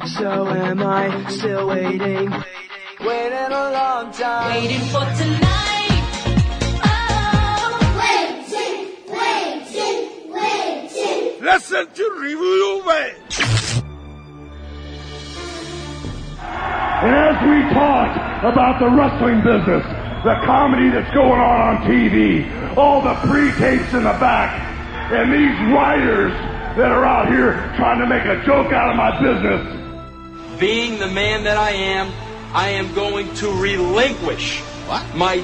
So am I still waiting? Waiting a long time. Waiting for tonight. Oh. Waiting. Listen to Review Away. And as we talk about the wrestling business, the comedy that's going on TV, all the pre-tapes in the back, and these writers that are out here trying to make a joke out of my business. Being the man that I am going to relinquish my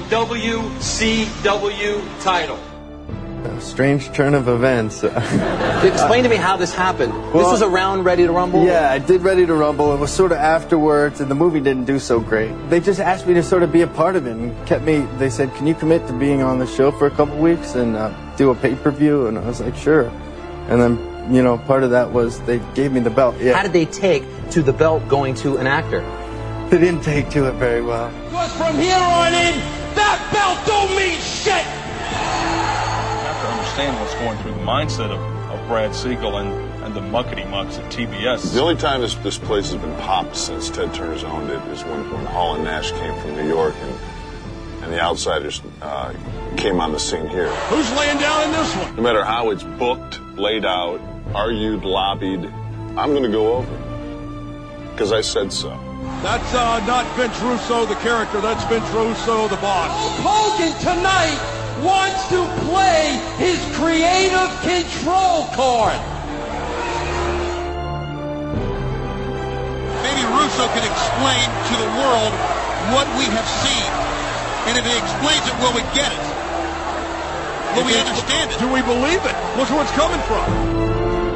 WCW title. A strange turn of events. Explain to me how this happened. This was around Ready to Rumble? Yeah, I did Ready to Rumble. It was sort of afterwards, and the movie didn't do so great. They just asked me to sort of be a part of it and kept me, they said, can you commit to being on the show for a couple weeks and do a pay-per-view? And I was like, sure. And then, you know, part of that was they gave me the belt. Yeah. How did they take to the belt going to an actor? They didn't take to it very well. Because from here on in, that belt don't mean shit! Understand what's going through the mindset of Brad Siegel and the muckety-mucks at TBS. The only time this place has been popped since Ted Turner's owned it is when Hall and Nash came from New York and the Outsiders came on the scene here. Who's laying down in this one? No matter how it's booked, laid out, argued, lobbied, I'm going to go over it. Because I said so. That's not Vince Russo, the character. That's Vince Russo, the boss. Hogan tonight wants to play his creative control card. Maybe Russo can explain to the world what we have seen. And if he explains it, will we get it? Will we understand it? Do we believe it? Look where it's coming from.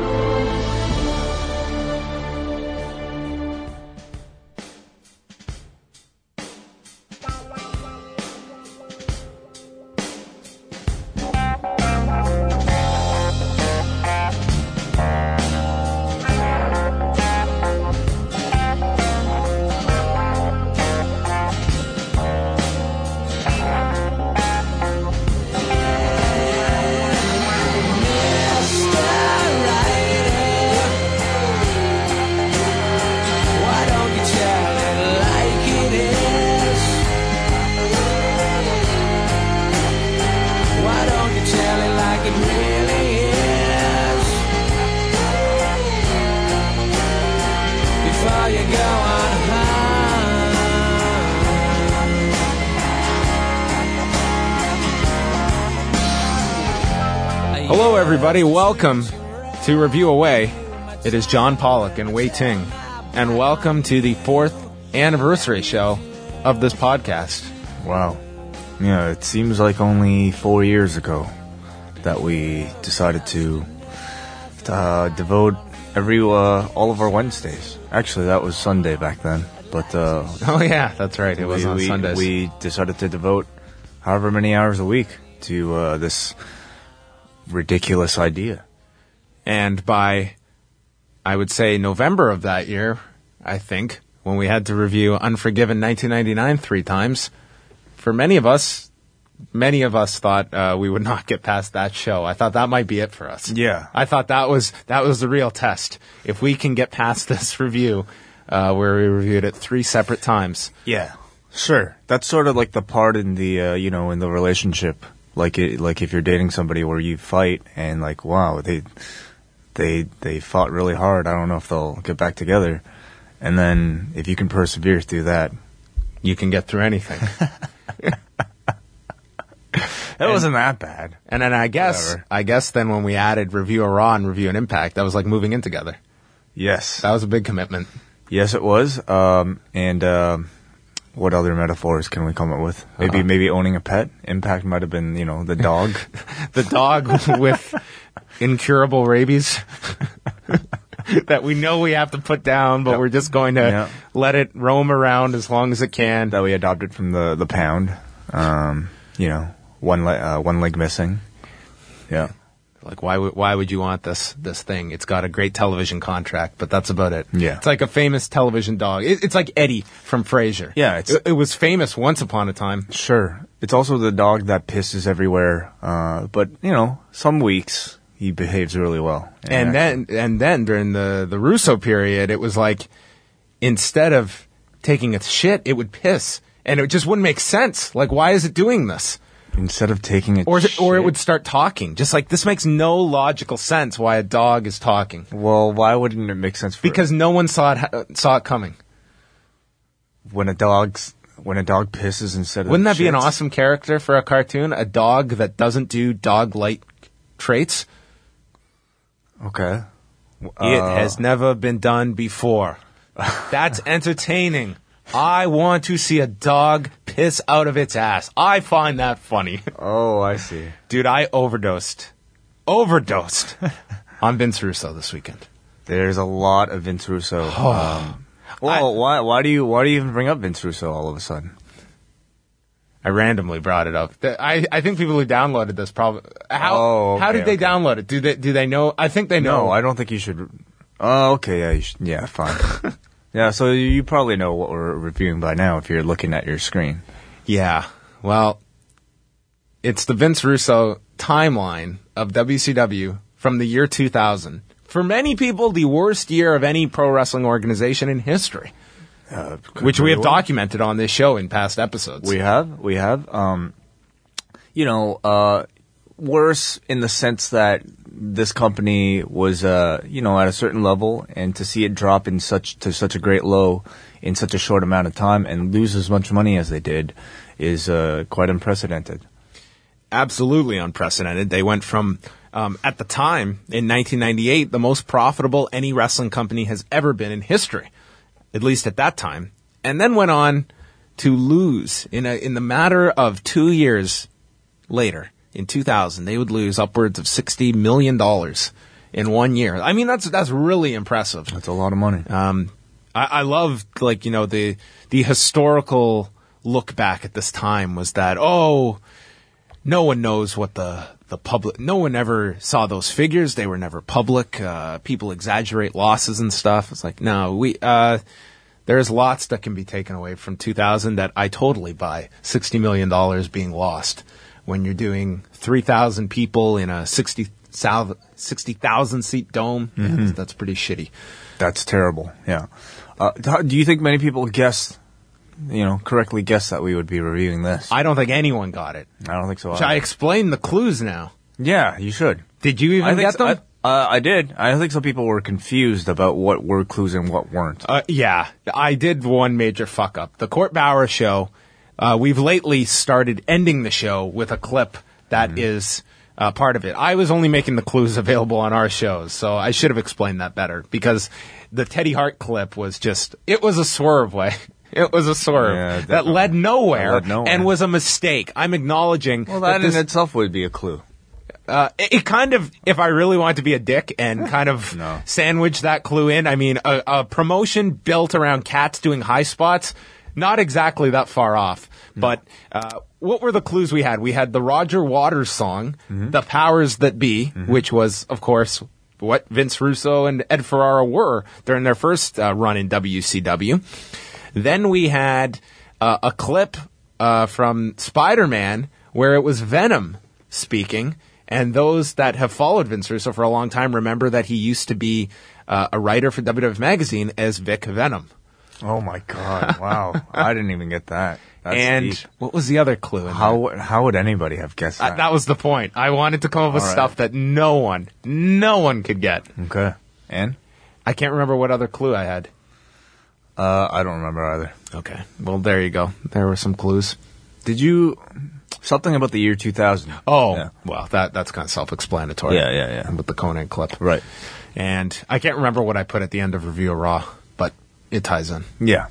Hello, everybody. Welcome to Review Away. It is John Pollock and Wei Ting, and welcome to the 4th anniversary show of this podcast. Wow. Yeah, it seems like only 4 years ago that we decided to devote all of our Wednesdays. Actually, that was Sunday back then. But oh yeah, that's right. It was on Sundays. We decided to devote however many hours a week to this ridiculous idea. And by, I would say, November of that year, I think, when we had to review Unforgiven 1999 3 times, for many of us thought we would not get past that show. I thought that might be it for us. Yeah. I thought that was the real test. If we can get past this review, where we reviewed it 3 separate times. Yeah, sure. That's sort of like the part in the, in the relationship. Like if you're dating somebody where you fight and like, wow, they fought really hard. I don't know if they'll get back together. And then if you can persevere through that, you can get through anything. It wasn't that bad. And then I guess then when we added Review a Raw and Review an Impact, that was like moving in together. Yes. That was a big commitment. Yes, it was. What other metaphors can we come up with? Maybe owning a pet. Impact might have been, the dog. The dog with incurable rabies that we know we have to put down, but we're just going to let it roam around as long as it can. That we adopted from the pound. One leg missing. Yeah. Like, why would you want this thing? It's got a great television contract, but that's about it. Yeah. It's like a famous television dog. It's like Eddie from Frasier. Yeah. It was famous once upon a time. Sure. It's also the dog that pisses everywhere. But, some weeks he behaves really well. And then during the Russo period, it was like instead of taking a shit, it would piss. And it just wouldn't make sense. Like, why is it doing this? Instead of taking it, or it would start talking. Just like, this makes no logical sense why a dog is talking. Well, why wouldn't it make sense? Because no one saw it coming. When a dog pisses instead of Wouldn't that be an shits? awesome character for a cartoon? A dog that doesn't do dog-like traits? Okay. It has never been done before. That's entertaining. I want to see a dog piss out of its ass. I find that funny. Oh, I see. Dude, I overdosed on Vince Russo this weekend. There's a lot of Vince Russo. Why do you even bring up Vince Russo all of a sudden? I randomly brought it up. I think people who downloaded this probably how did they download it? Do they know? I think they know. No, I don't think you should. Oh, okay, yeah, you should, yeah, fine. Yeah, so you probably know what we're reviewing by now if you're looking at your screen. Yeah, well, it's the Vince Russo timeline of WCW from the year 2000. For many people, the worst year of any pro wrestling organization in history. Which we have documented on this show in past episodes. We have. Worse in the sense that this company was, at a certain level, and to see it drop to such a great low in such a short amount of time and lose as much money as they did is quite unprecedented. Absolutely unprecedented. They went from, at the time, in 1998, the most profitable any wrestling company has ever been in history. At least at that time, and then went on to lose in the matter of 2 years later, in 2000, they would lose upwards of $60 million in 1 year. I mean, that's really impressive. That's a lot of money. I love, the historical look back at this time was that, no one knows what the public, no one ever saw those figures. They were never public. People exaggerate losses and stuff. It's like, no, there's lots that can be taken away from 2000 that I totally buy. $60 million being lost when you're doing 3,000 people in a 60,000 seat dome. Mm-hmm. Yeah, that's pretty shitty. That's terrible. Yeah. Do you think many people correctly guessed that we would be reviewing this? I don't think anyone got it. I don't think so. Should I explain the clues now? Yeah, you should. Did you even get them? I did. I think some people were confused about what were clues and what weren't. Yeah, I did one major fuck up. The Court Bauer show, we've lately started ending the show with a clip that is part of it. I was only making the clues available on our shows, so I should have explained that better, because the Teddy Hart clip was it was a swerve way. It was a swerve that led nowhere and was a mistake. I'm acknowledging. Well, that in itself would be a clue. It kind of, if I really wanted to be a dick and kind of sandwich that clue in, I mean, a promotion built around cats doing high spots, not exactly that far off. But what were the clues we had? We had the Roger Waters song, The Powers That Be, which was, of course, what Vince Russo and Ed Ferrara were during their first run in WCW. Then we had a clip from Spider-Man where it was Venom speaking. And those that have followed Vince Russo for a long time remember that he used to be a writer for WWF Magazine as Vic Venom. Oh, my God. Wow. I didn't even get that. That's and deep. What was the other clue in How would anybody have guessed that? That was the point. I wanted to come up with stuff that no one could get. Okay. And? I can't remember what other clue I had. I don't remember either. Okay. Well, there you go. There were some clues. Did you... Something about the year 2000. Oh, yeah. Well, that's kind of self-explanatory. Yeah. With the Conan clip. Right. And I can't remember what I put at the end of Review of Raw, but it ties in. Yeah.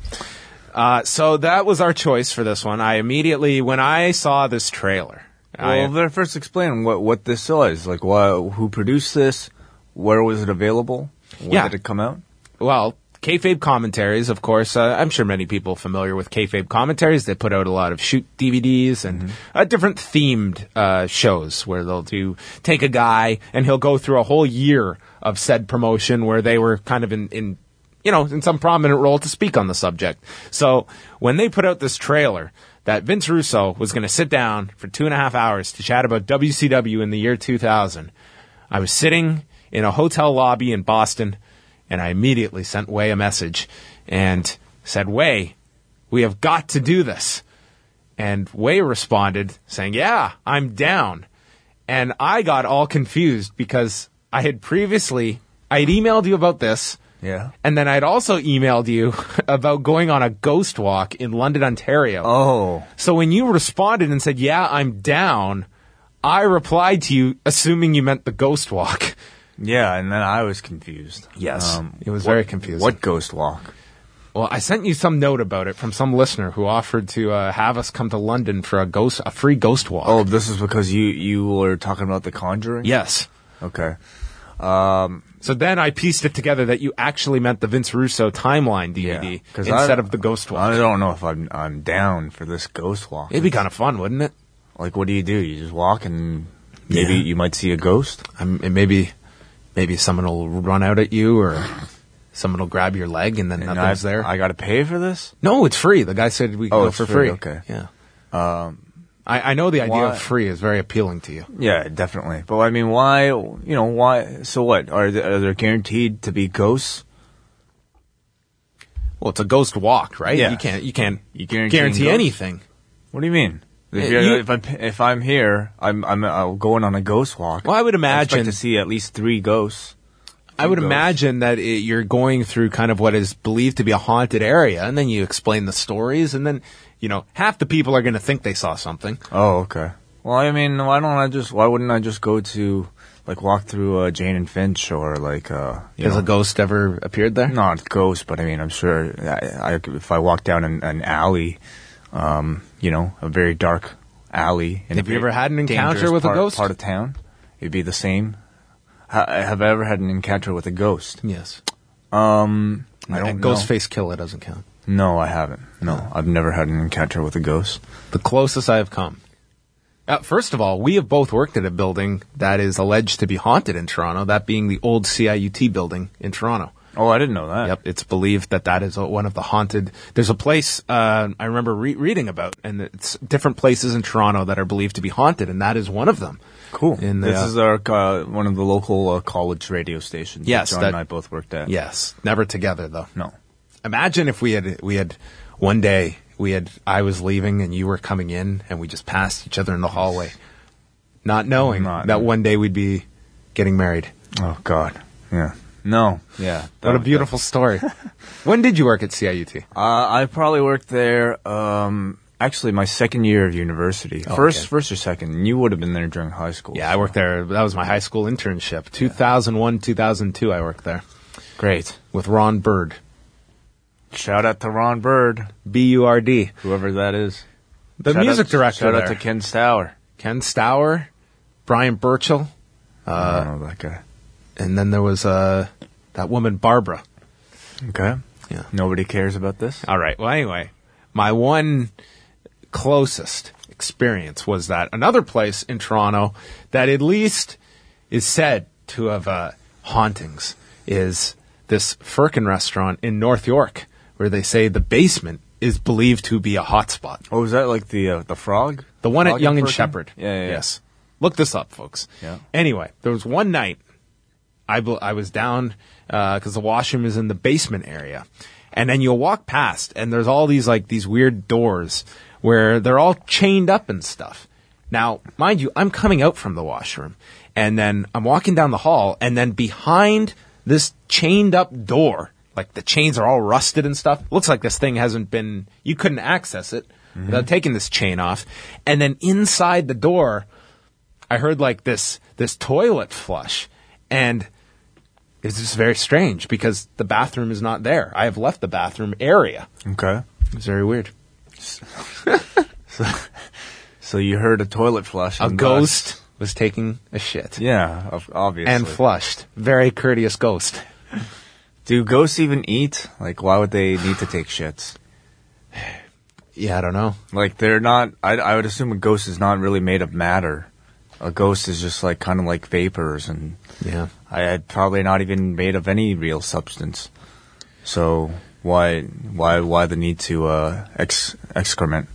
So that was our choice for this one. I immediately, when I saw this trailer... First explain what this is. Like, who produced this? Where was it available? When did it come out? Well... Kayfabe Commentaries, of course. I'm sure many people are familiar with Kayfabe Commentaries. They put out a lot of shoot DVDs and different themed shows where they'll take a guy and he'll go through a whole year of said promotion where they were kind of in some prominent role to speak on the subject. So when they put out this trailer that Vince Russo was going to sit down for 2.5 hours to chat about WCW in the year 2000, I was sitting in a hotel lobby in Boston And I immediately sent Way a message and said, Way, we have got to do this. And Way responded saying, yeah, I'm down. And I got all confused because I had emailed you about this. Yeah. And then I'd also emailed you about going on a ghost walk in London, Ontario. Oh. So when you responded and said, yeah, I'm down, I replied to you assuming you meant the ghost walk. Yeah, and then I was confused. Yes. It was very confusing. What ghost walk? Well, I sent you some note about it from some listener who offered to have us come to London for a free ghost walk. Oh, this is because you were talking about The Conjuring? Yes. Okay. So then I pieced it together that you actually meant the Vince Russo timeline DVD instead of the ghost walk. I don't know if I'm down for this ghost walk. It'd be kind of fun, wouldn't it? Like, what do? You just walk and maybe you might see a ghost? Maybe someone will run out at you or someone will grab your leg and then nothing's there. I got to pay for this? No, it's free. The guy said we can go for free. Okay. Yeah. I know the idea of free is very appealing to you. Yeah, definitely. But I mean, why? Why? So what? Are there guaranteed to be ghosts? Well, it's a ghost walk, right? Yeah. You can't guarantee anything. What do you mean? If I'm here, I'm going on a ghost walk. Well, I would imagine I expect to see at least 3 ghosts. I would imagine that you're going through kind of what is believed to be a haunted area, and then you explain the stories, and then half the people are going to think they saw something. Oh, okay. Well, I mean, why wouldn't I just go to walk through Jane and Finch or Has a ghost ever appeared there? Not a ghost, but I mean, I'm sure if I walk down an alley. A very dark alley. Have you ever had an encounter with a ghost? Part of town, it'd be the same. Have I ever had an encounter with a ghost? Yes. I don't know. Ghostface Killer doesn't count. No, I haven't. No, I've never had an encounter with a ghost. The closest I have come. First of all, we have both worked at a building that is alleged to be haunted in Toronto, that being the old CIUT building in Toronto. Oh, I didn't know that. Yep, it's believed that is one of the haunted. There's a place I remember reading about, and it's different places in Toronto that are believed to be haunted, and that is one of them. Cool. This is our one of the local college radio stations. Yes, that John and I both worked at. Yes, never together though. No. Imagine if we had one day I was leaving and you were coming in, and we just passed each other in the hallway, not knowing that one day we'd be getting married. Oh God. Yeah. No, yeah. What a beautiful story. When did you work at CIUT? I probably worked there, actually my second year of university. First or second. You would have been there during high school. Yeah, I worked there. That was my high school internship. 2001, 2002 I worked there. Great. With Ron Bird. Shout out to Ron Bird. B-U-R-D. Whoever that is. The music director Shout there. out to Ken Stour. Ken Stour. Brian Burchell. I don't know that guy. And then there was that woman, Barbara. Okay. Yeah. Nobody cares about this? All right. Well, anyway, my one closest experience was that another place in Toronto that at least is said to have hauntings is this Firkin restaurant in North York, where they say the basement is believed to be a hotspot. Oh, is that like the Frog? The one Frog at Yonge and Firkin? Shepherd. Yeah. Yes. Look this up, folks. Yeah. Anyway, there was one night I was down because the washroom is in the basement area, and then you'll walk past, and there's all these weird doors where they're all chained up and stuff. Now, mind you, I'm coming out from the washroom, and then I'm walking down the hall, and then behind this chained up door, like the chains are all rusted and stuff. Looks like this thing you couldn't access it without taking this chain off. And then inside the door, I heard this toilet flush, and it's just very strange because the bathroom is not there. I have left the bathroom area. Okay. It's very weird. So you heard a toilet flush. A ghost was taking a shit. Yeah, obviously. And flushed. Very courteous ghost. Do ghosts even eat? Why would they need to take shits? Yeah, I don't know. They're not... I would assume a ghost is not really made of matter. A ghost is just kind of like vapors, and yeah, I'd probably not even made of any real substance. So why the need to excrement?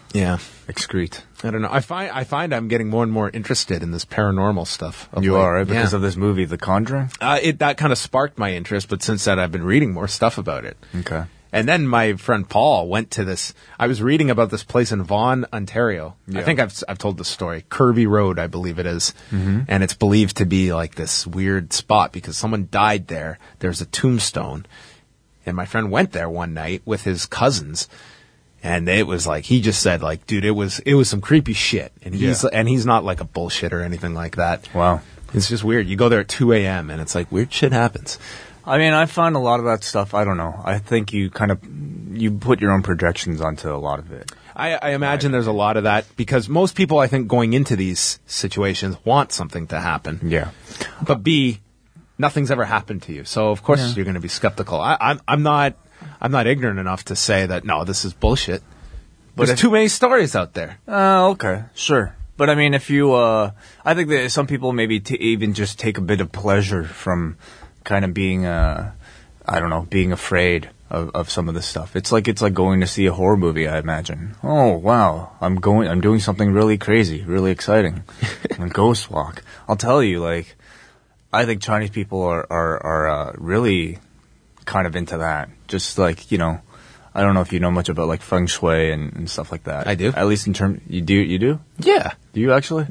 Yeah. excrete. I don't know. I find I'm getting more and more interested in this paranormal stuff. You are, right? Because of this movie, The Conjuring? That kind of sparked my interest, but since that I've been reading more stuff about it. Okay. And then my friend Paul went to this. I was reading about this place in Vaughan, Ontario. Yeah. I think I've told the story. Kirby Road, I believe it is. Mm-hmm. And it's believed to be like this weird spot because someone died there. There's a tombstone. And my friend went there one night with his cousins. And it was like, he just said like, dude, it was some creepy shit. And he's not like a bullshit or anything like that. Wow. It's just weird. You go there at 2 a.m. and it's like weird shit happens. I mean, I find a lot of that stuff, I don't know. I think you put your own projections onto a lot of it. I imagine there's a lot of that because most people, I think, going into these situations want something to happen. Yeah. But B, nothing's ever happened to you. So, of course, you're going to be skeptical. I'm not ignorant enough to say that, no, this is bullshit. But there's too many stories out there. Okay, sure. But I mean, if you, I think that some people maybe even just take a bit of pleasure from kind of being, being afraid of some of this stuff. It's like going to see a horror movie, I imagine. Oh, wow. I'm doing something really crazy, really exciting. A ghost walk. I'll tell you, like, I think Chinese people are really kind of into that. Just like, I don't know if you know much about like feng shui and stuff like that. I do. At least in terms, you do? Yeah. Do you actually?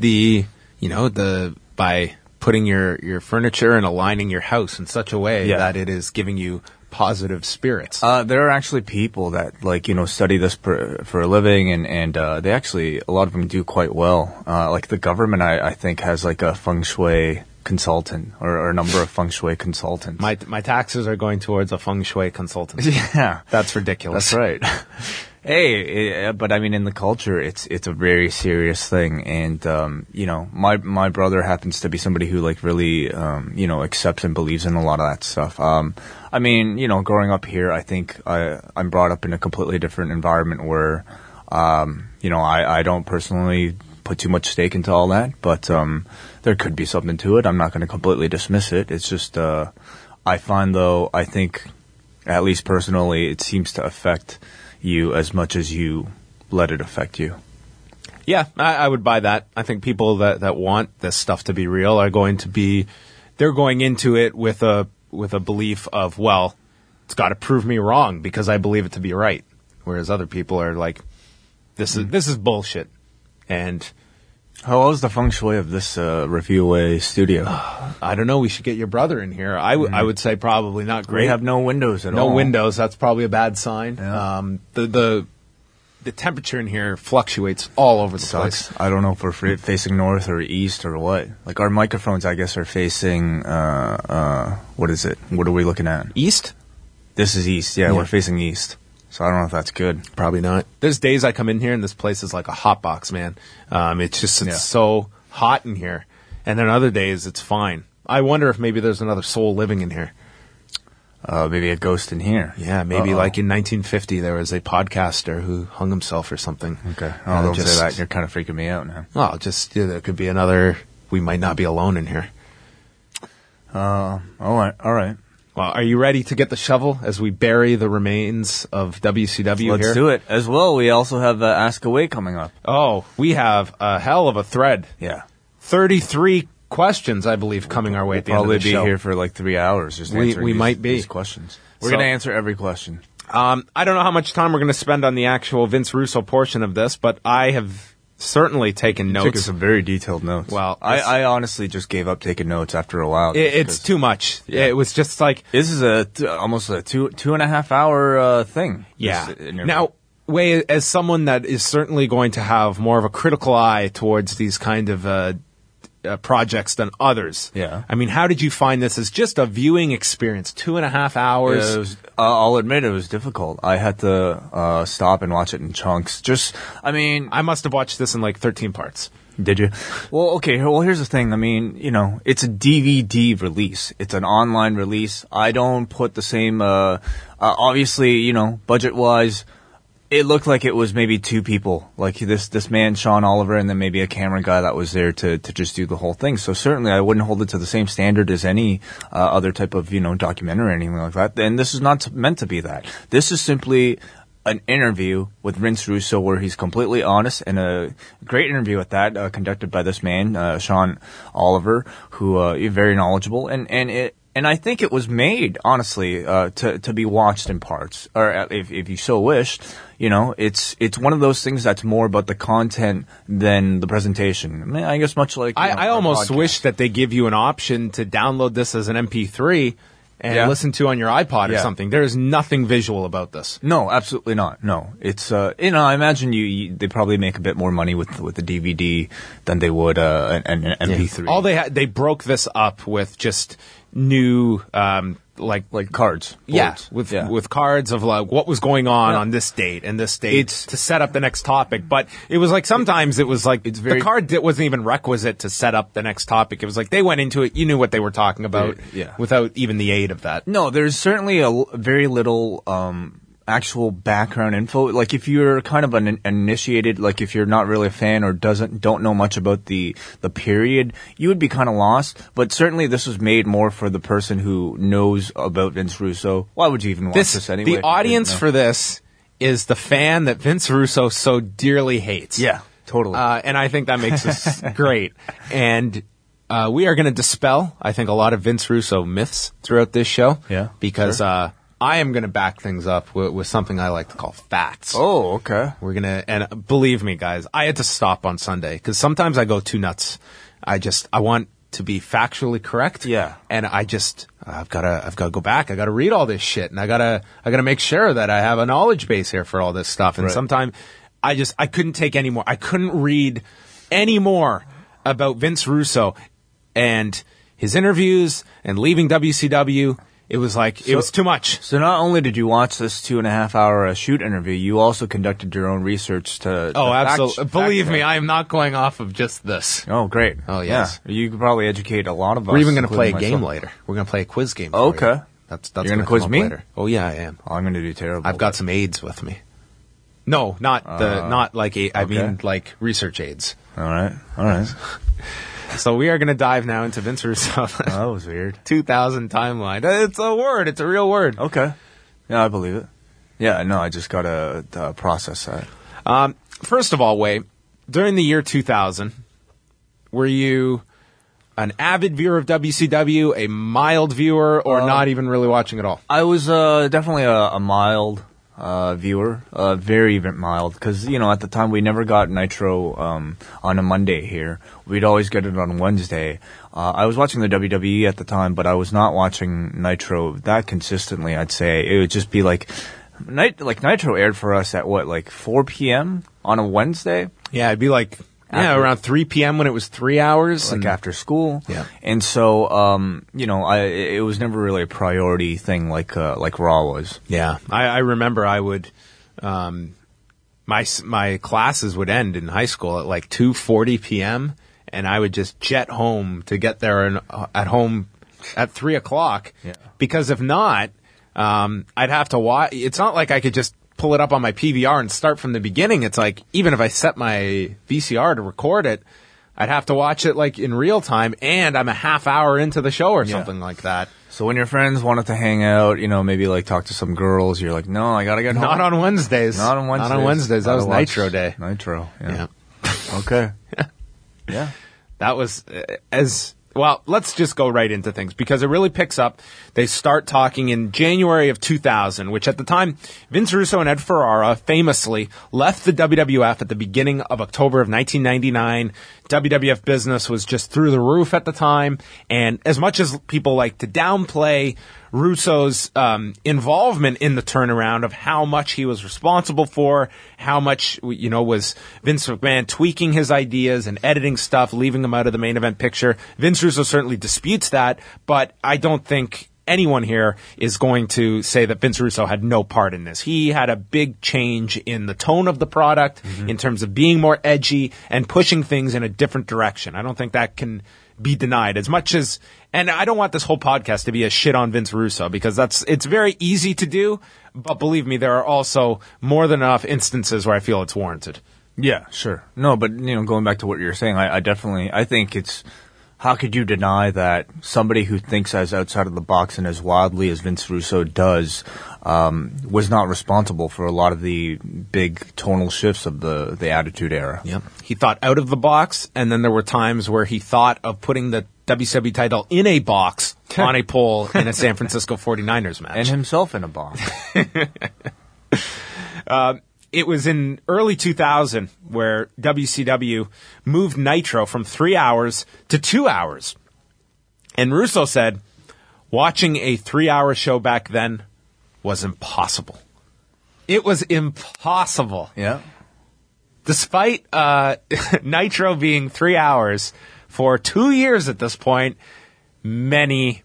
By putting your furniture and aligning your house in such a way that it is giving you positive spirits. There are actually people that study this for a living, and they actually, a lot of them do quite well. Like the government, I think, has like a feng shui consultant or a number of feng shui consultants. My taxes are going towards a feng shui consultant. Yeah. That's ridiculous. That's right. Hey, but I mean, in the culture, it's a very serious thing, and my brother happens to be somebody who like really accepts and believes in a lot of that stuff. I mean, growing up here, I think I'm brought up in a completely different environment where, I don't personally put too much stake into all that, but there could be something to it. I'm not going to completely dismiss it. It's just I find, though, I think, at least personally, it seems to affect you as much as you let it affect you. Yeah, I would buy that. I think people that want this stuff to be real are going to be, they're going into it with a belief of, well, it's got to prove me wrong because I believe it to be right. Whereas other people are like, this is bullshit. And how was the feng shui of this Reviewaway studio? I don't know. We should get your brother in here. I would say probably not great. We have no windows at all. No windows. That's probably a bad sign. Yeah. The temperature in here fluctuates all over the place. I don't know if we're facing north or east or what. Like our microphones, I guess, are facing. What is it? What are we looking at? East. This is east. Yeah, we're facing east. So I don't know if that's good. Probably not. There's days I come in here and this place is like a hot box, man. It's so hot in here. And then other days it's fine. I wonder if maybe there's another soul living in here. Maybe a ghost in here. Yeah, maybe like in 1950 there was a podcaster who hung himself or something. Okay. Oh, don't say that. You're kind of freaking me out now. Well, there could be another. We might not be alone in here. All right. Well, are you ready to get the shovel as we bury the remains of WCW here? Let's do it. As well, we also have Ask Away coming up. Oh, we have a hell of a thread. Yeah. 33 questions, I believe, coming our way at the end of the show. We'll probably be here for like 3 hours just answering might be. these questions. We're going to answer every question. I don't know how much time we're going to spend on the actual Vince Russo portion of this, but I have certainly taken notes. Taken some very detailed notes. Well, I honestly just gave up taking notes after a while. It's too much. Yeah. It was just like... This is almost a 2.5 hour thing. Yeah. Now, Wei, as someone that is certainly going to have more of a critical eye towards these kind of projects than others. Yeah. I mean, how did you find this as just a viewing experience? 2.5 hours? Yeah, I'll admit it was difficult. I had to stop and watch it in chunks. I must have watched this in like 13 parts. Did you? Well, okay. Well, here's the thing. I mean, it's a DVD release. It's an online release. I don't put the same, obviously, budget-wise, it looked like it was maybe two people, like this man, Sean Oliver, and then maybe a camera guy that was there to just do the whole thing. So certainly I wouldn't hold it to the same standard as any other type of, documentary or anything like that. And this is not meant to be that. This is simply an interview with Vince Russo where he's completely honest, and a great interview at that, conducted by this man, Sean Oliver, who is very knowledgeable, and I think it was made, honestly, to be watched in parts, or if you so wished. You know, it's one of those things that's more about the content than the presentation. I mean, I guess much like I almost wish that they give you an option to download this as an MP3 and listen to on your iPod or something. There is nothing visual about this. No, absolutely not. No, it's I imagine they probably make a bit more money with the DVD than they would an MP3. All they broke this up with just new like cards. With cards of like what was going on this date and this date to set up the next topic. But it was like sometimes it was like the card wasn't even requisite to set up the next topic. It was like they went into it, you knew what they were talking about without even the aid of that. No, there's certainly very little actual background info. Like if you're kind of an initiated, like if you're not really a fan or don't know much about the period, you would be kind of lost. But certainly this was made more for the person who knows about Vince Russo. Why would you even watch this anyway? The audience for this is the fan that Vince Russo so dearly hates. Yeah, totally. And I think that makes this great. And we are going to dispel, I think, a lot of Vince Russo myths throughout this show. Yeah, because I am going to back things up with something I like to call facts. Oh, okay. We're going to, and believe me, guys, I had to stop on Sunday because sometimes I go too nuts. I want to be factually correct. Yeah. And I've got to go back. I got to read all this shit, and I got to make sure that I have a knowledge base here for all this stuff. And sometimes I couldn't take any more. I couldn't read any more about Vince Russo and his interviews and leaving WCW. It was like, it was too much. So not only did you watch this 2.5 hour shoot interview, you also conducted your own research to absolutely. Believe me, I am not going off of just this. Oh, great. Oh, yes. Yeah. You could probably educate a lot of us. We're even going to play a game later. We're going to play a quiz game. Okay. That's You're going to quiz me? Later. Oh, yeah, I am. Oh, I'm going to do terrible. I've got some aids with me. No, not like I mean like research aids. All right. So we are going to dive now into Vince Russo. That was weird. 2000 timeline. It's a word. It's a real word. Okay. Yeah, I believe it. Yeah, no, I just got to process that. First of all, Wei, during the year 2000, were you an avid viewer of WCW, a mild viewer, or not even really watching at all? I was definitely a mild viewer, very mild, because at the time we never got Nitro on a Monday here. We'd always get it on Wednesday. I was watching the WWE at the time, but I was not watching Nitro that consistently. I'd say it would just be like Nitro aired for us at 4 p.m. on a Wednesday. Yeah, it'd be like. Around 3 p.m. when it was 3 hours. Like after school. Yeah. And so, it was never really a priority thing like Raw was. Yeah. I remember I would, my classes would end in high school at 2:40 p.m. and I would just jet home to get there at home at 3 o'clock. Yeah. Because if not, I'd have to watch. It's not like I could just pull it up on my PVR and start from the beginning. It's like, even if I set my VCR to record it, I'd have to watch it in real time, and I'm a half hour into the show or something like that. So when your friends wanted to hang out, maybe talk to some girls, you're like, no, I gotta get home. Not on Wednesdays. Not on Wednesdays. That was Nitro Day. Nitro, yeah. Okay. Yeah. That was well, let's just go right into things because it really picks up. They start talking in January of 2000, which at the time, Vince Russo and Ed Ferrara famously left the WWF at the beginning of October of 1999. WWF business was just through the roof at the time. And as much as people like to downplay Russo's involvement in the turnaround of how much he was responsible for, how much, was Vince McMahon tweaking his ideas and editing stuff, leaving them out of the main event picture. Vince Russo certainly disputes that, but I don't think anyone here is going to say that Vince Russo had no part in this. He had a big change in the tone of the product in terms of being more edgy and pushing things in a different direction. I don't think that can be denied as much as, and I don't want this whole podcast to be a shit on Vince Russo because it's very easy to do, but believe me, there are also more than enough instances where I feel it's warranted. Yeah, sure. No, but going back to what you're saying, I think it's how could you deny that somebody who thinks as outside of the box and as wildly as Vince Russo does was not responsible for a lot of the big tonal shifts of the Attitude Era? Yep. He thought out of the box, and then there were times where he thought of putting the WCW title in a box on a pole in a San Francisco 49ers match. And himself in a box. It was in early 2000 where WCW moved Nitro from 3 hours to 2 hours. And Russo said, watching a 3-hour show back then was impossible. It was impossible. Yeah. Despite Nitro being 3 hours for 2 years at this point, many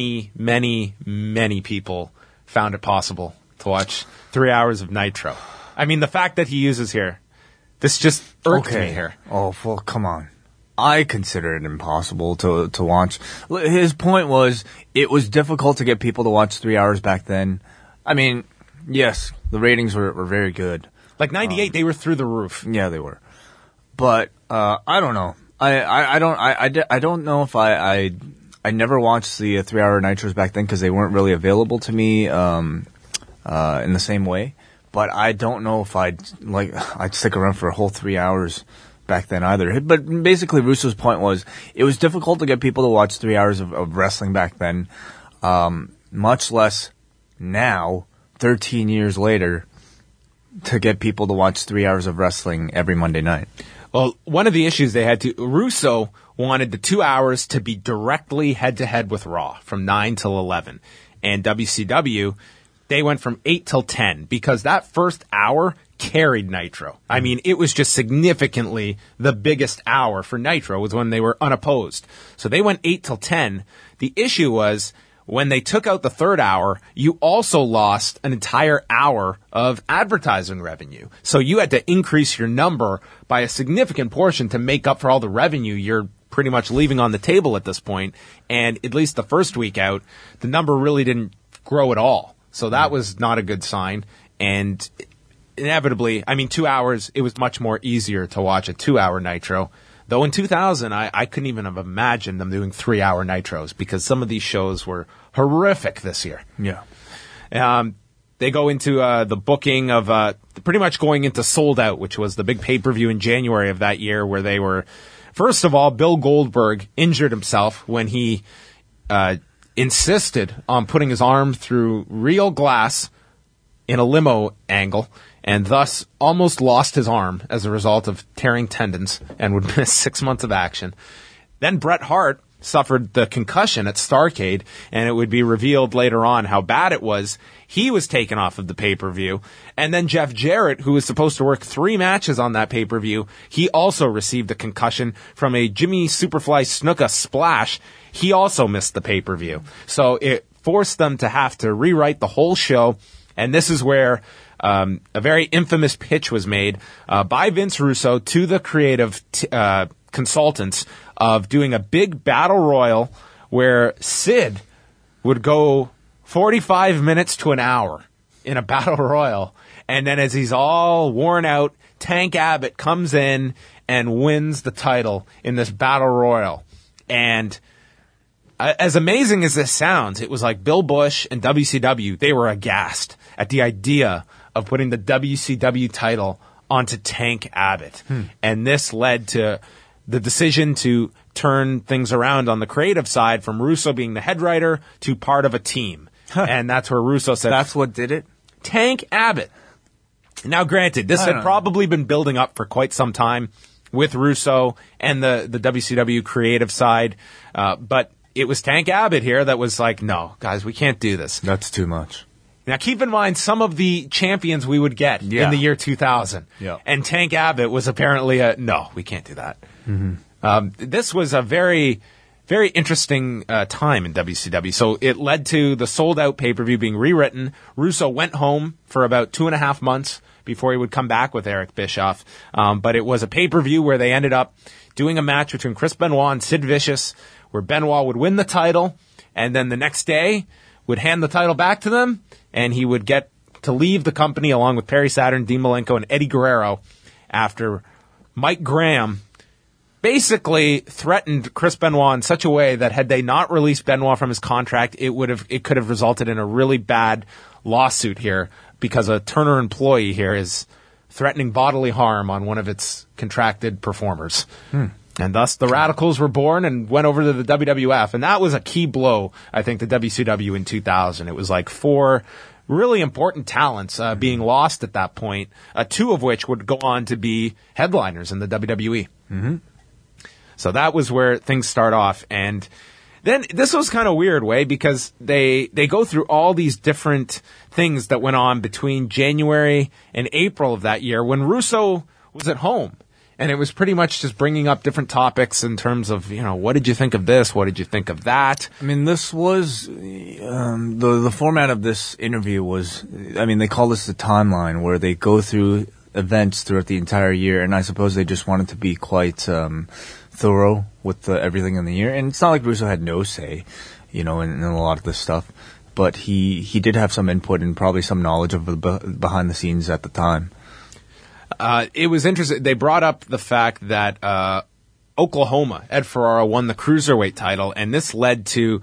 people found it possible to watch 3 hours of Nitro. I mean, the fact that he uses here, this just irked me here. Oh, well, come on. I consider it impossible to watch. His point was, it was difficult to get people to watch 3 hours back then. I mean, yes, the ratings were very good. Like 98, they were through the roof. Yeah, they were. But, I don't know. I don't know if I never watched the 3-hour Nitros back then because they weren't really available to me, in the same way. But I don't know if I'd stick around for a whole 3 hours back then either. But basically, Russo's point was, it was difficult to get people to watch 3 hours of wrestling back then, much less now, 13 years later, to get people to watch 3 hours of wrestling every Monday night. Well, one of the issues they had Russo wanted the 2 hours to be directly head-to-head with Raw from 9 till 11. And WCW, they went from 8 till 10 because that first hour carried Nitro. I mean, it was just significantly the biggest hour for Nitro was when they were unopposed. So they went 8 till 10. The issue was when they took out the third hour, you also lost an entire hour of advertising revenue. So you had to increase your number by a significant portion to make up for all the revenue you're pretty much leaving on the table at this point. And at least the first week out, the number really didn't grow at all. So that was not a good sign. And inevitably, I mean, 2 hours, it was much more easier to watch a 2-hour Nitro. Though in 2000, I couldn't even have imagined them doing 3-hour Nitros because some of these shows were horrific this year. Yeah. They go into the booking of pretty much going into Sold Out, which was the big pay-per-view in January of that year where they were, first of all, Bill Goldberg injured himself when he insisted on putting his arm through real glass in a limo angle, and thus almost lost his arm as a result of tearing tendons and would miss 6 months of action. Then Bret Hart suffered the concussion at Starrcade, and it would be revealed later on how bad it was. He was taken off of the pay-per-view. And then Jeff Jarrett, who was supposed to work 3 matches on that pay-per-view, he also received a concussion from a Jimmy Superfly Snuka splash. He also missed the pay-per-view. So it forced them to have to rewrite the whole show. And this is where a very infamous pitch was made by Vince Russo to the creative consultants of doing a big battle royal where Sid would go 45 minutes to an hour in a battle royal. And then as he's all worn out, Tank Abbott comes in and wins the title in this battle royal. And as amazing as this sounds, it was like Bill Bush and WCW, they were aghast at the idea of putting the WCW title onto Tank Abbott. And this led to the decision to turn things around on the creative side from Russo being the head writer to part of a team. And that's where Russo said... That's what did it? Tank Abbott. Now, granted, this had probably been building up for quite some time with Russo and the WCW creative side, but it was Tank Abbott here that was like, no, guys, we can't do this. That's too much. Now, keep in mind some of the champions we would get in the year 2000. Yeah. And Tank Abbott was apparently no, we can't do that. This was a very, very interesting time in WCW. So it led to the Sold Out pay-per-view being rewritten. Russo went home for about 2.5 months before he would come back with Eric Bischoff. But it was a pay-per-view where they ended up doing a match between Chris Benoit and Sid Vicious, where Benoit would win the title, and then the next day would hand the title back to them, and he would get to leave the company along with Perry Saturn, Dean Malenko, and Eddie Guerrero after Mike Graham basically threatened Chris Benoit in such a way that had they not released Benoit from his contract, it could have resulted in a really bad lawsuit here because a Turner employee here is threatening bodily harm on one of its contracted performers. And thus the Radicals were born and went over to the WWF. And that was a key blow, I think, to WCW in 2000. It was like 4 really important talents being lost at that point, 2 of which would go on to be headliners in the WWE. Mm-hmm. So that was where things start off. And then this was kind of weird, way, because they go through all these different things that went on between January and April of that year when Russo was at home. And it was pretty much just bringing up different topics in terms of, what did you think of this? What did you think of that? I mean, this was, the format of this interview was, they call this the timeline, where they go through events throughout the entire year, and I suppose they just wanted to be quite thorough with everything in the year. And it's not like Russo had no say, in a lot of this stuff, but he did have some input and probably some knowledge of the behind the scenes at the time. It was interesting. They brought up the fact that Oklahoma, Ed Ferrara, won the Cruiserweight title, and this led to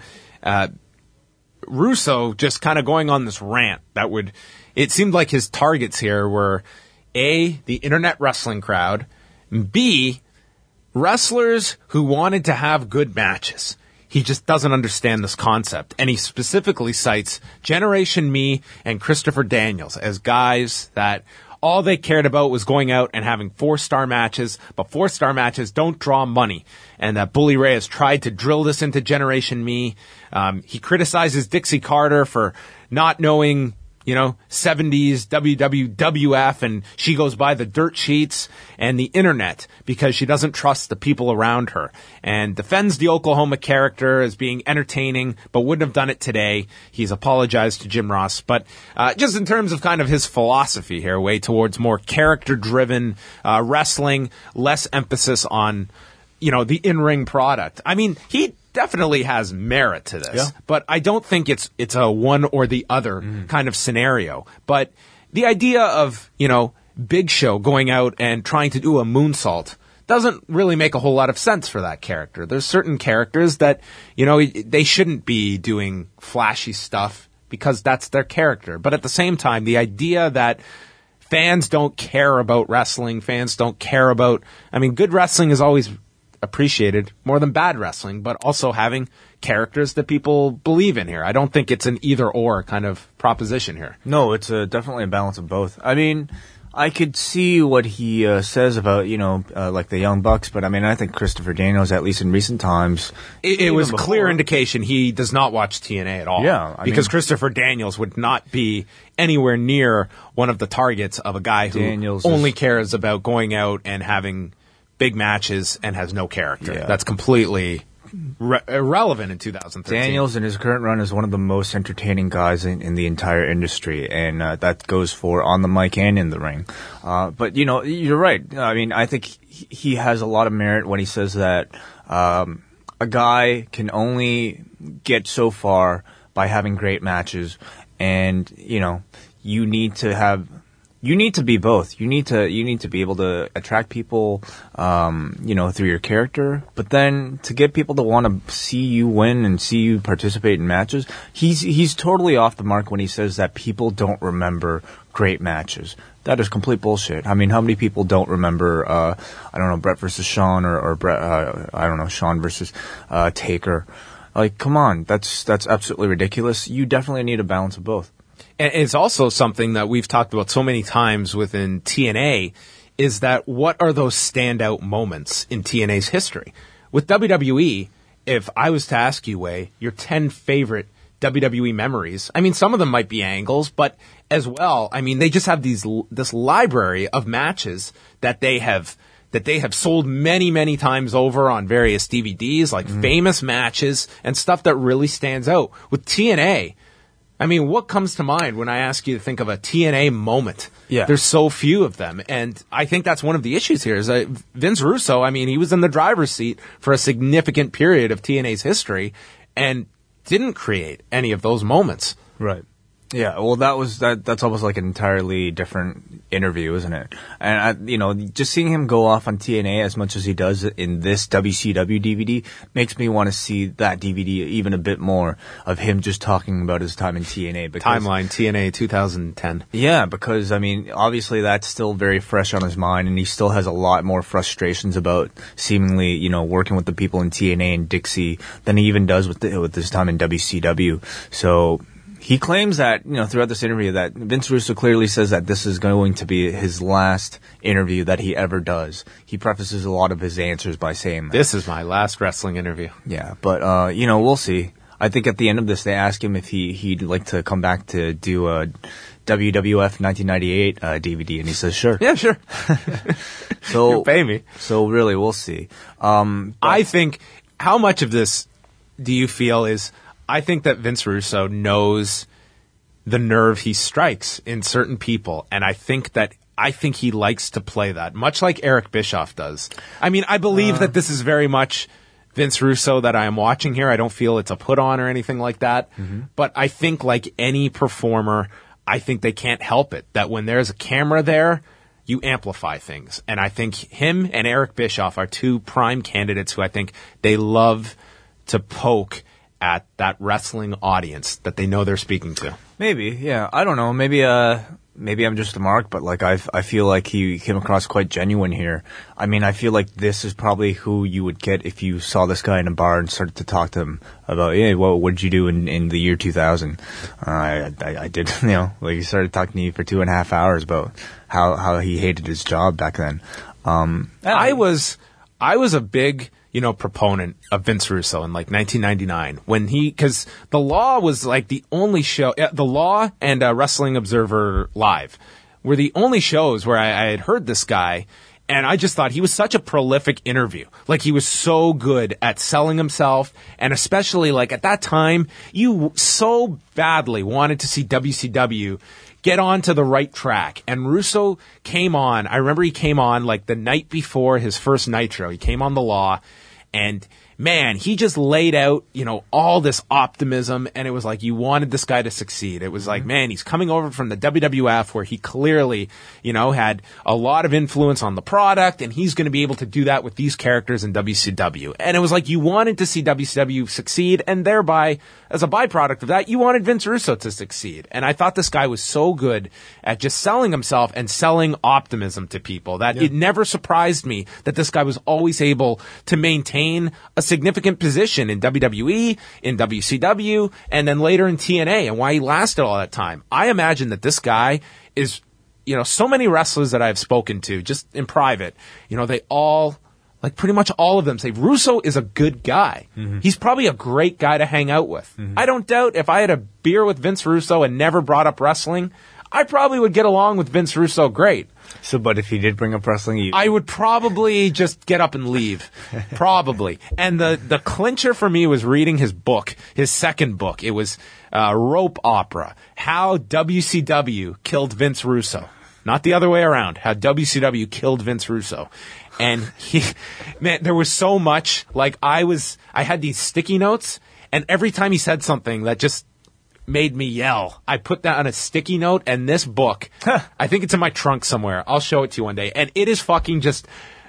Russo just kind of going on this rant it seemed like his targets here were A, the internet wrestling crowd, B, wrestlers who wanted to have good matches. He just doesn't understand this concept. And he specifically cites Generation Me and Christopher Daniels as guys that all they cared about was going out and having 4-star matches, but 4-star matches don't draw money. And that Bully Ray has tried to drill this into Generation Me. He criticizes Dixie Carter for not knowing, 70s WWF, and she goes by the dirt sheets and the internet because she doesn't trust the people around her, and defends the Oklahoma character as being entertaining, but wouldn't have done it today. He's apologized to Jim Ross, but just in terms of kind of his philosophy here, way towards more character-driven wrestling, less emphasis on, the in-ring product. I mean, he definitely has merit to this, but I don't think it's a one or the other kind of scenario. But the idea of, Big Show going out and trying to do a moonsault doesn't really make a whole lot of sense for that character. There's certain characters that, they shouldn't be doing flashy stuff because that's their character. But at the same time, the idea that fans don't care about wrestling, fans don't care about, good wrestling is always appreciated more than bad wrestling, but also having characters that people believe in here. I don't think it's an either-or kind of proposition here. No, it's definitely a balance of both. I could see what he says about, like the Young Bucks, but I think Christopher Daniels, at least in recent times... It was clear indication he does not watch TNA at all. Yeah. Because Christopher Daniels would not be anywhere near one of the targets of a guy who only cares about going out and having big matches and has no character. Yeah. That's completely irrelevant in 2013. Daniels in his current run is one of the most entertaining guys in the entire industry, and that goes for on the mic and in the ring. But, you're right. I think he has a lot of merit when he says that a guy can only get so far by having great matches, and, you need to be both. You need to be able to attract people, through your character, but then to get people to want to see you win and see you participate in matches. He's totally off the mark when he says that people don't remember great matches. That is complete bullshit. How many people don't remember, Brett versus Shawn or Brett, Shawn versus Taker? Like, come on, that's absolutely ridiculous. You definitely need a balance of both. And it's also something that we've talked about so many times within TNA, is that what are those standout moments in TNA's history? With WWE, if I was to ask you, Way, your 10 favorite WWE memories, some of them might be angles, but as well, they just have this library of matches that they have sold many, many times over on various DVDs, like famous matches and stuff that really stands out. With TNA, what comes to mind when I ask you to think of a TNA moment? Yeah. There's so few of them. And I think that's one of the issues here is that Vince Russo, he was in the driver's seat for a significant period of TNA's history and didn't create any of those moments. Right. Yeah, well, that's almost like an entirely different interview, isn't it? And just seeing him go off on TNA as much as he does in this WCW DVD makes me want to see that DVD even a bit more of him just talking about his time in TNA. Timeline TNA 2010. Yeah, because I mean, obviously that's still very fresh on his mind, and he still has a lot more frustrations about seemingly, working with the people in TNA and Dixie than he even does with his time in WCW. So. He claims that, throughout this interview that Vince Russo clearly says that this is going to be his last interview that he ever does. He prefaces a lot of his answers by saying that. This is my last wrestling interview. Yeah, but, we'll see. I think at the end of this, they ask him if he'd like to come back to do a WWF 1998 DVD, and he says, sure. Yeah, sure. So you pay me. So really, we'll see. I think, how much of this do you feel is... I think that Vince Russo knows the nerve he strikes in certain people, and I think he likes to play that, much like Eric Bischoff does. I mean, I believe that this is very much Vince Russo that I am watching here. I don't feel it's a put-on or anything like that, but I think like any performer, I think they can't help it, that when there's a camera there, you amplify things. And I think him and Eric Bischoff are two prime candidates who I think they love to poke at that wrestling audience that they know they're speaking to. Maybe, yeah. I don't know. Maybe I'm just a mark, but like I feel like he came across quite genuine here. I mean, I feel like this is probably who you would get if you saw this guy in a bar and started to talk to him about, hey, what did you do in the year 2000? I did, like he started talking to you for 2.5 hours about how he hated his job back then. I was a big proponent of Vince Russo in like 1999 because The Law was like the only show, The Law and Wrestling Observer Live were the only shows where I had heard this guy, and I just thought he was such a prolific interview. Like he was so good at selling himself, and especially like at that time, you so badly wanted to see WCW get onto the right track. And Russo came on. I remember he came on like the night before his first Nitro. He came on The Law. And man, he just laid out, all this optimism, and it was like you wanted this guy to succeed. It was like, man, he's coming over from the WWF where he clearly, had a lot of influence on the product, and he's going to be able to do that with these characters in WCW. And it was like you wanted to see WCW succeed, and thereby, as a byproduct of that, you wanted Vince Russo to succeed. And I thought this guy was so good at just selling himself and selling optimism to people that it never surprised me that this guy was always able to maintain a significant position in WWE, in WCW, and then later in TNA, and why he lasted all that time. I imagine that this guy is, so many wrestlers that I've spoken to just in private, they all, like pretty much all of them say Russo is a good guy. He's probably a great guy to hang out with. I don't doubt if I had a beer with Vince Russo and never brought up wrestling, I probably would get along with Vince Russo great. So, but if he did bring up wrestling, I would probably just get up and leave. Probably. And the clincher for me was reading his book, his second book. It was Rope Opera, How WCW Killed Vince Russo. Not the other way around. How WCW killed Vince Russo. And there was so much, like I had these sticky notes, and every time he said something that just made me yell, I put that on a sticky note, and this book, I think it's in my trunk somewhere. I'll show it to you one day. And it is fucking just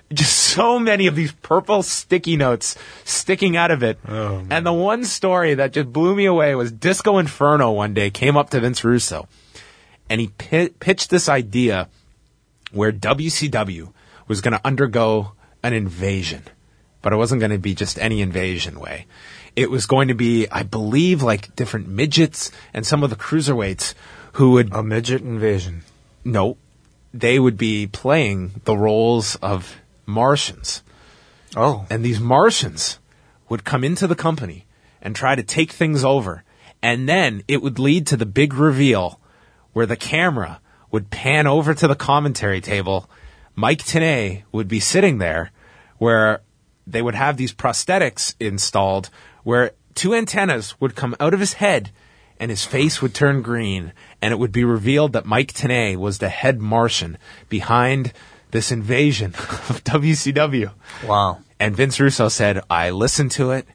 so many of these purple sticky notes sticking out of it. Oh, and the one story that just blew me away was Disco Inferno one day came up to Vince Russo, and he pitched this idea where WCW was going to undergo an invasion, but it wasn't going to be just any invasion way. It was going to be, I believe, like different midgets and some of the cruiserweights who would... A midget invasion? No. They would be playing the roles of Martians. Oh. And these Martians would come into the company and try to take things over. And then it would lead to the big reveal where the camera would pan over to the commentary table. Mike Tenay would be sitting there where they would have these prosthetics installed where two antennas would come out of his head and his face would turn green, and it would be revealed that Mike Tenay was the head Martian behind this invasion of WCW. Wow. And Vince Russo said, I listened to it,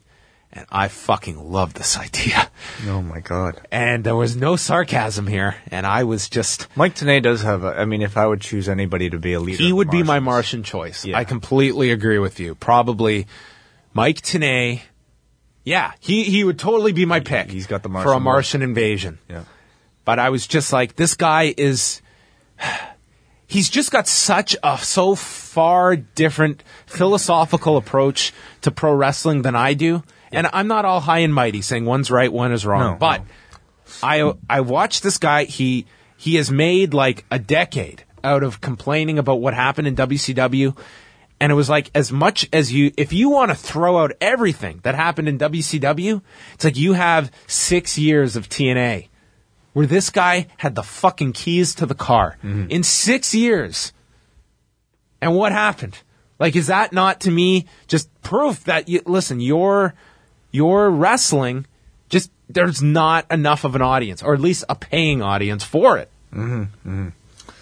And I fucking love this idea. Oh my God. And there was no sarcasm here. And I was just... Mike Tenay does have if I would choose anybody to be a leader... He would be my Martian choice. Yeah. I completely agree with you. Probably Mike Tenay. Yeah, he would totally be my pick. He's got the Martian for a Martian invasion. Yeah. But I was just like, this guy is... He's just got such a so far different philosophical approach to pro wrestling than I do. Yeah. And I'm not all high and mighty saying one's right, one is wrong. But I watched this guy. He has made like a decade out of complaining about what happened in WCW. And it was like, as much as if you want to throw out everything that happened in WCW, it's like you have 6 years of TNA. Where this guy had the fucking keys to the car in 6 years. And what happened? Like, is that not, to me, just proof that, your wrestling, just, there's not enough of an audience, or at least a paying audience for it. Mm-hmm.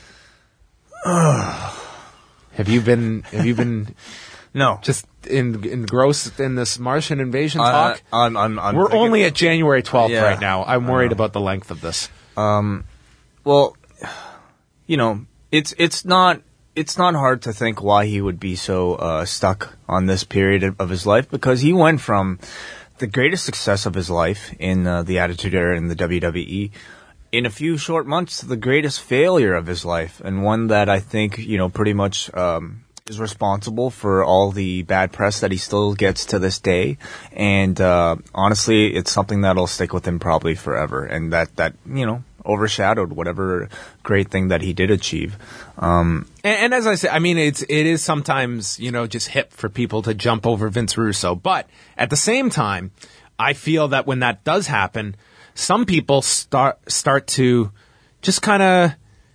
Have you been no, just engrossed in this Martian invasion talk? I'm We're only at January 12th right now. I'm worried about the length of this. Well, it's not hard to think why he would be so stuck on this period of his life, because he went from the greatest success of his life in the Attitude Era in the WWE in a few short months to the greatest failure of his life, and one that I think pretty much is responsible for all the bad press that he still gets to this day. And honestly, it's something that'll stick with him probably forever, and that overshadowed whatever great thing that he did achieve. And as I say, I mean, it is sometimes just hip for people to jump over Vince Russo, but at the same time, I feel that when that does happen, some people start to just kind of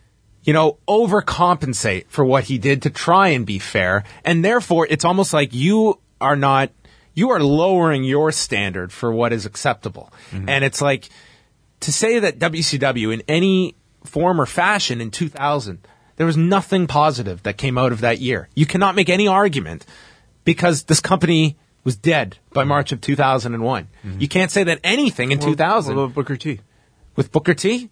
overcompensate for what he did to try and be fair. And therefore, it's almost like you are lowering your standard for what is acceptable. Mm-hmm. And it's like, to say that WCW in any form or fashion in 2000, there was nothing positive that came out of that year. You cannot make any argument because this company was dead by March of 2001. Mm-hmm. You can't say that anything in 2000. What about Booker T? With Booker T?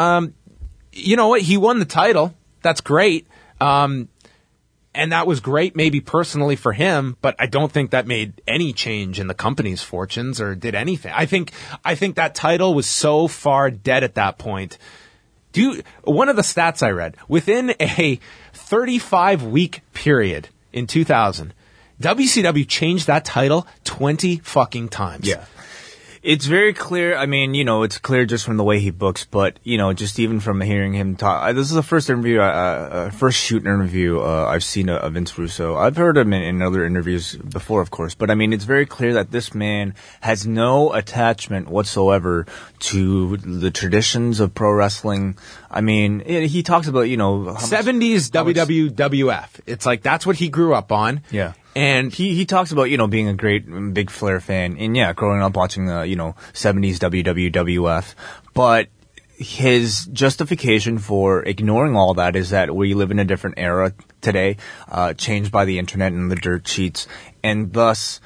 You know what? He won the title. That's great. And that was great maybe personally for him, but I don't think that made any change in the company's fortunes or did anything. I think that title was so far dead at that point. One of the stats I read, within a 35-week period in 2000, WCW changed that title 20 fucking times. Yeah. It's very clear. I mean, it's clear just from the way he books, but, just even from hearing him talk. This is the first shoot interview I've seen of Vince Russo. I've heard him in other interviews before, of course, but I mean, it's very clear that this man has no attachment whatsoever to the traditions of pro wrestling. I mean, he talks about, 70s WWF. It's like, that's what he grew up on. Yeah. And he talks about, being a great big Flair fan and growing up watching the, 70s WWF. But his justification for ignoring all that is that we live in a different era today, changed by the internet and the dirt sheets. And thus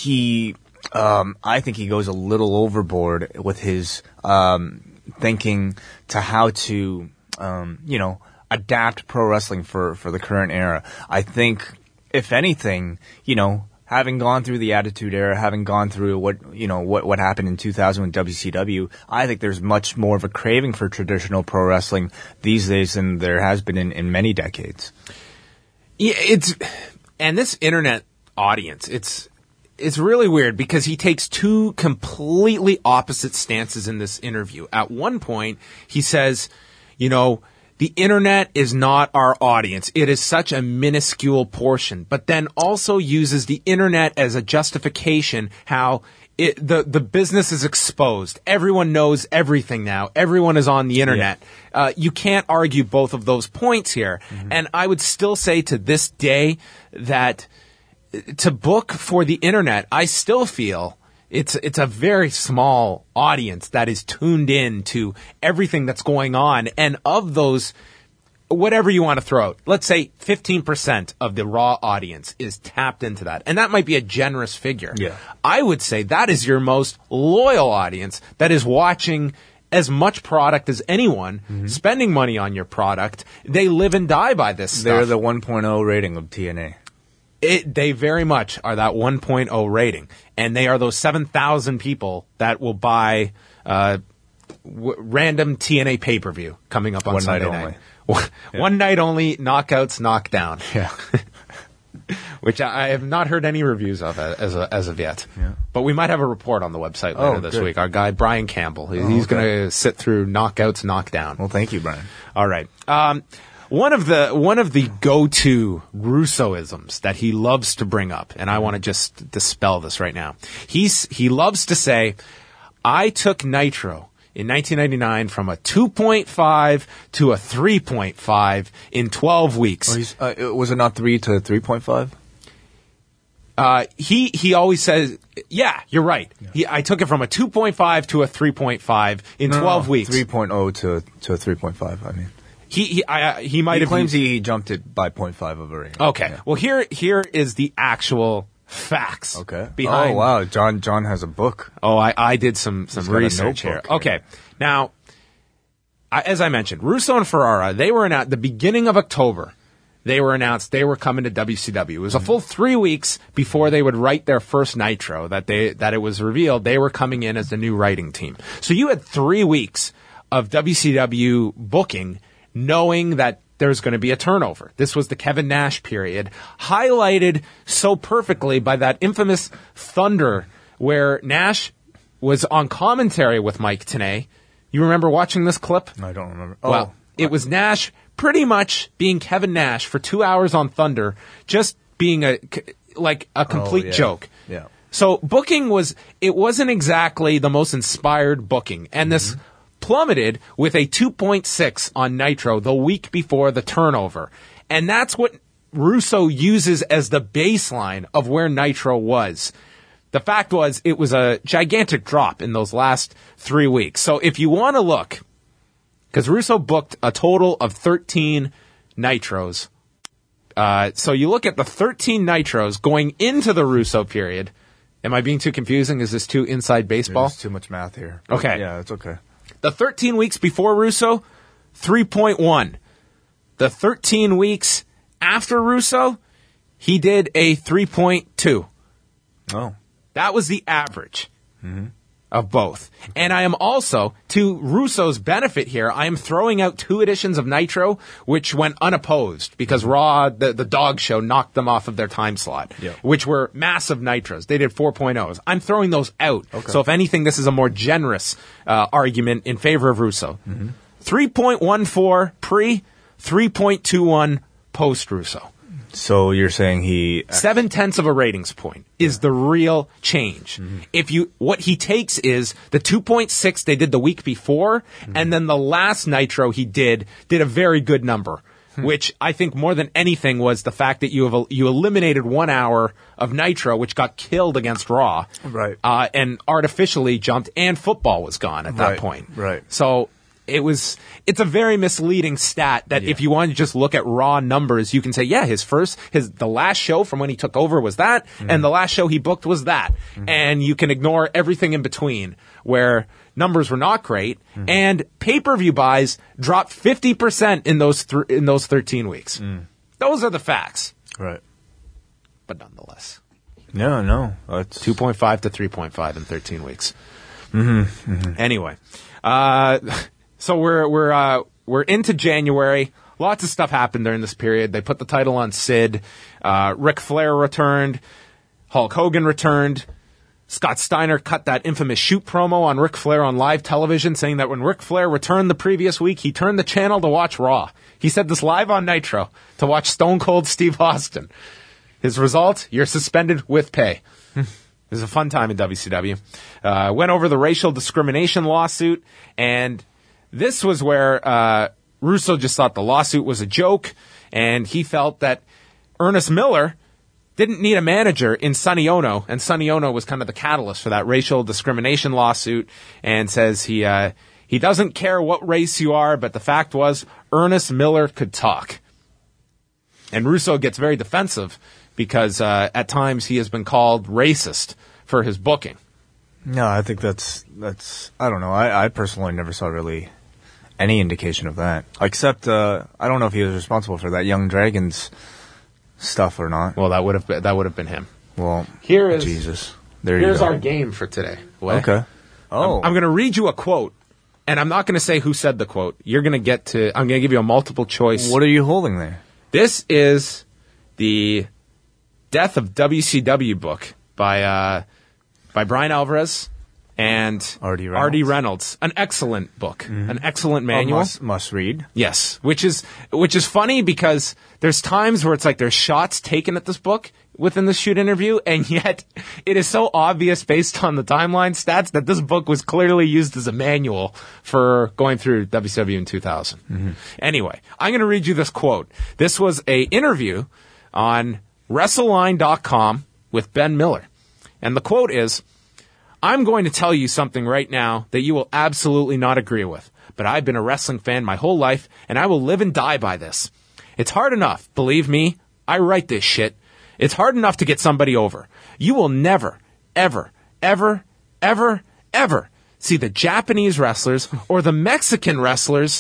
I think he goes a little overboard with his, thinking to how to, adapt pro wrestling for the current era. I think, if anything, having gone through the Attitude Era, having gone through what happened in 2000 with WCW, I think there's much more of a craving for traditional pro wrestling these days than there has been in many decades. Yeah, and this internet audience, it's really weird because he takes two completely opposite stances in this interview. At one point, he says, the internet is not our audience. It is such a minuscule portion, but then also uses the internet as a justification how the business is exposed. Everyone knows everything now. Everyone is on the internet. Yeah. You can't argue both of those points here. Mm-hmm. And I would still say to this day that to book for the internet, I still feel it's a very small audience that is tuned in to everything that's going on. And of those whatever you want to throw out. Let's say 15% of the Raw audience is tapped into that. And that might be a generous figure. Yeah. I would say that is your most loyal audience that is watching as much product as anyone, spending money on your product. They live and die by this stuff. They're the 1.0 rating of TNA. They very much are that 1.0 rating. And they are those 7,000 people that will buy random TNA pay-per-view coming up on One Sunday night night. One night only, knockouts, knockdown. Yeah. Which I have not heard any reviews of as of yet. Yeah. But we might have a report on the website later this good. week. Our guy, Brian Campbell, he's going to sit through knockouts, knockdown. Well, thank you, Brian. All right. One of the go-to Russoisms that he loves to bring up, and I want to just dispel this right now. He loves to say, I took Nitro in 1999 from a 2.5 to a 3.5 in 12 weeks. Was it not 3 to 3.5? He always says, yeah, you're right. I took it from a 2.5 to a 3.5 in 12 weeks. 3.0 to a 3.5, I mean. He might have claims he jumped it by 0.5 of a rating. Okay. Yeah. Well, here is the actual facts. Okay. Behind. Oh wow, John has a book. Oh, I did some got a research here. notebook. Okay. Now, as I mentioned, Russo and Ferrara, they were at the beginning of October. They were announced they were coming to WCW. It was a full 3 weeks before they would write their first Nitro that it was revealed they were coming in as the new writing team. So you had 3 weeks of WCW booking, knowing that there's going to be a turnover. This was the Kevin Nash period, highlighted so perfectly by that infamous Thunder where Nash was on commentary with Mike Tenay. You remember watching this clip? I don't remember. Well, it was Nash pretty much being Kevin Nash for 2 hours on Thunder, just being a complete joke. Yeah. So booking wasn't exactly the most inspired booking. And this plummeted with a 2.6 on Nitro the week before the turnover. And that's what Russo uses as the baseline of where Nitro was. The fact was, it was a gigantic drop in those last 3 weeks. So if you want to look, because Russo booked a total of 13 Nitros. So you look at the 13 Nitros going into the Russo period. Am I being too confusing? Is this too inside baseball? There's too much math here. Okay. Yeah, it's okay. The 13 weeks before Russo, 3.1. The 13 weeks after Russo, he did a 3.2. Oh. That was the average of both. And I am also, to Russo's benefit here, I am throwing out 2 editions of Nitro, which went unopposed because Raw, the dog show, knocked them off of their time slot, which were massive Nitros. They did 4.0s. I'm throwing those out. Okay. So if anything, this is a more generous argument in favor of Russo. 3.14 pre, 3.21 post Russo. So you're saying 0.7 of a ratings point is the real change. What he takes is the 2.6 they did the week before, and then the last Nitro he did a very good number, which I think more than anything was the fact that you eliminated 1 hour of Nitro, which got killed against Raw, right? And artificially jumped, and football was gone at that point, right? So. It's a very misleading stat that if you want to just look at raw numbers, you can say, yeah, the last show from when he took over was that, and the last show he booked was that. And you can ignore everything in between where numbers were not great, and pay-per-view buys dropped 50% in those 13 weeks. Those are the facts. Right. But nonetheless. No. That's 2.5 to 3.5 in 13 weeks. Anyway. So we're into January. Lots of stuff happened during this period. They put the title on Sid. Ric Flair returned. Hulk Hogan returned. Scott Steiner cut that infamous shoot promo on Ric Flair on live television, saying that when Ric Flair returned the previous week, he turned the channel to watch Raw. He said this live on Nitro to watch Stone Cold Steve Austin. His result, you're suspended with pay. It was a fun time in WCW. Went over the racial discrimination lawsuit, and this was where Russo just thought the lawsuit was a joke, and he felt that Ernest Miller didn't need a manager in Sonny Ono, and Sonny Ono was kind of the catalyst for that racial discrimination lawsuit, and says he He doesn't care what race you are, but the fact was Ernest Miller could talk. And Russo gets very defensive because at times he has been called racist for his booking. No, I think that's I don't know. I personally never saw really any indication of that. Except I don't know if he was responsible for that Young Dragons stuff or not. Well, that would have been him. Well, here's Jesus. There you go. Here's our game for today. Wei. Okay. Oh. I'm going to read you a quote, and I'm not going to say who said the quote. I'm going to give you a multiple choice. What are you holding there? This is the Death of WCW book by Brian Alvarez and R.D. Reynolds. An excellent book. An excellent manual. Must read. Yes. Which is funny because there's times where it's like there's shots taken at this book within the shoot interview, and yet it is so obvious based on the timeline stats that this book was clearly used as a manual for going through WCW in 2000. Anyway, I'm going to read you this quote. This was a interview on WrestleLine.com with Ben Miller. And the quote is, "I'm going to tell you something right now that you will absolutely not agree with, but I've been a wrestling fan my whole life, and I will live and die by this. It's hard enough, believe me, I write this shit. It's hard enough to get somebody over. You will never, ever, ever, ever, ever see the Japanese wrestlers or the Mexican wrestlers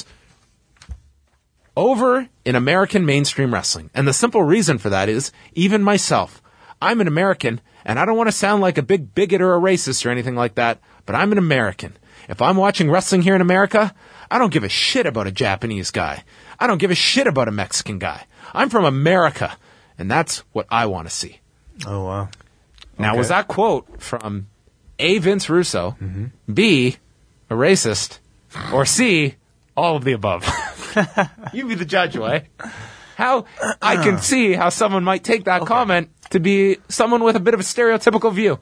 over in American mainstream wrestling. And the simple reason for that is, even myself, I'm an American, and I don't want to sound like a big bigot or a racist or anything like that, but I'm an American. If I'm watching wrestling here in America, I don't give a shit about a Japanese guy. I don't give a shit about a Mexican guy. I'm from America, and that's what I want to see." Oh, wow. Now, Okay. was that quote from A, Vince Russo, B, a racist, or C, all of the above? You be the judge, Way. How I can see how someone might take that comment to be someone with a bit of a stereotypical view.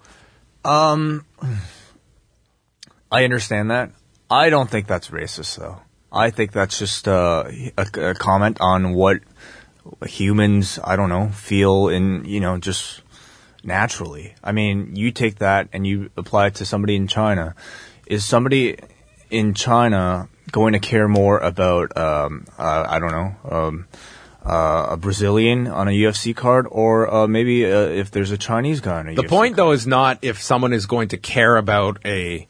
I understand that. I don't think that's racist, though. I think that's just a comment on what humans, I don't know, feel in, just naturally. I mean, you take that and you apply it to somebody in China. Is somebody in China going to care more about, I don't know, a Brazilian on a UFC card, or maybe if there's a Chinese guy on a UFC The point, though, is not if someone is going to care about an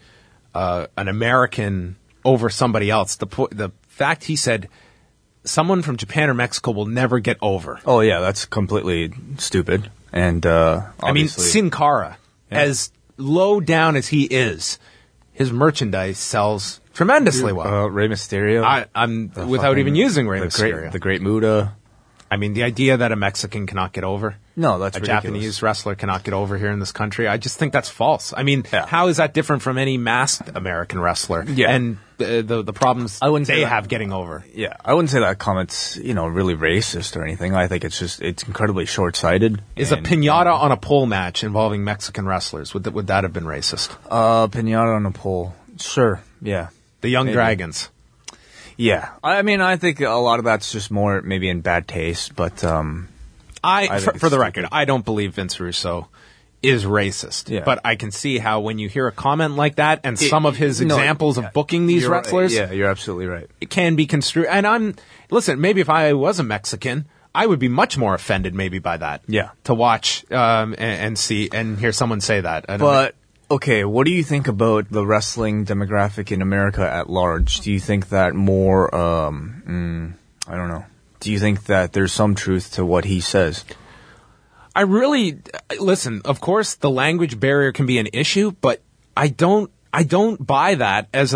American over somebody else. The fact he said someone from Japan or Mexico will never get over. Oh, yeah, that's completely stupid. And I mean, obviously- Sin Cara, as low down as he is, his merchandise sells tremendously well. Rey Mysterio. I'm without even using Rey the Mysterio. the Great Muta. I mean, the idea that a Mexican cannot get over. No, that's a ridiculous. Japanese wrestler cannot get over here in this country. I just think that's false. I mean, how is that different from any masked American wrestler? Yeah. And the problems they have getting over. Yeah, I wouldn't say that comment's, really racist or anything. I think it's incredibly short-sighted. Is a piñata on a pole match involving Mexican wrestlers, would that have been racist? Piñata on a pole. Sure, yeah. The Young Maybe. Dragons. Yeah. I mean, I think a lot of that's just more maybe in bad taste, but I think for it's the record, I don't believe Vince Russo is racist. Yeah. But I can see how when you hear a comment like that and some of his examples of booking these you're right. wrestlers, Yeah, you're absolutely right. it can be construed. And listen, maybe if I was a Mexican, I would be much more offended maybe by that. Yeah. To watch and see and hear someone say that. But okay, what do you think about the wrestling demographic in America at large? Do you think that more, I don't know. Do you think that there's some truth to what he says? I really listen. Of course, the language barrier can be an issue, but I don't buy that as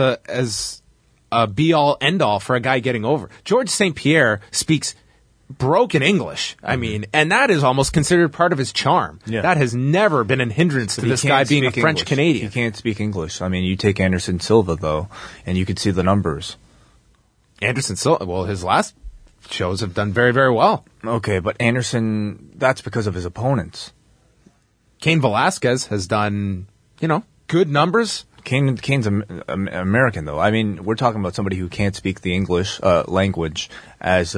a be all end all for a guy getting over. George St. Pierre speaks broken English. I mean, and that is almost considered part of his charm. Yeah. That has never been a hindrance to this guy being a French Canadian. He can't speak English. I mean, you take Anderson Silva though, and you could see the numbers. Anderson Silva. Well, his last shows have done very, very well. Okay, but Anderson, that's because of his opponents. Cain Velasquez has done, good numbers. Kane's American, though. I mean, we're talking about somebody who can't speak the English language as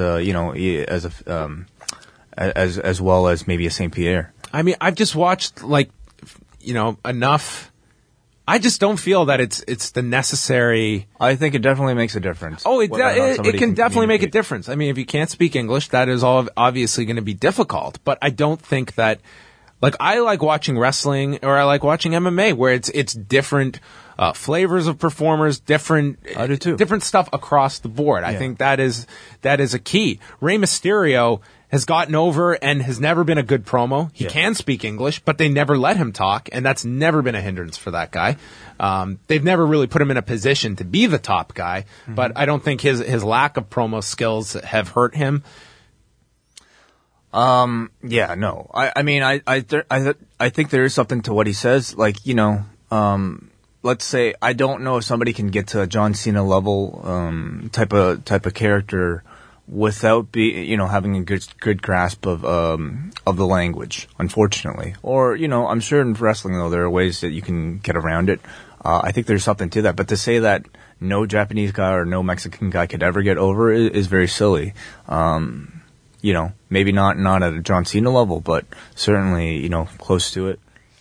as well as maybe a St. Pierre. I mean, I've just watched enough I just don't feel that it's the necessary. I think it definitely makes a difference. Oh, it whether or not somebody can definitely make a communicate. difference. I mean, if you can't speak English, that is all obviously going to be difficult. But I don't think that, like, I like watching wrestling or I like watching MMA where it's different flavors of performers, different I do too. different stuff across the board. I think that is a key. Rey Mysterio has gotten over and has never been a good promo. He can speak English, but they never let him talk, and that's never been a hindrance for that guy. They've never really put him in a position to be the top guy, but I don't think his lack of promo skills have hurt him. Yeah, no. I mean, I think there is something to what he says. Like, you know, let's say I don't know if somebody can get to a John Cena level type of character without having a good grasp of the language, unfortunately. Or, you know, I'm sure in wrestling though there are ways that you can get around it. I think there's something to that. But to say that no Japanese guy or no Mexican guy could ever get over is very silly. You know, maybe not at a John Cena level, but certainly, you know, close to it.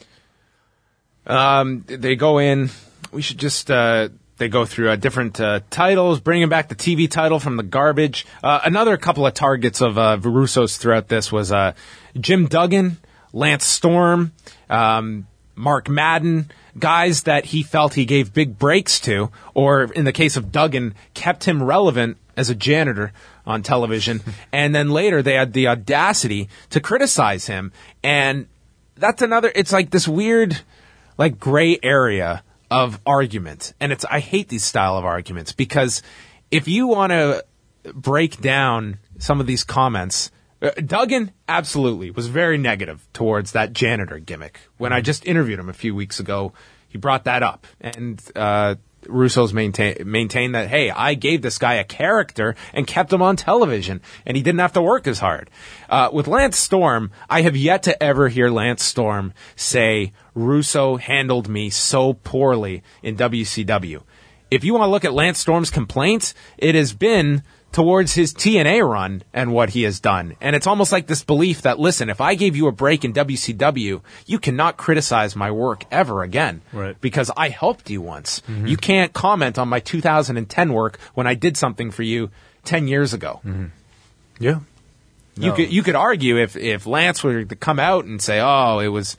They go in. We should just they go through different titles, bringing back the TV title from the garbage. Another couple of targets of Russo's throughout this was Jim Duggan, Lance Storm, Mark Madden, guys that he felt he gave big breaks to, or in the case of Duggan, kept him relevant as a janitor on television. And then later they had the audacity to criticize him. And that's another, it's like this weird, like, gray area of argument. And I hate these style of arguments, because if you want to break down some of these comments, Duggan absolutely was very negative towards that janitor gimmick. When I just interviewed him a few weeks ago, he brought that up. And Russo's maintained that, hey, I gave this guy a character and kept him on television, and he didn't have to work as hard. With Lance Storm, I have yet to ever hear Lance Storm say, Russo handled me so poorly in WCW. If you want to look at Lance Storm's complaints, it has been towards his TNA run and what he has done. And it's almost like this belief that, listen, if I gave you a break in WCW, you cannot criticize my work ever again. Right. Because I helped you once. Mm-hmm. You can't comment on my 2010 work when I did something for you 10 years ago. Mm-hmm. Yeah. You could argue if Lance were to come out and say, oh, it was,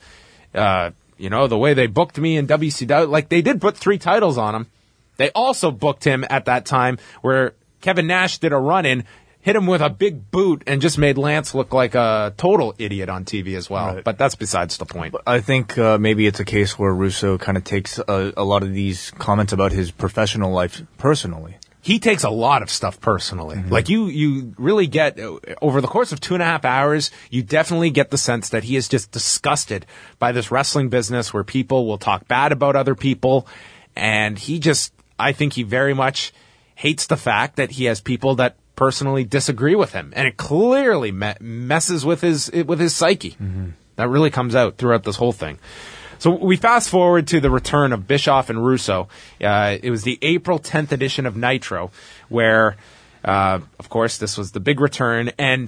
the way they booked me in WCW, like they did put 3 titles on him. They also booked him at that time where Kevin Nash did a run-in, hit him with a big boot, and just made Lance look like a total idiot on TV as well. Right. But that's besides the point. I think maybe it's a case where Russo kind of takes a lot of these comments about his professional life personally. He takes a lot of stuff personally. Mm-hmm. Like you really get, over the course of 2.5 hours, you definitely get the sense that he is just disgusted by this wrestling business where people will talk bad about other people. And I think he very much hates the fact that he has people that personally disagree with him, and it clearly messes with his psyche. Mm-hmm. That really comes out throughout this whole thing. So we fast forward to the return of Bischoff and Russo. It was the April 10th edition of Nitro, where, of course, this was the big return. And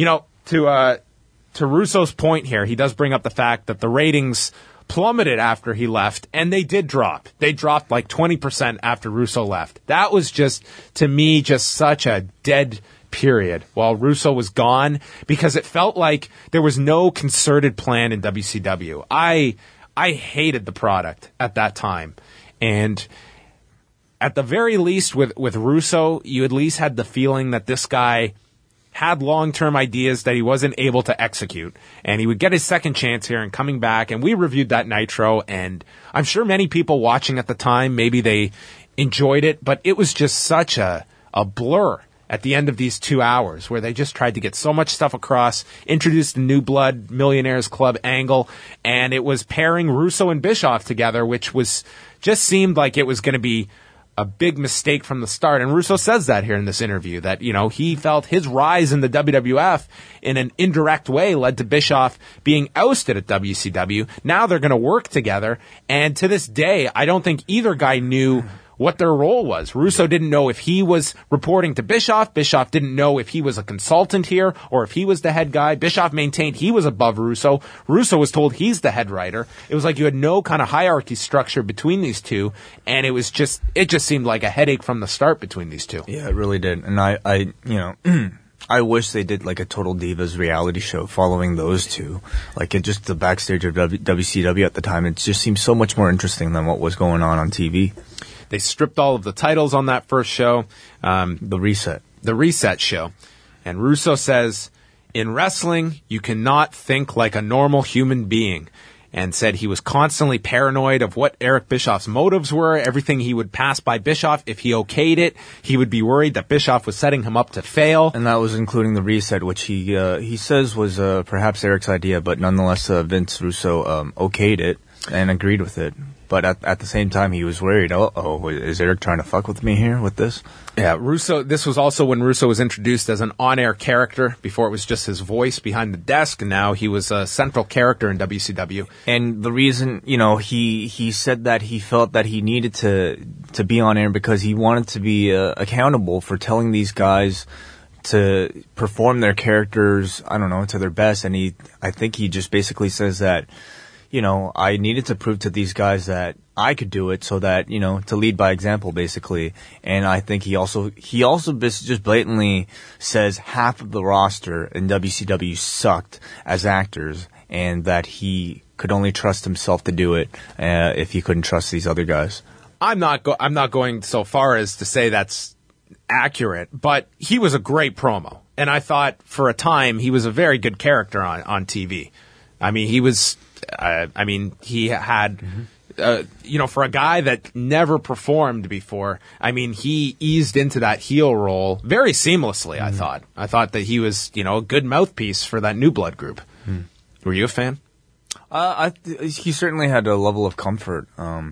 to Russo's point here, he does bring up the fact that the ratings plummeted after he left, and they did drop. They dropped like 20% after Russo left. That was to me, such a dead period while Russo was gone, because it felt like there was no concerted plan in WCW. I hated the product at that time. And at the very least with Russo, you at least had the feeling that this guy had long-term ideas that he wasn't able to execute. And he would get his second chance here and coming back. And we reviewed that Nitro, and I'm sure many people watching at the time, maybe they enjoyed it, but it was just such a blur at the end of these 2 hours where they just tried to get so much stuff across, introduced the New Blood Millionaires Club angle, and it was pairing Russo and Bischoff together, which just seemed like it was going to be a big mistake from the start. And Russo says that here in this interview, that, he felt his rise in the WWF in an indirect way led to Bischoff being ousted at WCW. Now they're going to work together. And to this day, I don't think either guy knew what their role was. Russo didn't know if he was reporting to Bischoff. Bischoff didn't know if he was a consultant here or if he was the head guy. Bischoff maintained he was above Russo. Russo was told he's the head writer. It was like you had no kind of hierarchy structure between these two, and it just seemed like a headache from the start between these two. Yeah, it really did. And I I wish they did like a Total Divas reality show following those two. Like it just the backstage of WCW at the time. It just seemed so much more interesting than what was going on TV. They stripped all of the titles on that first show. The Reset show. And Russo says, in wrestling, you cannot think like a normal human being. And said he was constantly paranoid of what Eric Bischoff's motives were. Everything he would pass by Bischoff, if he okayed it, he would be worried that Bischoff was setting him up to fail. And that was including the reset, which he says was perhaps Eric's idea, but nonetheless Vince Russo okayed it and agreed with it. But at the same time, he was worried, is Eric trying to fuck with me here with this? Yeah, Russo, this was also when Russo was introduced as an on-air character. Before it was just his voice behind the desk, and now he was a central character in WCW. And the reason, he said that he felt that he needed to be on air because he wanted to be accountable for telling these guys to perform their characters, to their best. And I think he just basically says that, I needed to prove to these guys that I could do it so that, to lead by example, basically. And I think he also just blatantly says half of the roster in WCW sucked as actors and that he could only trust himself to do it if he couldn't trust these other guys. I'm not going so far as to say that's accurate, but he was a great promo. And I thought for a time he was a very good character on TV. I mean, he was... he had, for a guy that never performed before, he eased into that heel role very seamlessly, I thought. I thought that he was, a good mouthpiece for that New Blood group. Were you a fan? He certainly had a level of comfort.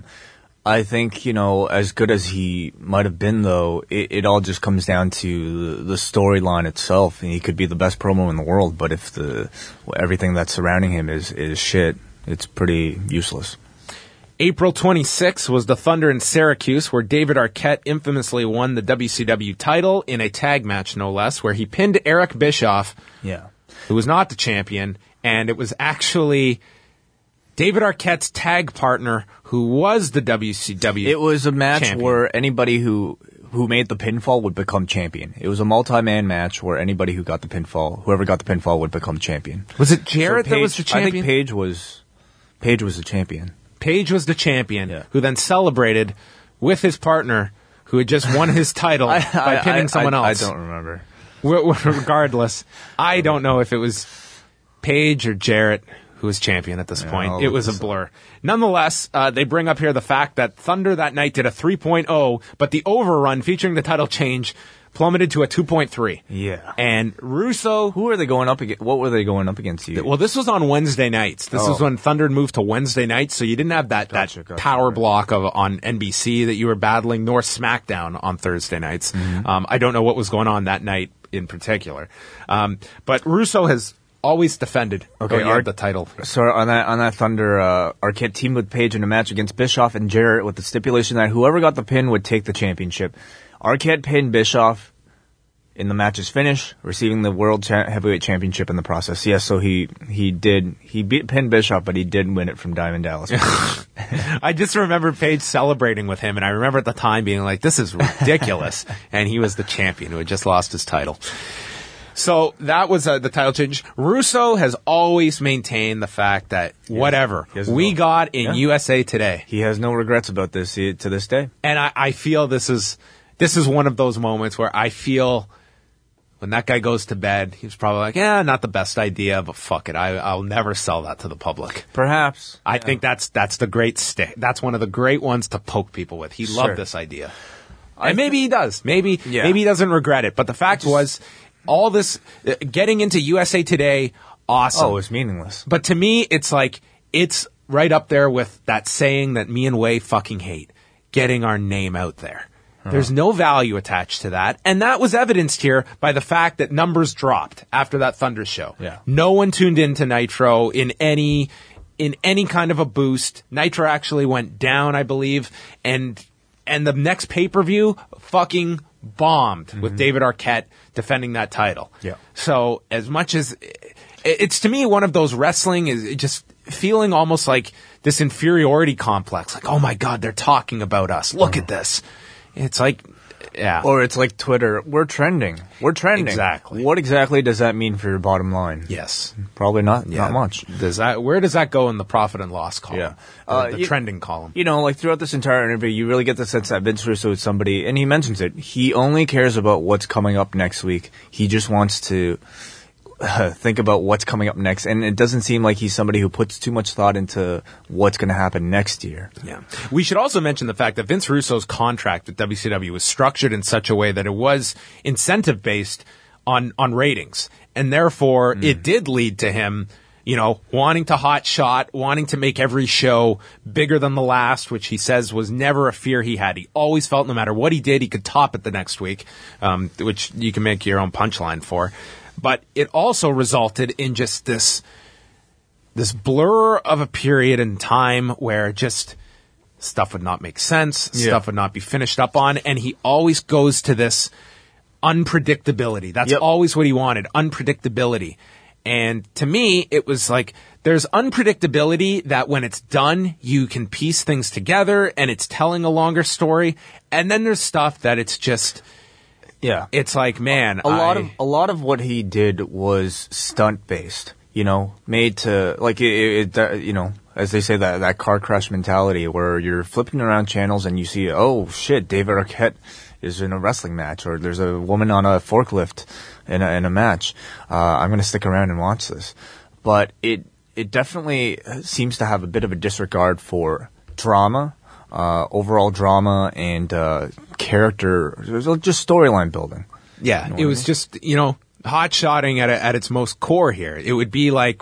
I think, as good as he might have been, though, it all just comes down to the storyline itself. And he could be the best promo in the world, but if everything that's surrounding him is shit, it's pretty useless. April 26 was the Thunder in Syracuse, where David Arquette infamously won the WCW title in a tag match, no less, where he pinned Eric Bischoff, who was not the champion, and it was actually David Arquette's tag partner who was the WCW It was a match champion. where anybody who made the pinfall would become champion. It was a multi-man match where anybody whoever got the pinfall would become champion. Was it Jarrett that was the champion? I think Paige was the champion. Paige was the champion, who then celebrated with his partner, who had just won his title by pinning someone else. I don't remember. Regardless, I don't know if it was Paige or Jarrett who was champion at this point. It was a blur. Nonetheless, they bring up here the fact that Thunder that night did a 3.0, but the overrun featuring the title change plummeted to a 2.3. Yeah. And Russo... Who were they going up against? What were they going up against? Well, this was on Wednesday nights. This was when Thunder moved to Wednesday nights, so you didn't have that power block on NBC that you were battling, nor SmackDown on Thursday nights. I don't know what was going on that night in particular. But Russo has always defended the title. So on that Thunder, Arquette teamed with Paige in a match against Bischoff and Jarrett with the stipulation that whoever got the pin would take the championship. Arquette pinned Bischoff in the match's finish, receiving the World Heavyweight Championship in the process. Yes, so he pinned Bischoff, but he did win it from Diamond Dallas. I just remember Paige celebrating with him, and I remember at the time being like, this is ridiculous. And he was the champion who had just lost his title. So that was the title change. Russo has always maintained the fact that whatever we got in USA Today. He has no regrets about this to this day. And I feel this is one of those moments where I feel when that guy goes to bed, he's probably like, not the best idea, but fuck it. I'll never sell that to the public. Perhaps. I think that's the great stick. That's one of the great ones to poke people with. He loved this idea. And maybe he does. Maybe he doesn't regret it. But the fact was, all this, getting into USA Today, awesome. Oh, it's meaningless. But to me, it's like, it's right up there with that saying that me and Way fucking hate, getting our name out there. There's no value attached to that. And that was evidenced here by the fact that numbers dropped after that Thunder show. Yeah. No one tuned into Nitro in any kind of a boost. Nitro actually went down, I believe. And And the next pay-per-view fucking bombed with David Arquette defending that title. Yeah. So as much as it's to me one of those wrestling is just feeling almost like this inferiority complex. Like, oh my God, they're talking about us. Look at this. It's like, yeah. Or it's like Twitter. We're trending. Exactly. What exactly does that mean for your bottom line? Yes. Probably not much. Where does that go in the profit and loss column? Yeah. The trending column. You know, like throughout this entire interview, you really get the sense that Vince Russo is somebody, and he mentions it, he only cares about what's coming up next week. He just wants to think about what's coming up next, and it doesn't seem like he's somebody who puts too much thought into what's going to happen next year. Yeah. We should also mention the fact that Vince Russo's contract with WCW was structured in such a way that it was incentive-based on ratings, and therefore it did lead to him, you know, wanting to hot shot, wanting to make every show bigger than the last, which he says was never a fear he had. He always felt no matter what he did, he could top it the next week, which you can make your own punchline for. But it also resulted in just this blur of a period in time where just stuff would not make sense, stuff would not be finished up on, and he always goes to this unpredictability. That's always what he wanted, unpredictability. And to me, it was like there's unpredictability that when it's done, you can piece things together and it's telling a longer story. And then there's stuff that it's just... Yeah. It's like, man, a lot of what he did was stunt based, you know, made to like you know, as they say that car crash mentality where you're flipping around channels and you see, oh shit, David Arquette is in a wrestling match, or there's a woman on a forklift in a match. I'm going to stick around and watch this. But it definitely seems to have a bit of a disregard for drama. Overall drama and character, just storyline building. Yeah, you know it was just, you know, hot shotting at its most core here. It would be like,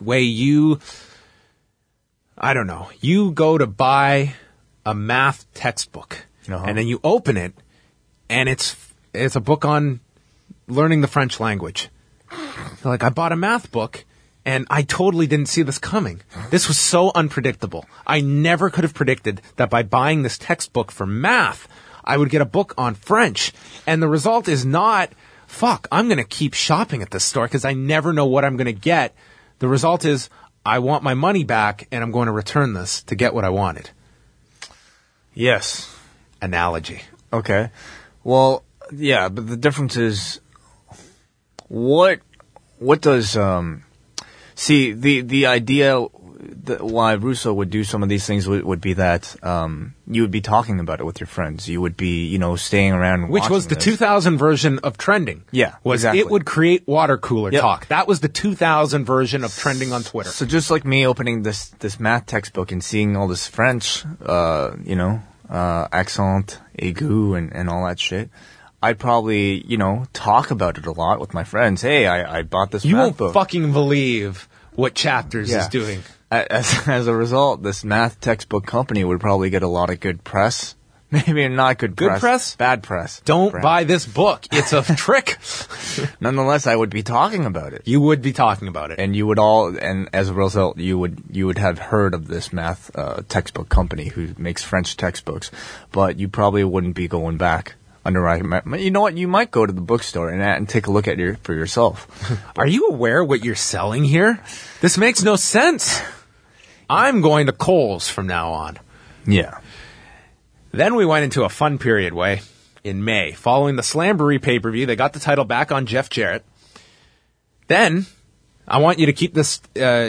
I don't know, you go to buy a math textbook and then you open it and it's a book on learning the French language. You're like, I bought a math book. And I totally didn't see this coming. This was so unpredictable. I never could have predicted that by buying this textbook for math, I would get a book on French. And the result is not, I'm going to keep shopping at this store because I never know what I'm going to get. The result is, I want my money back and I'm going to return this to get what I wanted. Yes. Analogy. Okay. Well, yeah, but the difference is, what does, see, the idea that why Russo would do some of these things would be that you would be talking about it with your friends. You would be, you know, staying around and which was the 2000 version of trending. Yeah, exactly. It would create water cooler talk. That was the 2000 version of trending on Twitter. So just like me opening this math textbook and seeing all this French, you know, accent, aigu, and all that shit, I'd probably, you know, talk about it a lot with my friends. Hey, I bought this math book. You won't fucking believe what Chapters is doing. As a result, this math textbook company would probably get a lot of good press. Maybe not good press. Good press? Bad press. Don't buy this book. It's a trick. Nonetheless, I would be talking about it. You would be talking about it. And you would and as a result, you would have heard of this math textbook company who makes French textbooks, but you probably wouldn't be going back. You know what? You might go to the bookstore and take a look at for yourself. Are you aware what you're selling here? This makes no sense. I'm going to Kohl's from now on. Yeah. Then we went into a fun period, in May. Following the Slamboree pay-per-view, they got the title back on Jeff Jarrett. Then, I want you to keep this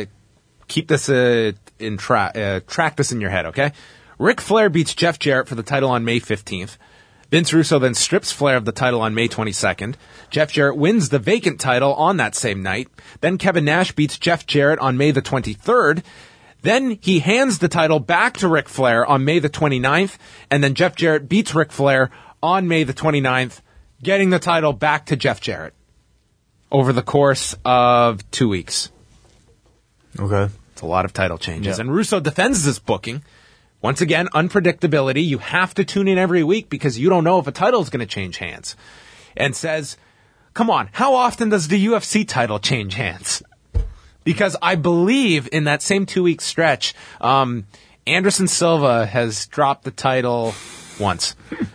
track this in your head, okay? Ric Flair beats Jeff Jarrett for the title on May 15th. Vince Russo then strips Flair of the title on May 22nd. Jeff Jarrett wins the vacant title on that same night. Then Kevin Nash beats Jeff Jarrett on May the 23rd. Then he hands the title back to Ric Flair on May the 29th. And then Jeff Jarrett beats Ric Flair on May the 29th, getting the title back to Jeff Jarrett over the course of 2 weeks. Okay. It's a lot of title changes. Yeah. And Russo defends this booking. Once again, unpredictability. You have to tune in every week because you don't know if a title is going to change hands. And says, come on, how often does the UFC title change hands? Because I believe in that same 2 week stretch, Anderson Silva has dropped the title once.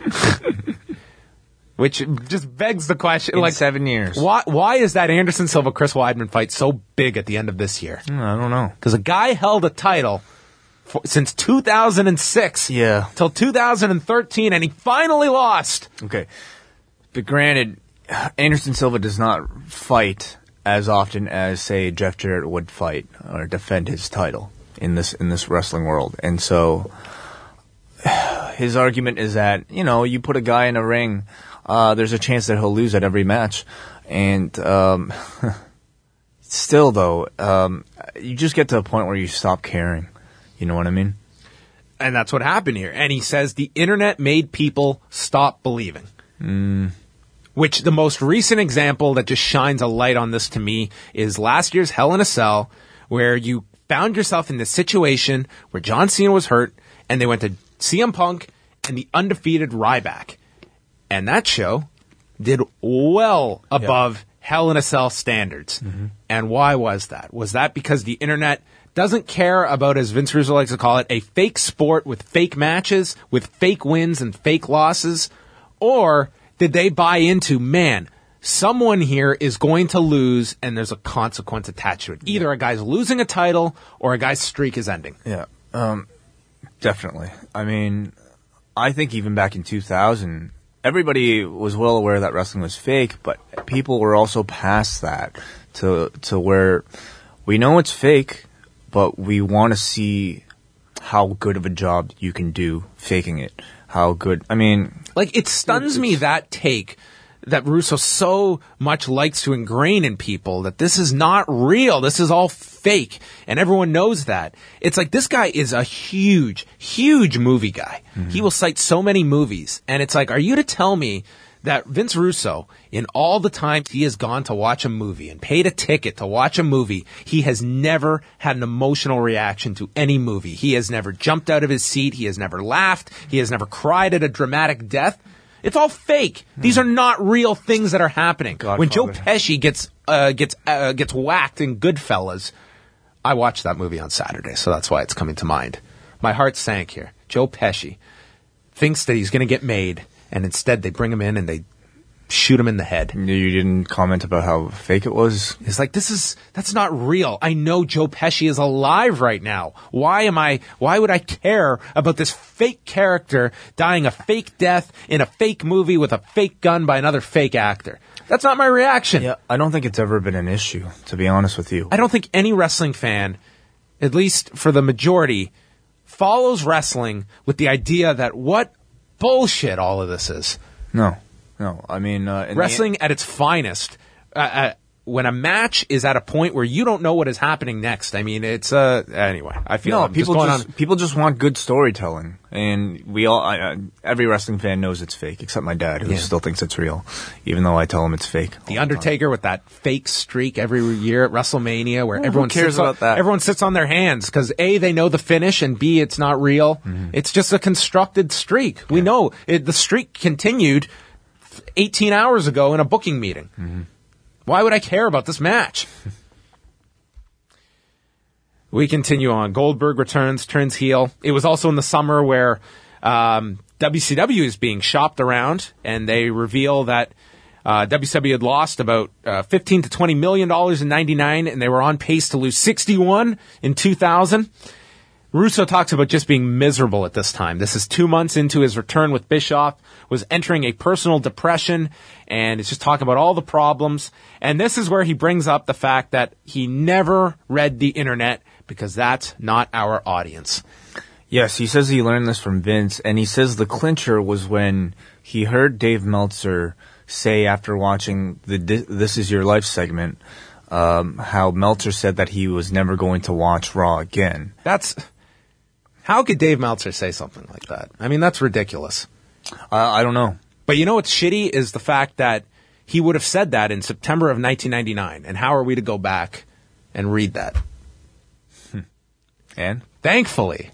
Which just begs the question, In 7 years. Why is that Anderson Silva Chris Weidman fight so big at the end of this year? I don't know. Because a guy held a title since 2006 till 2013, and he finally lost. Okay. But granted, Anderson Silva does not fight as often as, say, Jeff Jarrett would fight or defend his title in this wrestling world. And so his argument is that, you put a guy in a ring, there's a chance that he'll lose at every match. And still, though, you just get to a point where you stop caring. You know what I mean? And that's what happened here. And he says the internet made people stop believing. Which the most recent example that just shines a light on this to me is last year's Hell in a Cell, where you found yourself in this situation where John Cena was hurt, and they went to CM Punk and the undefeated Ryback. And that show did well above Hell in a Cell standards. And why was that? Was that because the internet doesn't care about, as Vince Russo likes to call it, a fake sport with fake matches, with fake wins and fake losses? Or did they buy into, man, someone here is going to lose and there's a consequence attached to it? Either a guy's losing a title or a guy's streak is ending. Yeah, definitely. I mean, I think even back in 2000, everybody was well aware that wrestling was fake, but people were also past that to where we know it's fake, but we want to see how good of a job you can do faking it. How good, I mean... Like, it stuns me, that take that Russo so much likes to ingrain in people, that this is not real, this is all fake, and everyone knows that. It's like, this guy is a huge, huge movie guy. He will cite so many movies, and it's like, are you to tell me that Vince Russo, in all the times he has gone to watch a movie and paid a ticket to watch a movie, he has never had an emotional reaction to any movie. He has never jumped out of his seat. He has never laughed. He has never cried at a dramatic death. It's all fake. These are not real things that are happening. When Joe Pesci gets whacked in Goodfellas, I watched that movie on Saturday, so that's why it's coming to mind. My heart sank here. Joe Pesci thinks that he's going to get made, and instead they bring him in and they shoot him in the head. You didn't comment about how fake it was? It's like, that's not real. I know Joe Pesci is alive right now. Why would I care about this fake character dying a fake death in a fake movie with a fake gun by another fake actor? That's not my reaction. Yeah, I don't think it's ever been an issue, to be honest with you. I don't think any wrestling fan, at least for the majority, follows wrestling with the idea that what bullshit all of this is. No. I mean, wrestling at its finest, when a match is at a point where you don't know what is happening next. I mean, it's anyway. I feel people just want good storytelling, and we all every wrestling fan knows it's fake, except my dad, who still thinks it's real, even though I tell him it's fake. The Undertaker with that fake streak every year at WrestleMania, where everyone cares about that? Everyone sits on their hands because A, they know the finish, and B, it's not real. It's just a constructed streak. We know the streak continued 18 hours ago in a booking meeting. Why would I care about this match? We continue on. Goldberg turns heel. It was also in the summer where WCW is being shopped around, and they reveal that WCW had lost about $15 to $20 million in 99, and they were on pace to lose 61 in 2000. Russo talks about just being miserable at this time. This is 2 months into his return with Bischoff, was entering a personal depression, and it's just talking about all the problems. And this is where he brings up the fact that he never read the internet because that's not our audience. Yes, he says he learned this from Vince, and he says the clincher was when he heard Dave Meltzer say after watching the This Is Your Life segment, how Meltzer said that he was never going to watch Raw again. How could Dave Meltzer say something like that? I mean, that's ridiculous. I don't know. But you know what's shitty is the fact that he would have said that in September of 1999. And how are we to go back and read that? And? Thankfully,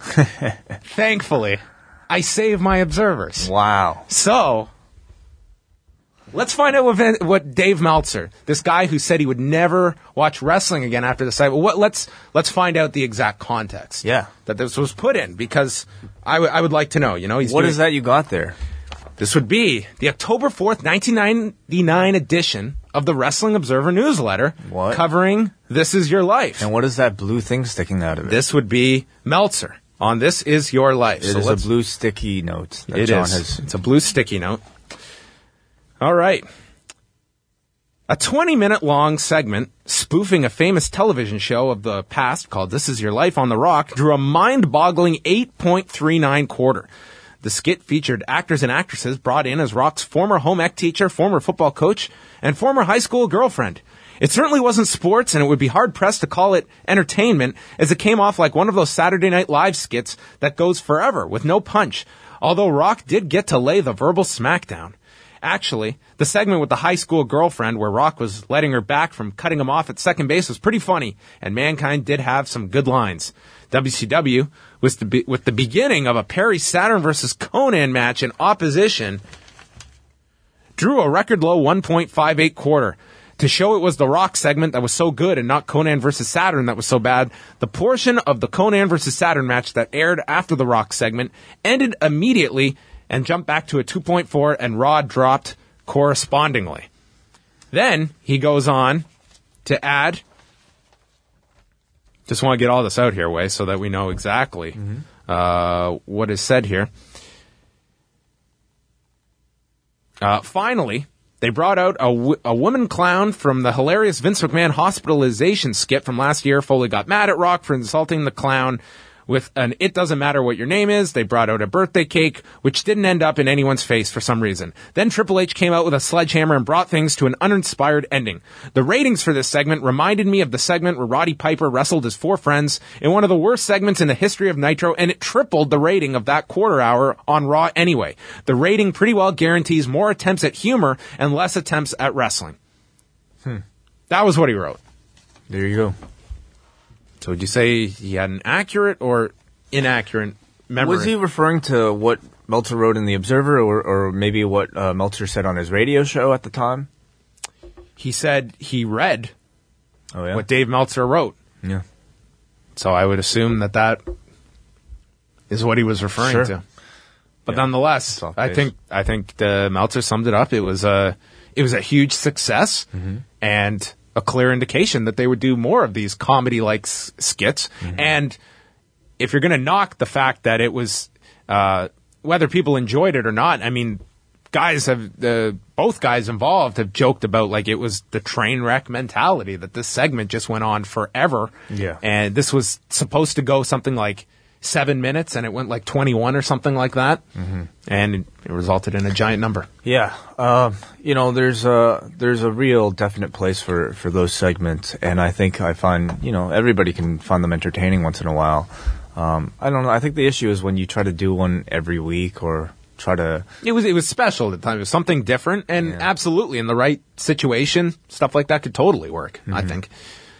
I save my observers. Wow. So, Let's find out what Dave Meltzer, this guy who said he would never watch wrestling again after the site. Let's find out the exact context. Yeah. That this was put in, because I would like to know. What is that you got there? This would be the October 4th, 1999 edition of the Wrestling Observer newsletter, covering This Is Your Life. And what is that blue thing sticking out of it? This would be Meltzer on This Is Your Life. It is a blue sticky note that John has. It's a blue sticky note. All right. A 20-minute long segment spoofing a famous television show of the past called This Is Your Life on The Rock drew a mind-boggling 8.39 quarter. The skit featured actors and actresses brought in as Rock's former home ec teacher, former football coach, and former high school girlfriend. It certainly wasn't sports, and it would be hard-pressed to call it entertainment, as it came off like one of those Saturday Night Live skits that goes forever with no punch, although Rock did get to lay the verbal smackdown. Actually, the segment with the high school girlfriend where Rock was letting her back from cutting him off at second base was pretty funny, and Mankind did have some good lines. WCW was with the beginning of a Perry Saturn versus Conan match in opposition, drew a record low 1.58 quarter. To show it was the Rock segment that was so good and not Conan versus Saturn that was so bad, the portion of the Conan versus Saturn match that aired after the Rock segment ended immediately and jumped back to a 2.4, and Raw dropped correspondingly. Then he goes on to add, just want to get all this out here, Way, so that we know exactly what is said here. Finally, they brought out a woman clown from the hilarious Vince McMahon hospitalization skit from last year. Foley got mad at Rock for insulting the clown with an "it doesn't matter what your name is." They brought out a birthday cake, which didn't end up in anyone's face for some reason. Then Triple H came out with a sledgehammer and brought things to an uninspired ending. The ratings for this segment reminded me of the segment where Roddy Piper wrestled his four friends in one of the worst segments in the history of Nitro, and it tripled the rating of that quarter hour on Raw anyway. The rating pretty well guarantees more attempts at humor and less attempts at wrestling. That was what he wrote. There you go. So would you say he had an accurate or inaccurate memory? Was he referring to what Meltzer wrote in The Observer, or maybe what Meltzer said on his radio show at the time? He said he read what Dave Meltzer wrote. Yeah. So I would assume that is what he was referring to. But nonetheless, I think the Meltzer summed it up. It was a huge success, and a clear indication that they would do more of these comedy-like skits. And if you're going to knock the fact that it was, whether people enjoyed it or not, I mean, both guys involved have joked about like it was the train wreck mentality, that this segment just went on forever. Yeah. And this was supposed to go something like 7 minutes, and it went like 21 or something like that. And it resulted in a giant number. Yeah. There's a real definite place for those segments, and I find, everybody can find them entertaining once in a while. I don't know. I think the issue is when you try to do one every week or try to... It was special at the time. It was something different, and absolutely in the right situation, stuff like that could totally work, I think.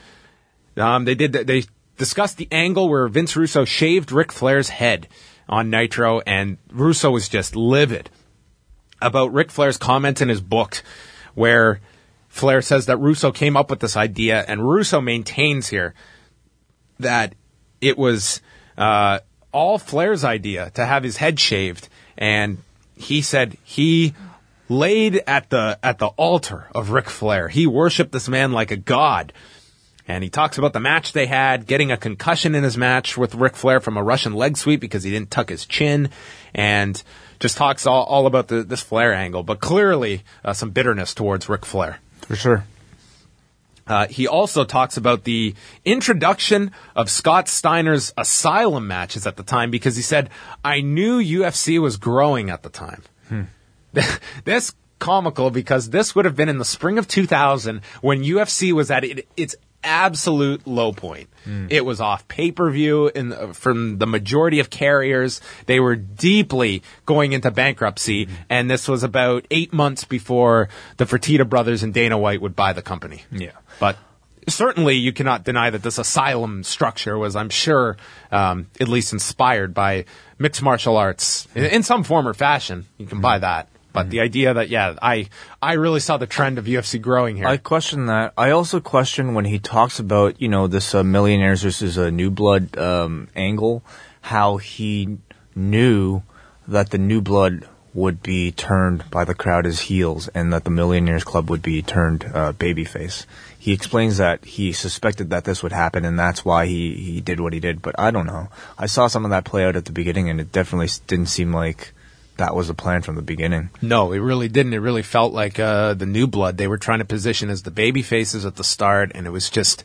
They discussed the angle where Vince Russo shaved Ric Flair's head on Nitro, and Russo was just livid about Ric Flair's comment in his book where Flair says that Russo came up with this idea, and Russo maintains here that it was all Flair's idea to have his head shaved, and he said he laid at the altar of Ric Flair. He worshipped this man like a god. And he talks about the match they had, getting a concussion in his match with Ric Flair from a Russian leg sweep because he didn't tuck his chin, and just talks all about this Flair angle. But clearly some bitterness towards Ric Flair. For sure. He also talks about the introduction of Scott Steiner's Asylum matches at the time because he said, I knew UFC was growing at the time. This comical because this would have been in the spring of 2000 when UFC was at its absolute low point. It was off pay-per-view from the majority of carriers. They were deeply going into bankruptcy, and this was about 8 months before the Fertitta brothers and Dana White would buy the company. Yeah. But certainly you cannot deny that this Asylum structure was, I'm sure, at least inspired by mixed martial arts in some form or fashion. You can buy that. But the idea that, I really saw the trend of UFC growing here. I question that. I also question when he talks about, this millionaires versus a new blood angle, how he knew that the new blood would be turned by the crowd as heels and that the Millionaires Club would be turned babyface. He explains that he suspected that this would happen and that's why he did what he did, but I don't know. I saw some of that play out at the beginning and it definitely didn't seem like that was the plan from the beginning. No, it really didn't. It really felt like the new blood. They were trying to position as the baby faces at the start, and it was just,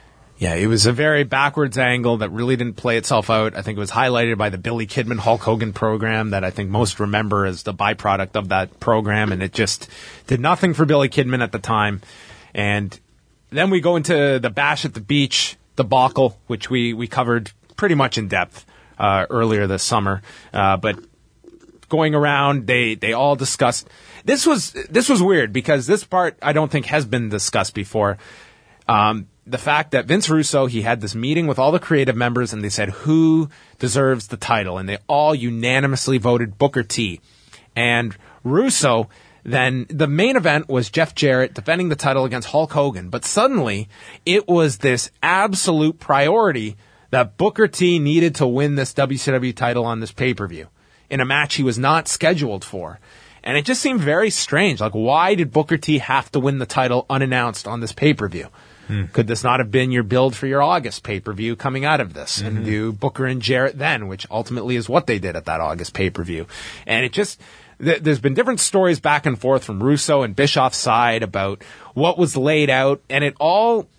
it was a very backwards angle that really didn't play itself out. I think it was highlighted by the Billy Kidman Hulk Hogan program that I think most remember as the byproduct of that program, and it just did nothing for Billy Kidman at the time. And then we go into the Bash at the Beach debacle, which we covered pretty much in depth earlier this summer, but going around, they all discussed. This was weird because this part I don't think has been discussed before. The fact that Vince Russo, he had this meeting with all the creative members and they said who deserves the title, and they all unanimously voted Booker T. And Russo, then the main event was Jeff Jarrett defending the title against Hulk Hogan, but suddenly it was this absolute priority that Booker T needed to win this WCW title on this pay-per-view in a match he was not scheduled for. And it just seemed very strange. Like, why did Booker T have to win the title unannounced on this pay-per-view? Could this not have been your build for your August pay-per-view coming out of this? And do Booker and Jarrett then, which ultimately is what they did at that August pay-per-view. And it just, there's been different stories back and forth from Russo and Bischoff's side about what was laid out, and it all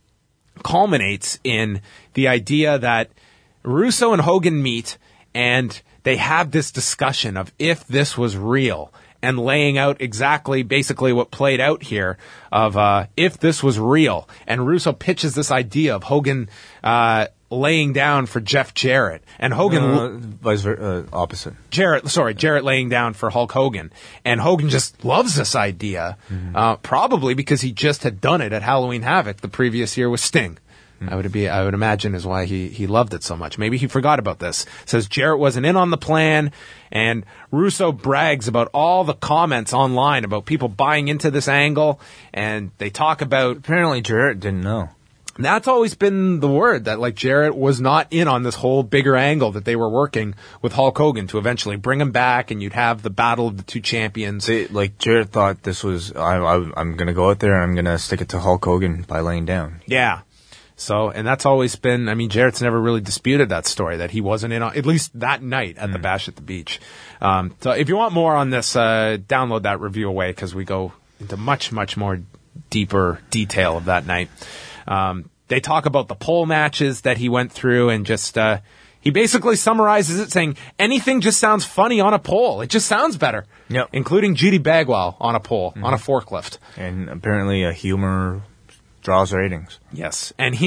culminates in the idea that Russo and Hogan meet and they have this discussion of if this was real and laying out exactly basically what played out here of if this was real. And Russo pitches this idea of Hogan laying down for Jeff Jarrett. And Hogan... opposite. Jarrett laying down for Hulk Hogan. And Hogan just loves this idea, probably because he just had done it at Halloween Havoc the previous year with Sting. I would imagine is why he loved it so much. Maybe he forgot about this. Says Jarrett wasn't in on the plan, and Russo brags about all the comments online about people buying into this angle, and they talk about... Apparently Jarrett didn't know. That's always been the word, that like Jarrett was not in on this whole bigger angle that they were working with Hulk Hogan to eventually bring him back, and you'd have the battle of the two champions. Jarrett thought this was, I'm going to go out there and I'm going to stick it to Hulk Hogan by laying down. Yeah. So, and that's always been, Jarrett's never really disputed that story, that he wasn't in on, at least that night at the Bash at the Beach. So if you want more on this, download that review away, because we go into much, much more deeper detail of that night. They talk about the pole matches that he went through, and just, he basically summarizes it saying, anything just sounds funny on a pole. It just sounds better. Yep. Including Judy Bagwell on a pole, on a forklift. And apparently a humor draws ratings. Yes. And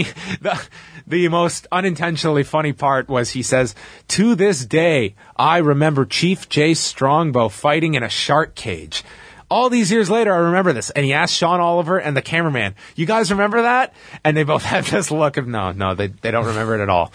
the most unintentionally funny part was he says, to this day, I remember Chief Jay Strongbow fighting in a shark cage. All these years later, I remember this. And he asked Sean Oliver and the cameraman, you guys remember that? And they both had this look of, no, they don't remember it at all.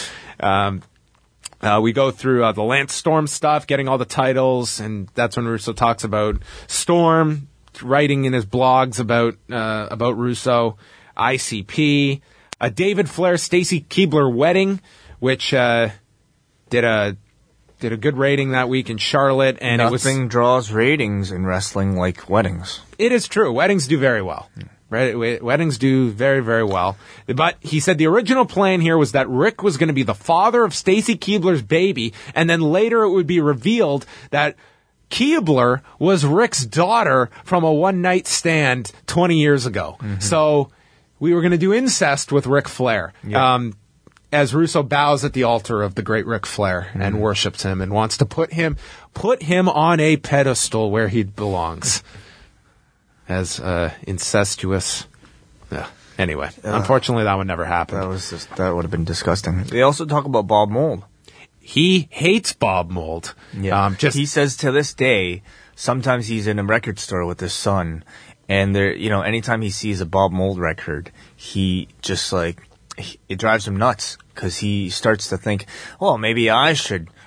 We go through the Lance Storm stuff, getting all the titles, and that's when Russo talks about Storm, writing in his blogs about Russo, ICP, a David Flair Stacy Keibler wedding, which did a good rating that week in Charlotte, and nothing draws ratings in wrestling like weddings. It is true. Weddings do very well. Right? Weddings do very, very well. But he said the original plan here was that Rick was going to be the father of Stacy Keibler's baby, and then later it would be revealed that Keibler was Rick's daughter from a one-night stand 20 years ago. So we were going to do incest with Ric Flair. Yep. As Russo bows at the altar of the great Ric Flair and worships him and wants to put him on a pedestal where he belongs. As incestuous. Anyway, unfortunately that would never happen. That would have been disgusting. They also talk about Bob Mould. He hates Bob Mould. Yeah. He says to this day, sometimes he's in a record store with his son, and anytime he sees a Bob Mould record, he just it drives him nuts, because he starts to think, well, maybe I should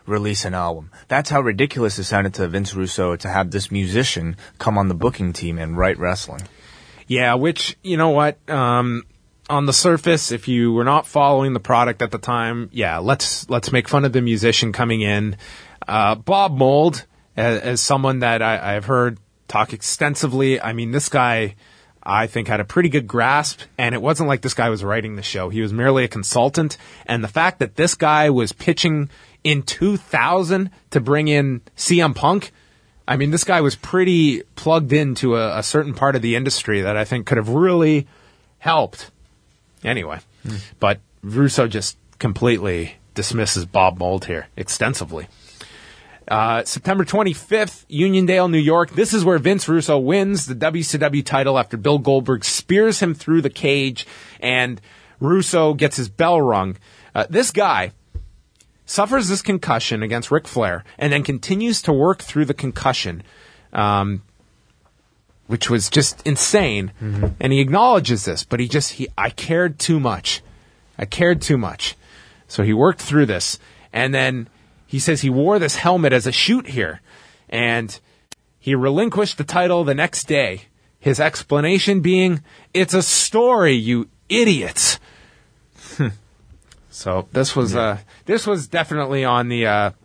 release an album. That's how ridiculous it sounded to Vince Russo to have this musician come on the booking team and write wrestling. Yeah, which, you know what, on the surface, if you were not following the product at the time, yeah, let's make fun of the musician coming in. Bob Mould, as someone that I've heard talk extensively, I mean, this guy, I think, had a pretty good grasp, and it wasn't like this guy was writing the show. He was merely a consultant, and the fact that this guy was pitching in 2000 to bring in CM Punk, I mean, this guy was pretty plugged into a certain part of the industry that I think could have really helped. Anyway, but Russo just completely dismisses Bob Mould here extensively. September 25th, Uniondale, New York. This is where Vince Russo wins the WCW title after Bill Goldberg spears him through the cage, and Russo gets his bell rung. This guy suffers this concussion against Ric Flair and then continues to work through the concussion, which was just insane. Mm-hmm. And he acknowledges this, but I cared too much. I cared too much. So he worked through this, and then he says he wore this helmet as a shoot here, and he relinquished the title the next day. His explanation being, "It's a story, you idiots." So this was definitely on the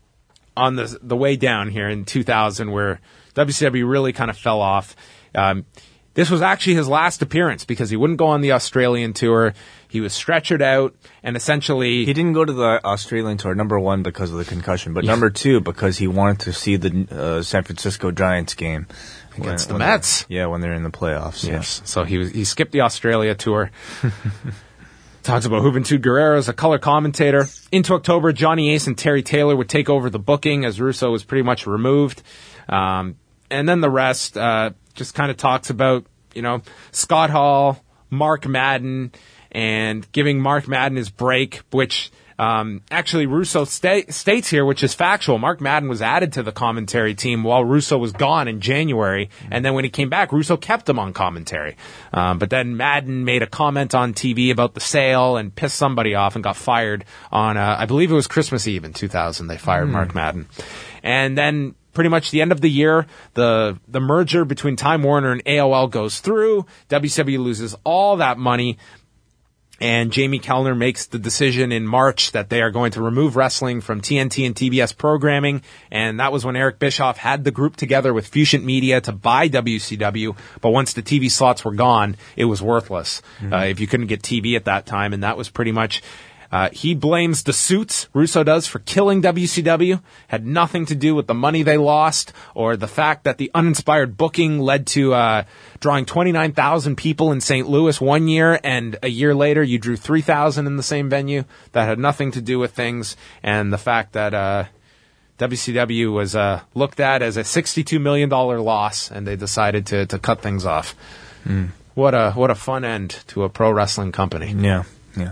way down here in 2000, where WCW really kind of fell off. This was actually his last appearance because he wouldn't go on the Australian tour. He was stretchered out, and essentially he didn't go to the Australian tour, number one, because of the concussion, but number two, because he wanted to see the San Francisco Giants game against the Mets. When they're in the playoffs. Yes. So he skipped the Australia tour. Talks about Juventud Guerrero as a color commentator. Into October, Johnny Ace and Terry Taylor would take over the booking as Russo was pretty much removed. And then the rest just kind of talks about, Scott Hall, Mark Madden, and giving Mark Madden his break, which actually Russo states here, which is factual. Mark Madden was added to the commentary team while Russo was gone in January, and then when he came back, Russo kept him on commentary. But then Madden made a comment on TV about the sale and pissed somebody off and got fired on, I believe it was Christmas Eve in 2000. They fired Mark Madden. And then pretty much the end of the year, the merger between Time Warner and AOL goes through. WCW loses all that money. And Jamie Kellner makes the decision in March that they are going to remove wrestling from TNT and TBS programming. And that was when Eric Bischoff had the group together with Fusion Media to buy WCW. But once the TV slots were gone, it was worthless if you couldn't get TV at that time. And that was pretty much... he blames the suits, Russo does, for killing WCW. Had nothing to do with the money they lost or the fact that the uninspired booking led to drawing 29,000 people in St. Louis one year, and a year later you drew 3,000 in the same venue. That had nothing to do with things, and the fact that WCW was looked at as a $62 million loss, and they decided to cut things off. What a fun end to a pro wrestling company. Yeah.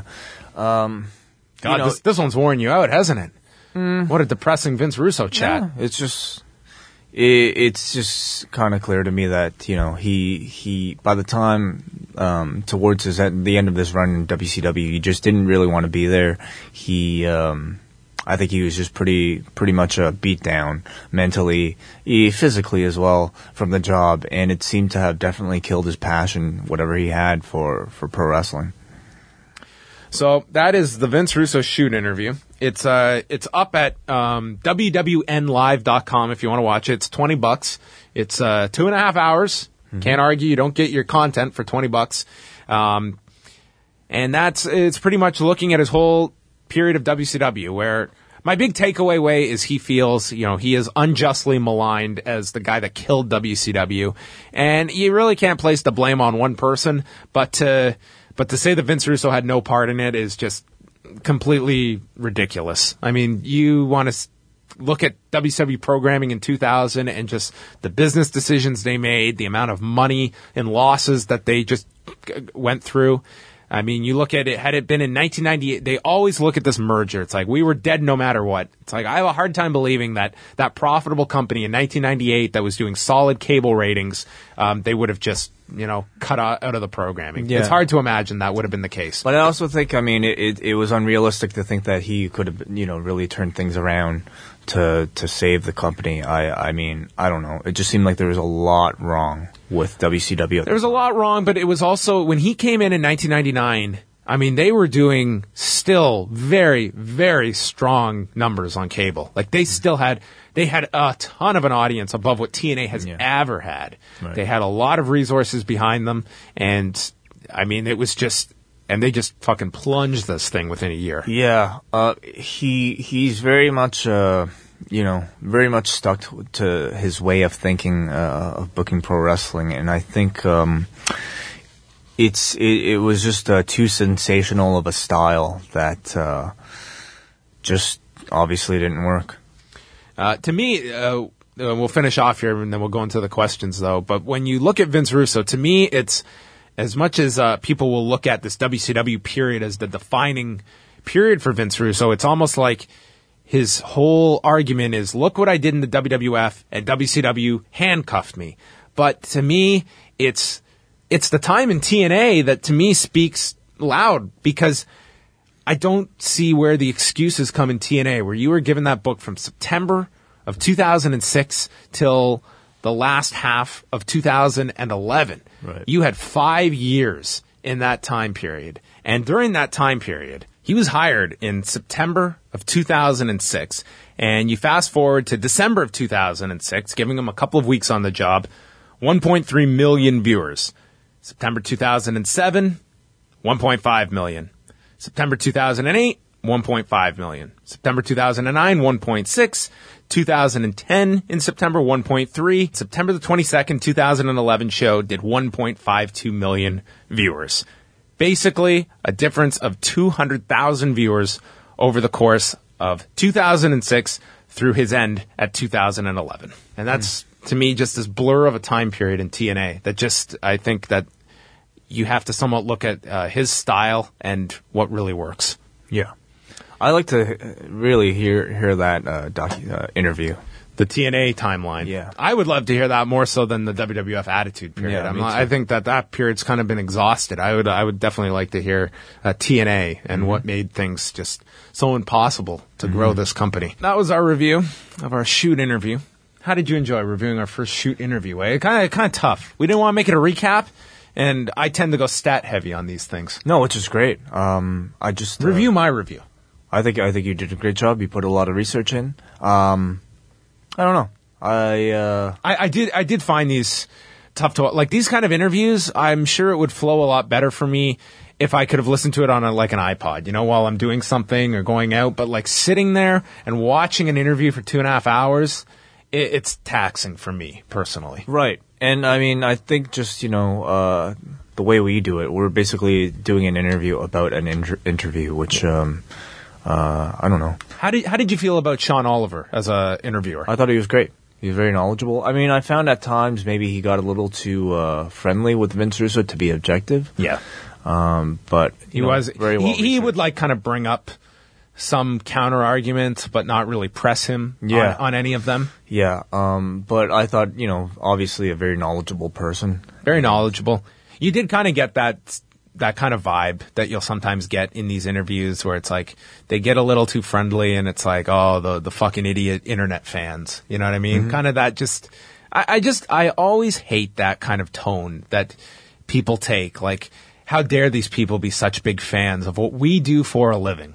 God, this one's worn you out, hasn't it? What a depressing Vince Russo chat. Yeah, it's just kind of clear to me that he by the time towards the end of this run in WCW, he just didn't really want to be there. I think he was just pretty much beat down mentally, physically as well from the job, and it seemed to have definitely killed his passion, whatever he had for pro wrestling. So that is the Vince Russo shoot interview. It's up at wwnlive.com if you want to watch it. It's $20. It's 2.5 hours. Can't argue you don't get your content for $20. And it's pretty much looking at his whole period of WCW, where my big takeaway way is he feels, he is unjustly maligned as the guy that killed WCW. And you really can't place the blame on one person, but to say that Vince Russo had no part in it is just completely ridiculous. I mean, you want to look at WCW programming in 2000 and just the business decisions they made, the amount of money and losses that they just went through. I mean, you look at it, had it been in 1998, they always look at this merger. It's like, we were dead no matter what. It's like, I have a hard time believing that that profitable company in 1998 that was doing solid cable ratings, they would have just, cut out of the programming. Yeah. It's hard to imagine that would have been the case. But I also think, I mean, it was unrealistic to think that he could have, really turned things around to save the company. I mean, I don't know. It just seemed like there was a lot wrong with WCW. There was a lot wrong, but it was also, when he came in 1999, I mean, they were doing still very, very strong numbers on cable. Like, they had a ton of an audience above what TNA has ever had. Right. They had a lot of resources behind them, and, I mean, it was just... And they just fucking plunged this thing within a year. Yeah, he's very much, very much stuck to his way of thinking of booking pro wrestling, and I think it was just too sensational of a style that just obviously didn't work. To me, we'll finish off here and then we'll go into the questions, though. But when you look at Vince Russo, to me, it's... As much as people will look at this WCW period as the defining period for Vince Russo, it's almost like his whole argument is, look what I did in the WWF, and WCW handcuffed me. But to me, it's the time in TNA that to me speaks loud, because I don't see where the excuses come in TNA, where you were given that book from September of 2006 till the last half of 2011. Right. You had 5 years in that time period. And during that time period, he was hired in September of 2006. And you fast forward to December of 2006, giving him a couple of weeks on the job, 1.3 million viewers. September 2007, 1.5 million. September 2008, 1.5 million. September 2009, 1.6. 2010 in September, 1.3. September the 22nd, 2011 show did 1.52 million viewers. Basically, a difference of 200,000 viewers over the course of 2006 through his end at 2011. And that's, to me, just this blur of a time period in TNA that just, I think that you have to somewhat look at his style and what really works. Yeah. I like to really hear that interview. The TNA timeline. Yeah. I would love to hear that more so than the WWF Attitude period. Yeah, I think that period's kind of been exhausted. I would definitely like to hear TNA and what made things just so impossible to grow this company. That was our review of our shoot interview. How did you enjoy reviewing our first shoot interview? Kind of tough. We didn't want to make it a recap, and I tend to go stat heavy on these things. No, which is great. I just review my review. I think you did a great job. You put a lot of research in. I don't know. I did find these tough to, like, these kind of interviews. I'm sure it would flow a lot better for me if I could have listened to it on an iPod, while I'm doing something or going out. But like sitting there and watching an interview for 2.5 hours, it's taxing for me personally. Right. And I mean, I think just, the way we do it, we're basically doing an interview about an interview, which, I don't know. How did you feel about Sean Oliver as a interviewer? I thought he was great. He was very knowledgeable. I mean, I found at times maybe he got a little too friendly with Vince Russo to be objective. Yeah. But he was very well. He would kind of bring up some counter arguments, but not really press him on any of them. Yeah. But I thought, obviously a very knowledgeable person. Very knowledgeable. You did kind of get that kind of vibe that you'll sometimes get in these interviews where it's like they get a little too friendly and it's like, oh, the fucking idiot internet fans. You know what I mean? Mm-hmm. Kind of that just, I always hate that kind of tone that people take. Like, how dare these people be such big fans of what we do for a living?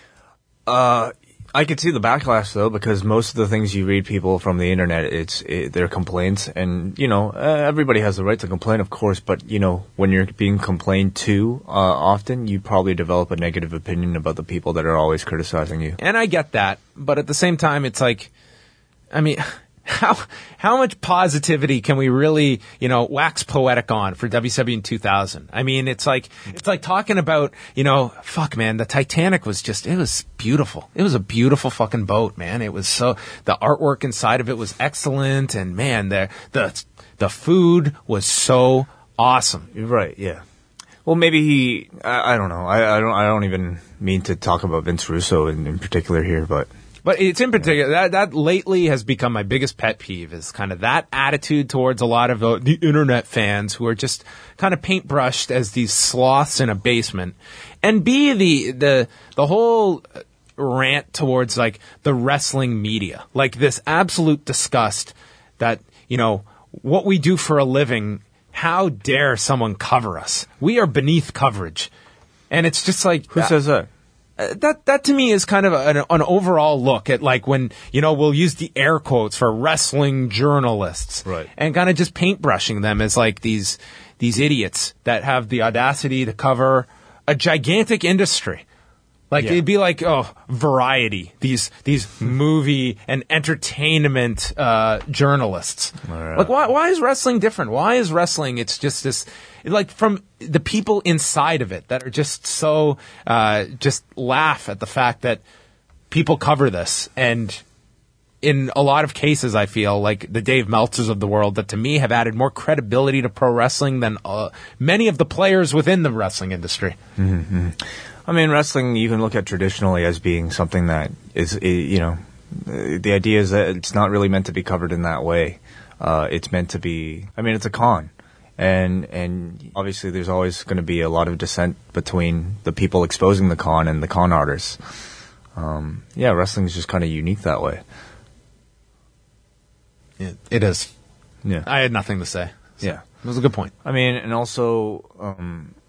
I could see the backlash though, because most of the things you read people from the internet, they're complaints, and everybody has the right to complain, of course. But when you're being complained to often, you probably develop a negative opinion about the people that are always criticizing you. And I get that, but at the same time, it's like, I mean, how much positivity can we really, wax poetic on for WCW in 2000? I mean, it's like talking about, fuck, man, the Titanic was it was beautiful. It was a beautiful fucking boat, man. It was the artwork inside of it was excellent, and man, the food was so awesome. Right, yeah. Well, maybe he. I don't know. I don't even mean to talk about Vince Russo in particular here, but it's in particular that lately has become my biggest pet peeve is kind of that attitude towards a lot of the internet fans who are just kind of paintbrushed as these sloths in a basement, and the whole rant towards like the wrestling media, like this absolute disgust that what we do for a living. How dare someone cover us? We are beneath coverage. And it's just like... Who says that? That to me is kind of an overall look at like when, we'll use the air quotes for wrestling journalists. Right. And kind of just paintbrushing them as like these idiots that have the audacity to cover a gigantic industry. Like it'd be like, Variety, these movie and entertainment journalists. Right. Like, why is wrestling different? Why is wrestling? It's just this, like, from the people inside of it that are just so just laugh at the fact that people cover this. And in a lot of cases, I feel like the Dave Meltzers of the world that to me have added more credibility to pro wrestling than many of the players within the wrestling industry. Mm-hmm. I mean, wrestling you can look at traditionally as being something that is, the idea is that it's not really meant to be covered in that way. It's meant to be, it's a con. And obviously there's always going to be a lot of dissent between the people exposing the con and the con artists. Wrestling is just kind of unique that way. It is. Yeah. I had nothing to say. So yeah. It was a good point. And also,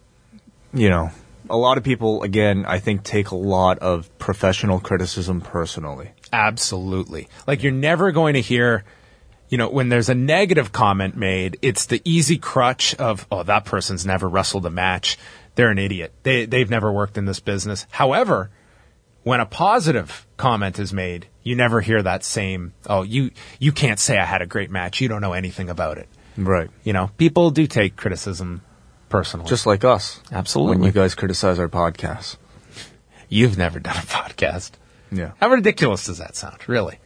a lot of people, again, I think take a lot of professional criticism personally. Absolutely. Like you're never going to hear, when there's a negative comment made, it's the easy crutch of, that person's never wrestled a match. They're an idiot. They've never worked in this business. However, when a positive comment is made, you never hear that same, you can't say I had a great match. You don't know anything about it. Right. People do take criticism personally. Just like us. Absolutely. When you guys criticize our podcast. You've never done a podcast. Yeah. How ridiculous does that sound, really?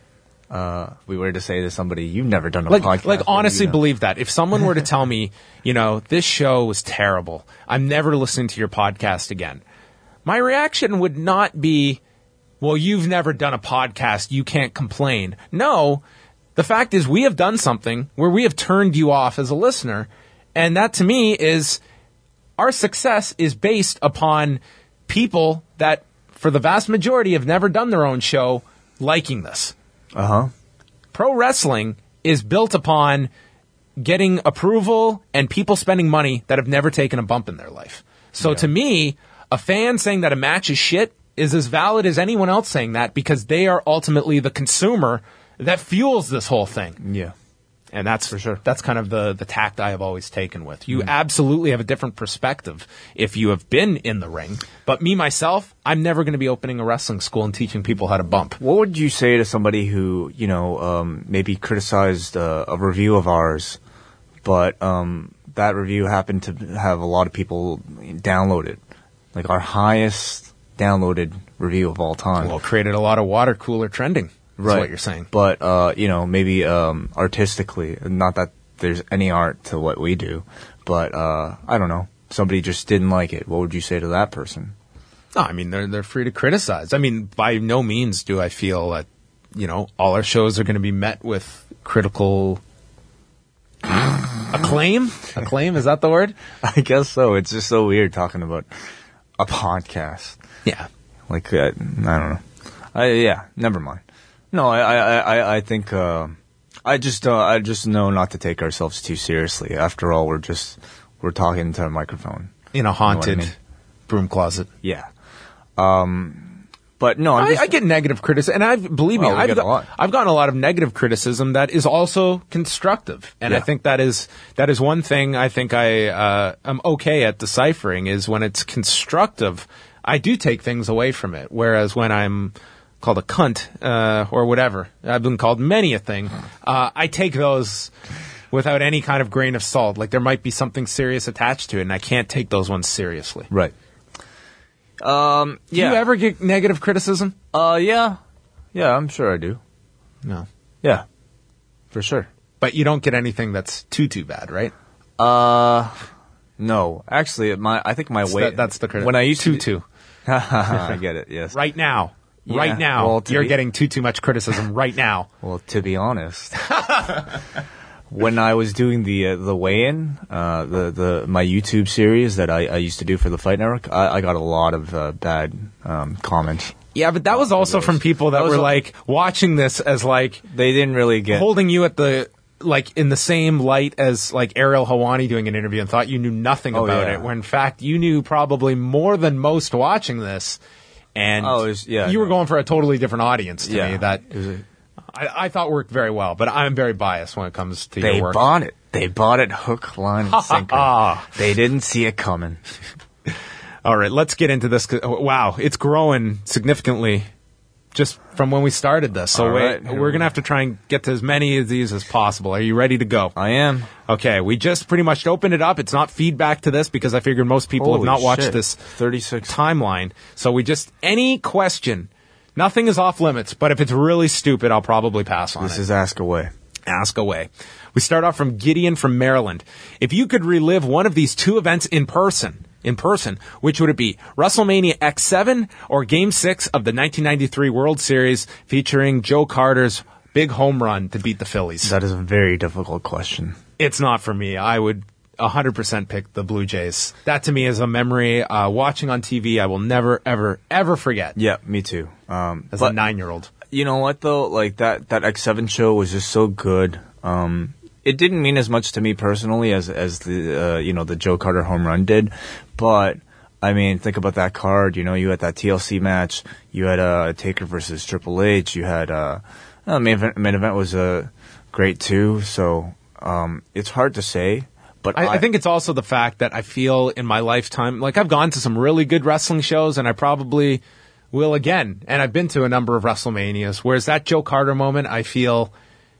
If we were to say to somebody, you've never done a podcast. Like, honestly believe that. If someone were to tell me, this show was terrible, I'm never listening to your podcast again, my reaction would not be, well, you've never done a podcast, you can't complain. No, the fact is we have done something where we have turned you off as a listener, and that to me is... Our success is based upon people that, for the vast majority, have never done their own show liking this. Uh-huh. Pro wrestling is built upon getting approval and people spending money that have never taken a bump in their life. So to me, a fan saying that a match is shit is as valid as anyone else saying that because they are ultimately the consumer that fuels this whole thing. Yeah. And that's for sure. That's kind of the tact I have always taken with. You absolutely have a different perspective if you have been in the ring. But me, myself, I'm never going to be opening a wrestling school and teaching people how to bump. What would you say to somebody who, maybe criticized a review of ours, but that review happened to have a lot of people download it? Like our highest downloaded review of all time. Well, it created a lot of water cooler trending. Right. Is what you're saying. But, maybe artistically, not that there's any art to what we do, but I don't know. Somebody just didn't like it. What would you say to that person? No, I mean, they're free to criticize. I mean, by no means do I feel that, all our shows are going to be met with critical acclaim. Acclaim, is that the word? I guess so. It's just so weird talking about a podcast. Yeah. Like, I don't know. Never mind. No, I think I just know not to take ourselves too seriously. After all, we're talking to a microphone in a haunted broom closet. Yeah. But no, I get negative criticism, and I've gotten a lot of negative criticism that is also constructive, and I think that is one thing I think I am okay at deciphering is when it's constructive. I do take things away from it, whereas when I'm called a cunt, or whatever. I've been called many a thing. I take those without any kind of grain of salt. Like there might be something serious attached to it, and I can't take those ones seriously. Right. Do you ever get negative criticism? Yeah. Yeah, I'm sure I do. No. Yeah. For sure. But you don't get anything that's too bad, right? No, actually, I think my weight. That's the criticism. When I used to Too. I get it. Yes. Right now. Yeah, Right now. well, You're getting too much criticism right now. Well, to be honest, when I was doing the weigh-in, my YouTube series that I used to do for the Fight Network, I got a lot of bad comments. Yeah, but that was also from people that were like watching this as like they didn't really get holding you at the like in the same light as like Ariel Hawani doing an interview and thought you knew nothing about it, when in fact you knew probably more than most watching this, and you were going for a totally different audience to me that I thought worked very well. But I'm very biased when it comes to your work. They bought it hook, line, and sinker. They didn't see it coming. All right, let's get into this. Wow, it's growing significantly just from when we started this. So we're going to have to try and get to as many of these as possible. Are you ready to go? I am. Okay, we just pretty much opened it up. It's not feedback to this because I figured most people have not watched this 36 timeline. So any question, nothing is off limits, but if it's really stupid, I'll probably pass on it. This is Ask Away. Ask Away. We start off from Gideon from Maryland. If you could relive one of these two events in person, which would it be? WrestleMania X7 or Game 6 of the 1993 World Series featuring Joe Carter's big home run to beat the Phillies? That is a very difficult question. It's not for me. I would 100% pick the Blue Jays. That to me is a memory watching on TV I will never, ever, ever forget. Yeah, me too. As a 9-year-old. You know what, though? Like, that X7 show was just so good. It didn't mean as much to me personally as the the Joe Carter home run did, but I mean, think about that card. You know, you had that TLC match, you had Taker versus Triple H, you had main event was great too. So it's hard to say, but I think it's also the fact that I feel in my lifetime, like I've gone to some really good wrestling shows, and I probably will again, and I've been to a number of WrestleManias. Whereas that Joe Carter moment, I feel,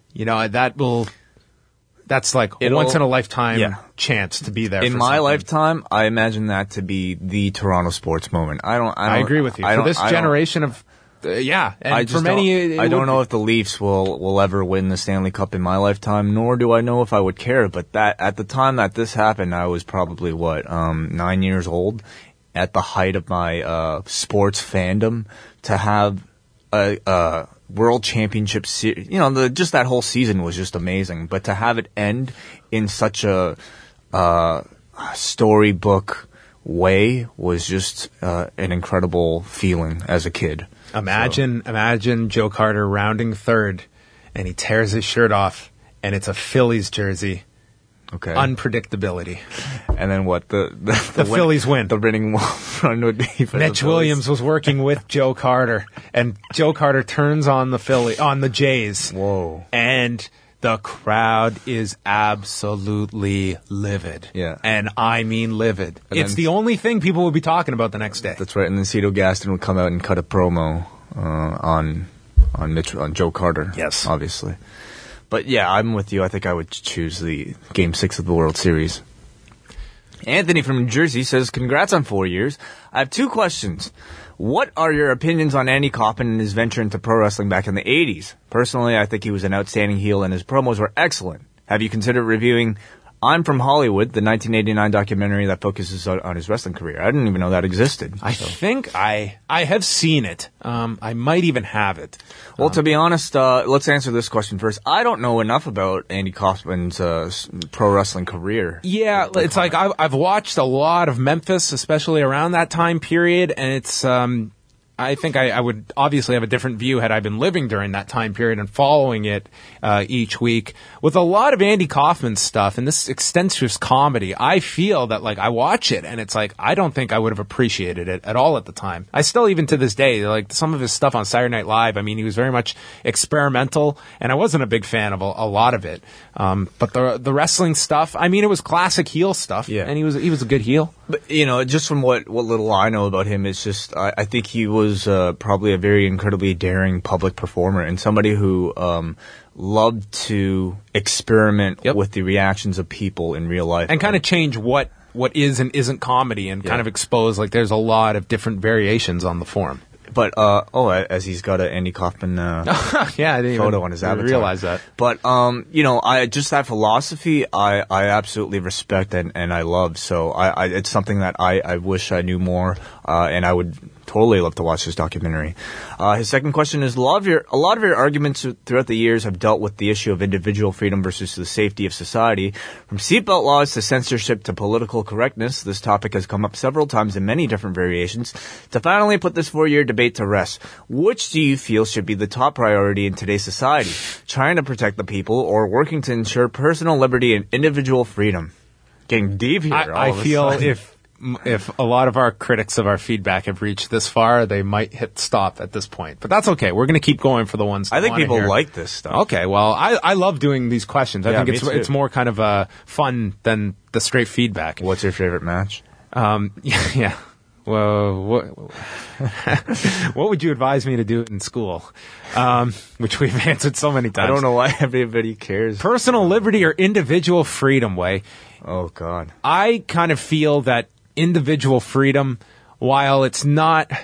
that's like a once-in-a-lifetime chance to be there. In my lifetime, I imagine that to be the Toronto sports moment. I agree with you. For this generation of, and for many... I don't know if the Leafs will ever win the Stanley Cup in my lifetime, nor do I know if I would care. But that at the time that this happened, I was probably, 9 years old, at the height of my sports fandom, to have a World Championship series, just that whole season was just amazing. But to have it end in such a storybook way was just an incredible feeling as a kid. Imagine Joe Carter rounding third, and he tears his shirt off, and it's a Phillies jersey. Okay. Unpredictability. And then what? The Phillies win. The winning run would be for Mitch Williams was working with Joe Carter, and Joe Carter turns on the Jays. Whoa. And the crowd is absolutely livid. Yeah. And I mean livid. And it's the only thing people would be talking about the next day. That's right. And then Cito Gaston would come out and cut a promo on Joe Carter. Yes. Obviously. But yeah, I'm with you. I think I would choose the Game 6 of the World Series. Anthony from New Jersey says, congrats on 4 years. I have 2 questions. What are your opinions on Andy Kaufman and his venture into pro wrestling back in the 80s? Personally, I think he was an outstanding heel and his promos were excellent. Have you considered reviewing I'm From Hollywood, the 1989 documentary that focuses on his wrestling career? I didn't even know that existed. I think I have seen it. I might even have it. Well, to be honest, let's answer this question first. I don't know enough about Andy Kaufman's pro wrestling career. Yeah, it's like I've watched a lot of Memphis, especially around that time period, and it's... I think I would obviously have a different view had I been living during that time period and following it each week. With a lot of Andy Kaufman stuff and this extensive comedy, I feel that I watch it and it's like I don't think I would have appreciated it at all at the time. I still, even to this day, some of his stuff on Saturday Night Live, I mean, he was very much experimental and I wasn't a big fan of a lot of it. But the wrestling stuff, I mean, it was classic heel stuff, and he was a good heel. But, just from what little I know about him, it's just, I think he was probably a very incredibly daring public performer and somebody who loved to experiment with the reactions of people in real life. And kind of change what is and isn't comedy and kind of expose, there's a lot of different variations on the form. But as he's got an Andy Kaufman yeah, I didn't photo even on his avatar. realize that. But I just that philosophy I absolutely respect and I love. So I it's something that I wish I knew more, and I would totally love to watch this documentary. His second question is: a lot of your arguments throughout the years have dealt with the issue of individual freedom versus the safety of society. From seatbelt laws to censorship to political correctness, this topic has come up several times in many different variations. To finally put this 4-year debate to rest, which do you feel should be the top priority in today's society? Trying to protect the people or working to ensure personal liberty and individual freedom? Getting deep here. I feel if a lot of our critics of our feedback have reached this far, they might hit stop at this point. But that's okay. We're going to keep going for the ones that I think wanna people hear. like this stuff. Okay, well, I love doing these questions. I think it's more kind of fun than the straight feedback. What's your favorite match? Yeah. Well, what would you advise me to do in school? Which we've answered so many times. I don't know why everybody cares. Personal liberty or individual freedom, Way. Oh, God. I kind of feel that individual freedom, while it's not...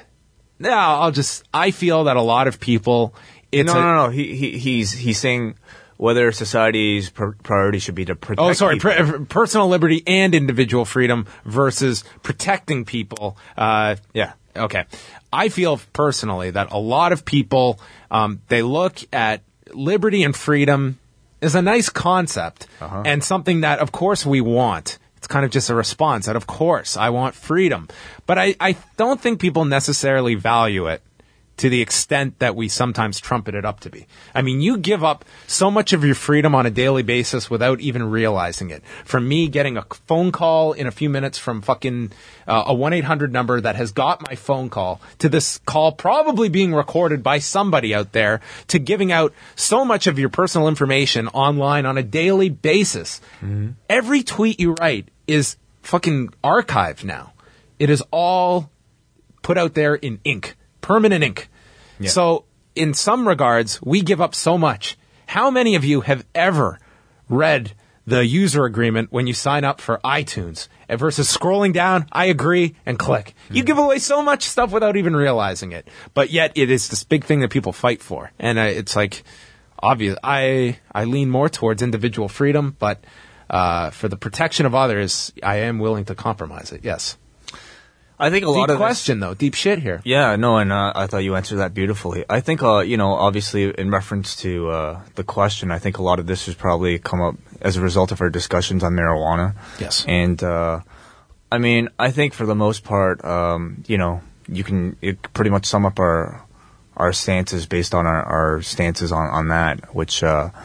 I feel that a lot of people... No. He's saying whether society's priority should be to protect people. Personal liberty and individual freedom versus protecting people. Yeah. Okay. I feel personally that a lot of people, they look at liberty and freedom as a nice concept and something that, of course, we want. It's kind of just a response that, of course, I want freedom. But I don't think people necessarily value it to the extent that we sometimes trumpet it up to be. I mean, you give up so much of your freedom on a daily basis without even realizing it. From me getting a phone call in a few minutes from fucking a 1-800 number that has got my phone call, to this call probably being recorded by somebody out there, to giving out so much of your personal information online on a daily basis. Mm-hmm. Every tweet you write is fucking archived now. It is all put out there in ink. Permanent ink. Yeah. So, in some regards, we give up so much. How many of you have ever read the user agreement when you sign up for iTunes versus scrolling down, I agree, and click? You give away so much stuff without even realizing it. But yet, it is this big thing that people fight for. And it's like, obvious. I lean more towards individual freedom, but for the protection of others, I am willing to compromise it, yes. I think a lot of deep question though, deep shit here. Yeah, no, and I thought you answered that beautifully. I think, obviously in reference to the question, I think a lot of this has probably come up as a result of our discussions on marijuana. Yes. And I mean, I think for the most part, you can pretty much sum up our stances based on our stances on that, which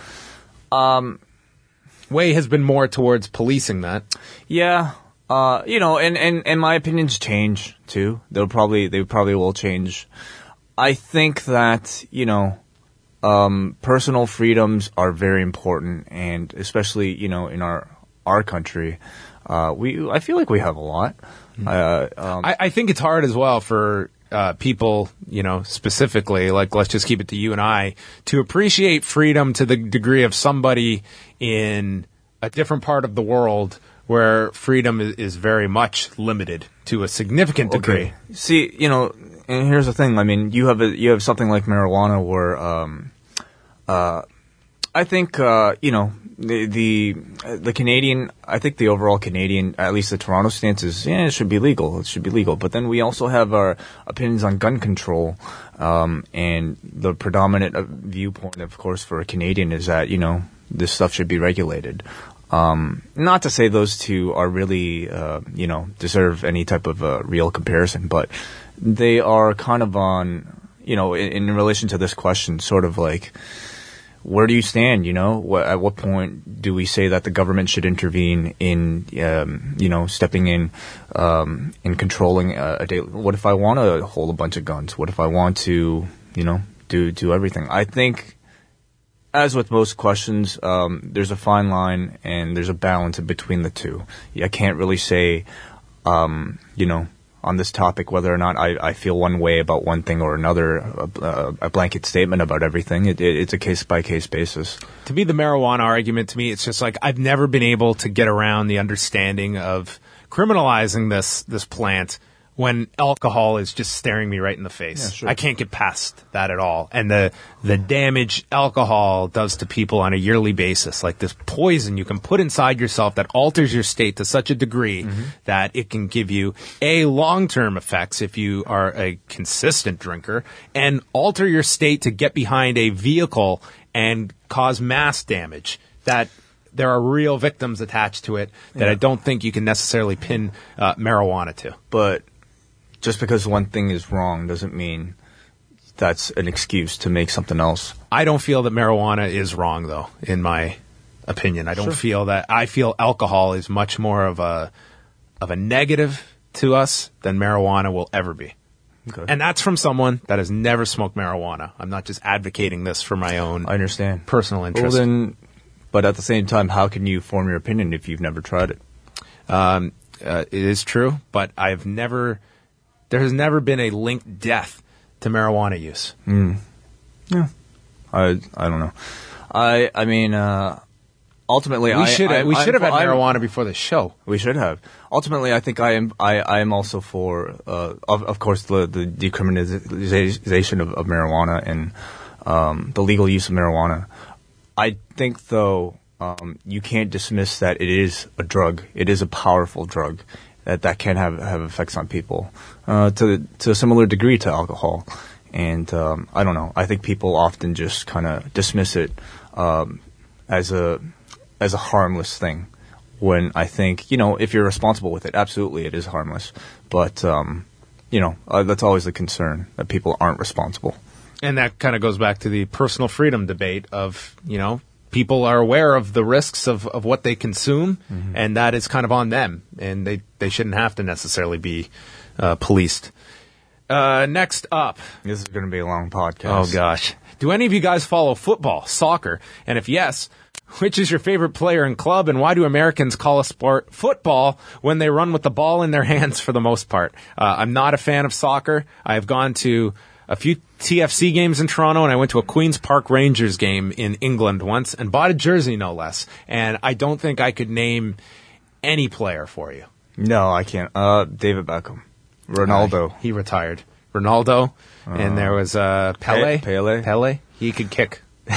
Way has been more towards policing that. Yeah. And my opinions change too. They probably will change. I think that, personal freedoms are very important, and especially, in our country, I feel like we have a lot. I think it's hard as well for people, specifically, like, let's just keep it to you and I, to appreciate freedom to the degree of somebody in a different part of the world where freedom is very much limited to a significant degree. Okay. See, and here's the thing. I mean, you have something like marijuana where, I think, the Canadian, I think the overall Canadian, at least the Toronto stance is, it should be legal. It should be legal. But then we also have our opinions on gun control, and the predominant viewpoint, of course, for a Canadian is that, this stuff should be regulated. Not to say those two are really, deserve any type of real comparison, but they are kind of on, in relation to this question, sort of like, where do you stand? At what point do we say that the government should intervene in, stepping in controlling a day? What if I want to hold a bunch of guns? What if I want to, do everything? I think, as with most questions, there's a fine line and there's a balance between the two. I can't really say, on this topic whether or not I feel one way about one thing or another, a blanket statement about everything. It's a case-by-case basis. To be the marijuana argument, to me, it's just like I've never been able to get around the understanding of criminalizing this plant when alcohol is just staring me right in the face. Yeah, sure. I can't get past that at all. And the damage alcohol does to people on a yearly basis, like this poison you can put inside yourself that alters your state to such a degree that it can give you long-term effects if you are a consistent drinker, and alter your state to get behind a vehicle and cause mass damage. That there are real victims attached to it that I don't think you can necessarily pin marijuana to. But just because one thing is wrong doesn't mean that's an excuse to make something else. I don't feel that marijuana is wrong, though, in my opinion. I don't feel that. I feel alcohol is much more of a negative to us than marijuana will ever be. Okay. And that's from someone that has never smoked marijuana. I'm not just advocating this for my own I understand. personal interest. Well, then, but at the same time, how can you form your opinion if you've never tried it? It is true, but there has never been a linked death to marijuana use. Yeah. I don't know. I mean, ultimately, We should have had marijuana before the show. We should have. Ultimately, I think I am also for, of course, the decriminalization of marijuana and the legal use of marijuana. I think, though, you can't dismiss that it is a drug. It is a powerful drug that can have effects on people to a similar degree to alcohol. And I don't know. I think people often just kind of dismiss it as a harmless thing. When I think, if you're responsible with it, absolutely it is harmless. But that's always the concern, that people aren't responsible. And that kind of goes back to the personal freedom debate of, people are aware of the risks of what they consume, and that is kind of on them, and they shouldn't have to necessarily be policed. Next up. This is going to be a long podcast. Oh, gosh. Do any of you guys follow football, soccer? And if yes, which is your favorite player and club, and why do Americans call a sport football when they run with the ball in their hands for the most part? I'm not a fan of soccer. I've gone to a few TFC games in Toronto, and I went to a Queen's Park Rangers game in England once and bought a jersey, no less. And I don't think I could name any player for you. No, I can't. David Beckham. Ronaldo. He retired. Ronaldo. And there was Pele. Pele. He could kick.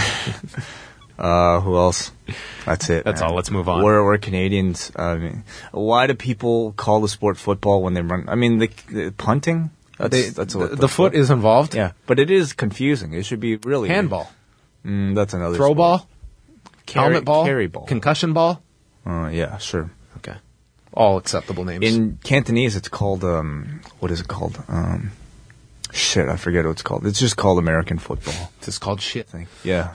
Who else? That's it. That's man. all. Let's move on. We're Canadians. Why do people call the sport football when they run? I mean, the punting? That's what the foot is involved? Yeah. But it is confusing. It should be really... Handball. That's another Throw sport. ball? Helmet ball? Carry ball. Concussion ball? Yeah, sure. Okay. All acceptable names. In Cantonese, it's called, what is it called? Shit, I forget what it's called. It's just called American football. It's just called shit thing. Yeah.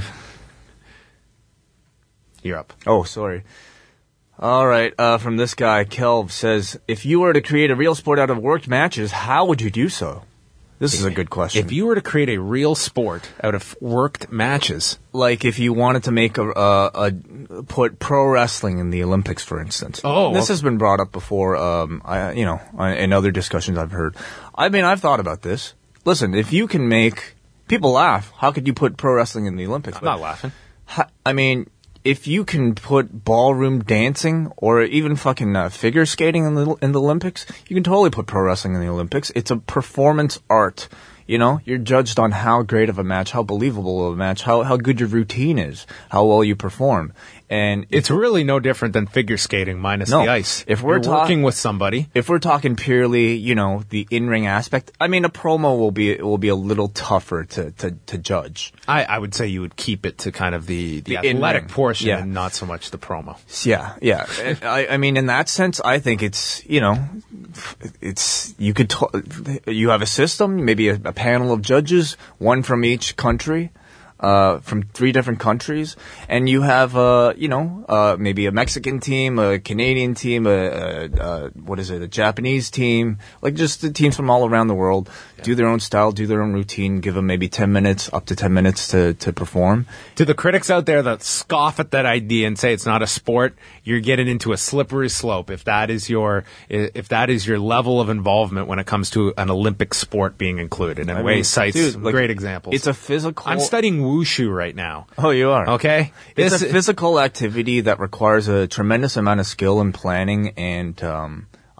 You're up. Oh, sorry. All right, from this guy, Kelv says, if you were to create a real sport out of worked matches, how would you do so? This is a good question. If you were to create a real sport out of worked matches, like if you wanted to make put pro wrestling in the Olympics, for instance. Oh, this has been brought up before. In other discussions I've heard. I mean, I've thought about this. Listen, if you can make people laugh, how could you put pro wrestling in the Olympics? I'm not laughing. I mean, if you can put ballroom dancing or even fucking figure skating in the Olympics, you can totally put pro wrestling in the Olympics. It's a performance art. You're judged on how great of a match, how believable of a match, how good your routine is, how well you perform. And it's really no different than figure skating minus the ice. If we're working with somebody, if we're talking purely, the in-ring aspect, I mean, a promo will be a little tougher to judge. I would say you would keep it to kind of the athletic portion and not so much the promo. Yeah. I mean, in that sense, I think it's you have a system, maybe a panel of judges, one from each country. From 3 different countries, and you have, maybe a Mexican team, a Canadian team, a Japanese team, like just the teams from all around the world, do their own style, do their own routine, give them maybe 10 minutes, up to 10 minutes to perform. To the critics out there that scoff at that idea and say it's not a sport, you're getting into a slippery slope if that is your level of involvement when it comes to an Olympic sport being included. And Wei cites great examples. It's a physical... I'm studying wushu right now. Oh, you are? Okay. It's a physical activity that requires a tremendous amount of skill and planning, and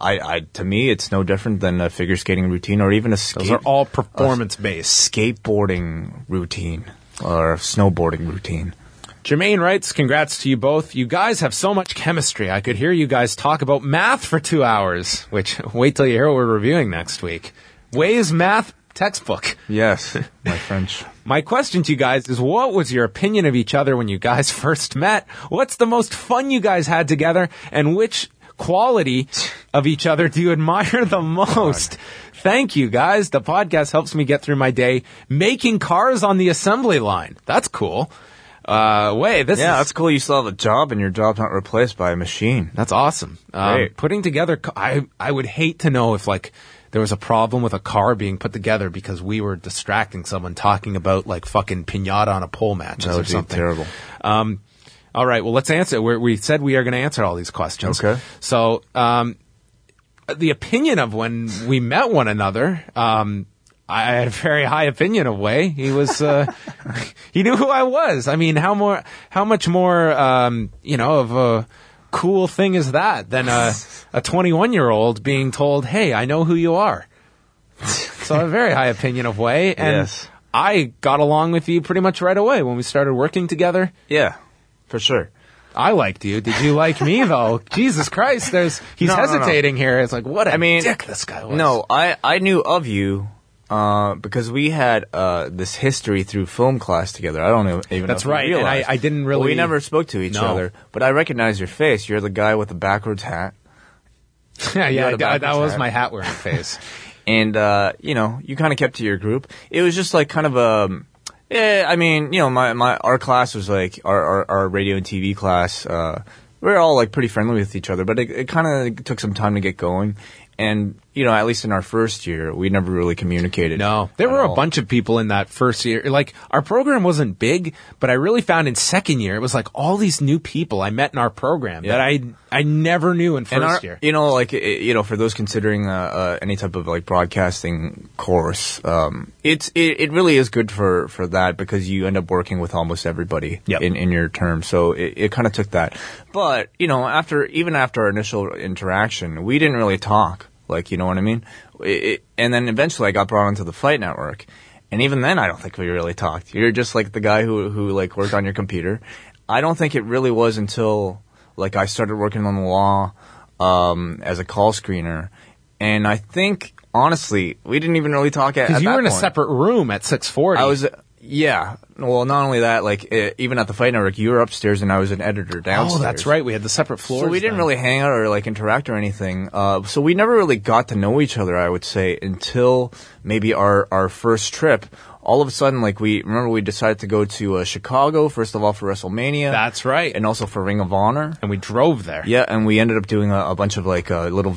to me, it's no different than a figure skating routine or even a Those are all performance-based. Skateboarding routine or snowboarding routine. Jermaine writes, congrats to you both. You guys have so much chemistry. I could hear you guys talk about math for 2 hours, which, wait till you hear what we're reviewing next week. Way's math textbook. Yes, my French. My question to you guys is, what was your opinion of each other when you guys first met? What's the most fun you guys had together? And which quality of each other do you admire the most? Thank you, guys. The podcast helps me get through my day making cars on the assembly line. That's cool. That's cool. You still have a job and your job's not replaced by a machine. That's awesome. Great. Putting together, I would hate to know if like there was a problem with a car being put together because we were distracting someone talking about like fucking piñata on a pole matches That would or something. be terrible. All right. Well, let's answer. We said we are going to answer all these questions. Okay. So, the opinion of when we met one another, I had a very high opinion of Wei. He was, he knew who I was. I mean, how much more, of a cool thing is that than a 21-year-old being told, hey, I know who you are. So I have a very high opinion of Wei. And Yes. I got along with you pretty much right away when we started working together. Yeah, for sure. I liked you. Did you like me though? Jesus Christ, he's No. hesitating here. It's like, what a dick this guy was. No, I knew of you because we had this history through film class together. I don't know even That's know if right, you and realize. I didn't really- Well, we never spoke to each No. other, but I recognize your face. You're the guy with the backwards hat. yeah, had a that backwards was hat. my hat wearing face. And, you kind of kept to your group. It was just like kind of our class was like, our radio and TV class, we were all like pretty friendly with each other, but it kind of took some time to get going. And, at least in our first year, we never really communicated. No, there were at a all. bunch of people in that first year. Like, our program wasn't big, but I really found in second year, it was like all these new people I met in our program that I never knew in first year. For those considering any type of like broadcasting course, it really is good for that because you end up working with almost everybody in your term. So it kind of took that. But even after our initial interaction, we didn't really talk. Like, you know what I mean? And then eventually I got brought onto the Fight Network. And even then, I don't think we really talked. You're just like the guy who like worked on your computer. I don't think it really was until like I started working on the law as a call screener. And I think, honestly, we didn't even really talk at that point. Because you were in a separate room at 640. I was, yeah. Well, not only that, like, even at the Fight Network, you were upstairs and I was an editor downstairs. Oh, that's right. We had the separate floors. So we didn't then. really hang out or like interact or anything. So we never really got to know each other, I would say, until maybe our first trip. All of a sudden, like we decided to go to Chicago, first of all for WrestleMania. That's right. And also for Ring of Honor. And we drove there. Yeah, and we ended up doing a bunch of like little